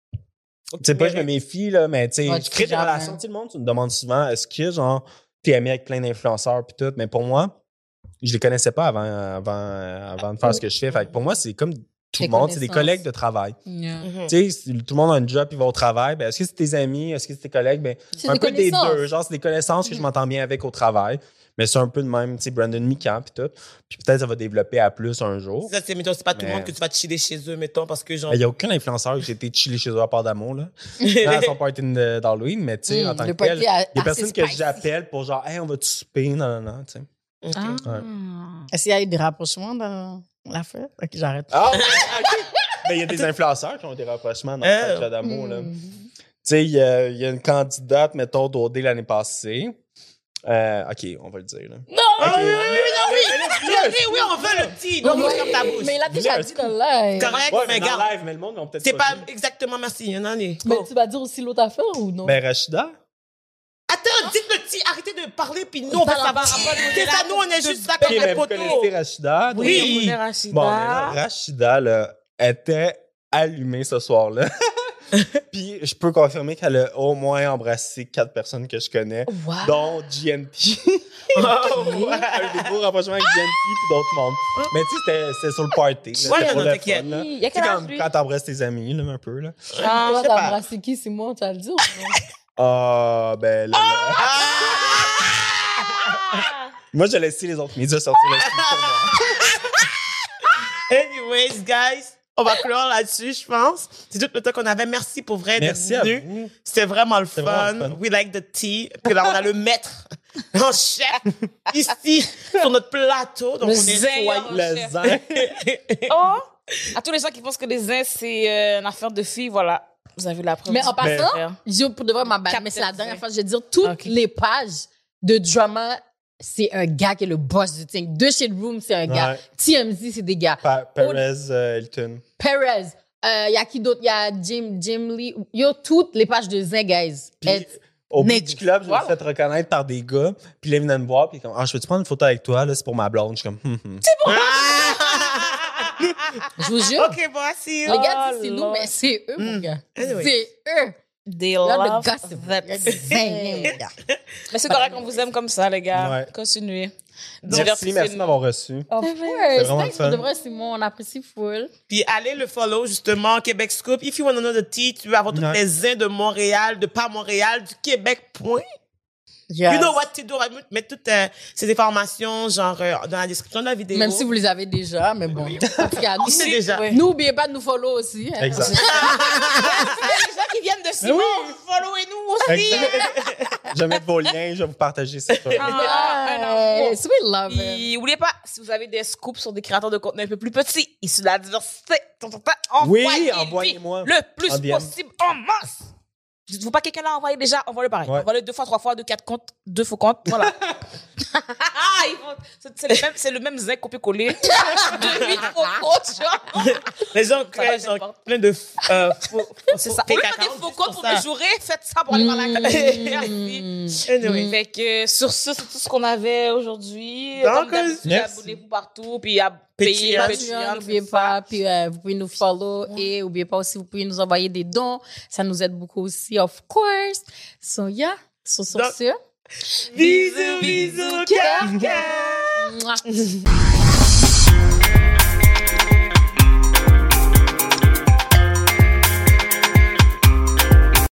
tu sais, pas je me méfie, là, mais tu sais, Ouais, je tu crée sais des jamais. relations. Tu sais, le monde, tu me demandes souvent, est-ce que, genre, t'es ami avec plein d'influenceurs pis tout, mais pour moi, je les connaissais pas avant, avant, avant de faire ce que je fais. Fait que pour moi, c'est comme tout Des le monde, c'est des connaissances. collègues de travail. Yeah. Mhm. Tu sais, si tout le monde a un job, ils vont au travail. Ben, est-ce que c'est tes amis? Est-ce que c'est tes collègues? Ben, C'est un des peu des connaissances. deux. Genre, c'est des connaissances que je Mhm. m'entends bien avec au travail. Mais c'est un peu de même, tu sais, Brandon Mikan pis tout. Puis peut-être ça va développer à plus un jour. Ça, c'est, mettons, c'est pas tout le Mais- monde que tu vas chiller chez eux, mettons, parce que genre. Il n'y a aucun influenceur que j'ai été chiller chez eux à part d'amour, là. à son party de- d'Halloween, mais tu sais, Mm, en tant le que tel, party a- il y a assez personne que spicy. j'appelle pour genre, hey, on va-tu souper? Non, non, non, tu sais. Ok. Ah. Ouais. Est-ce qu'il y a eu des rapprochements dans la fête? Ok, j'arrête. Ah, ouais, ok. Mais il y a des influenceurs qui ont des rapprochements dans le Euh, party d'amour, là. Hmm. Tu sais, il y, a il y a une candidate, mettons, d'O D l'année passée. Euh, OK, on va le dire, là. Non! Ah Ok. oui, oui, oui, non, oui, oui, oui, oui, on veut le petit. Non, Donc, mais, comme ta bouche. mais il a déjà Dis-le, dit dans le live. Correct, Ouais, mais mais dans regarde. live, mais le monde, ils ont peut-être C'est pas vu. exactement merci, il y en a des. Mais tu vas dire aussi l'autre affaire ou non? Ben, Rachida? Attends, dites le petit, arrêtez de parler, puis nous, on va parle savoir. en rapport avec C'est la- ça, nous, on est juste là OK, comme mais des vous connaissez poteaux. Rachida? donc- Oui. On connaît Rachida. Bon, mais là, Rachida, là, était allumée ce soir-là. Puis je peux confirmer qu'elle a au moins embrassé quatre personnes que je connais, Wow. dont G N P. Oh, Elle a eu des beaux rapprochements avec G N P puis d'autres mondes. Mais tu sais, c'était- c'était sur le party. là. Ouais, C'était pour non, le t'inquiète. fun, là. Il y a Tu sais, quel âge, comme lui? quand t'embrasses tes amis, là, un peu, là. Ah, Toi, je sais t'as pas. embrassé qui, Simon? Tu vas le dire ou non? Ah, ben là, là. Moi, je laisse les autres médias sortir le scoop pour moi. Anyways, guys, on va clore là-dessus, je pense. C'est tout le temps qu'on avait. Merci pour vrai Merci d'être à venu. vous. C'était vraiment le C'était fun. vraiment le fun. We like the tea. Puis là, on a le maître en chef ici sur notre plateau. Donc, Le on est zin. soyeux. Le chef. zin. Oh! À tous les gens qui pensent que les zins, c'est euh, une affaire de filles, voilà. Vous avez la preuve. Mais en du passant, contraire. je, pour de vrai, ma bad, Captain mais c'est la Zin. dernière fois que je vais dire, toutes Ok. les pages de drama, c'est un gars qui est le boss du thing. Deux Shade Room, c'est un gars. Ouais. T M Z, c'est des gars. Pa- Perez euh, Hilton. Perez, il y a qui d'autre? Il y a Jim, Jim Lee. Yo, toutes les pages de Zin, guys. Puis, Elles- au bout niggas. du club, je me Voilà. suis fait reconnaître par des gars. Puis là, ils venaient me voir. Puis comme, ah, je peux-tu prendre une photo avec toi? Là, c'est pour ma blonde. Je suis comme, hum, hum. Je vous jure. OK, voici. Les gars Oh, disent c'est nous, Lord. mais c'est eux, mon Mm. gars. Anyway. C'est eux. They Là, le love gossip. that. Il y a des Zin, les gars. Mais c'est correct, on vous aime comme ça, les gars. Ouais. Continuez. Merci, merci de m'avoir reçu. Of C'est course. vraiment Thanks fun. pour de vrai, Simon. On apprécie full. Puis allez le follow, justement, Québec Scoop. If you want to know the tea, tu veux avoir toutes Ouais. les zins de Montréal, de pas Montréal, du Québec, point. Yes. You know what to do. On va mettre toutes euh, ces informations, genre, euh, dans la description de la vidéo. Même si vous les avez déjà, mais bon. En tout cas, On sait déjà. nous, n'oubliez pas de nous follow aussi. hein. Exact. Les gens qui viennent de Simon, followez-nous aussi. Exact. Je vais mettre vos liens. Je vais vous partager cette photo. Ah, un amour. Yes, we love it. Et n'oubliez pas, si vous avez des scoops sur des créateurs de contenu un peu plus petits, issus de la diversité, Oui, envoyez-lui envoyez-moi le plus en D M. possible en masse. Il faut pas quelqu'un l'a envoyé déjà, envoie-le pareil. Ouais. Envoie-le deux fois, trois fois, deux, quatre comptes, deux faux comptes, voilà. Ah, ils vont- c'est, c'est, le même, c'est le même zinc copié-collé. Deux, huit faux comptes, tu vois. Les gens Ça créent va, genre n'importe. plein de euh, faux, faux, C'est ça. Au fake lieu de faire accounts des faux juste comptes pour ça. me jurer, faites ça pour aller voir la Merci. Anyway. Fait que sur ce, c'est tout ce qu'on avait aujourd'hui. Donc, Comme d'habitude, yes. abonnez-vous partout, puis à payer Patreon. Patreon. N'oubliez c'est pas, puis euh, vous pouvez nous follow et n'oubliez pas aussi, vous pouvez nous envoyer des dons. Ça nous aide beaucoup aussi, of course. So, yeah. So, sur Donc, ce. Bisous, bisous, cœur, cœur. Mouah.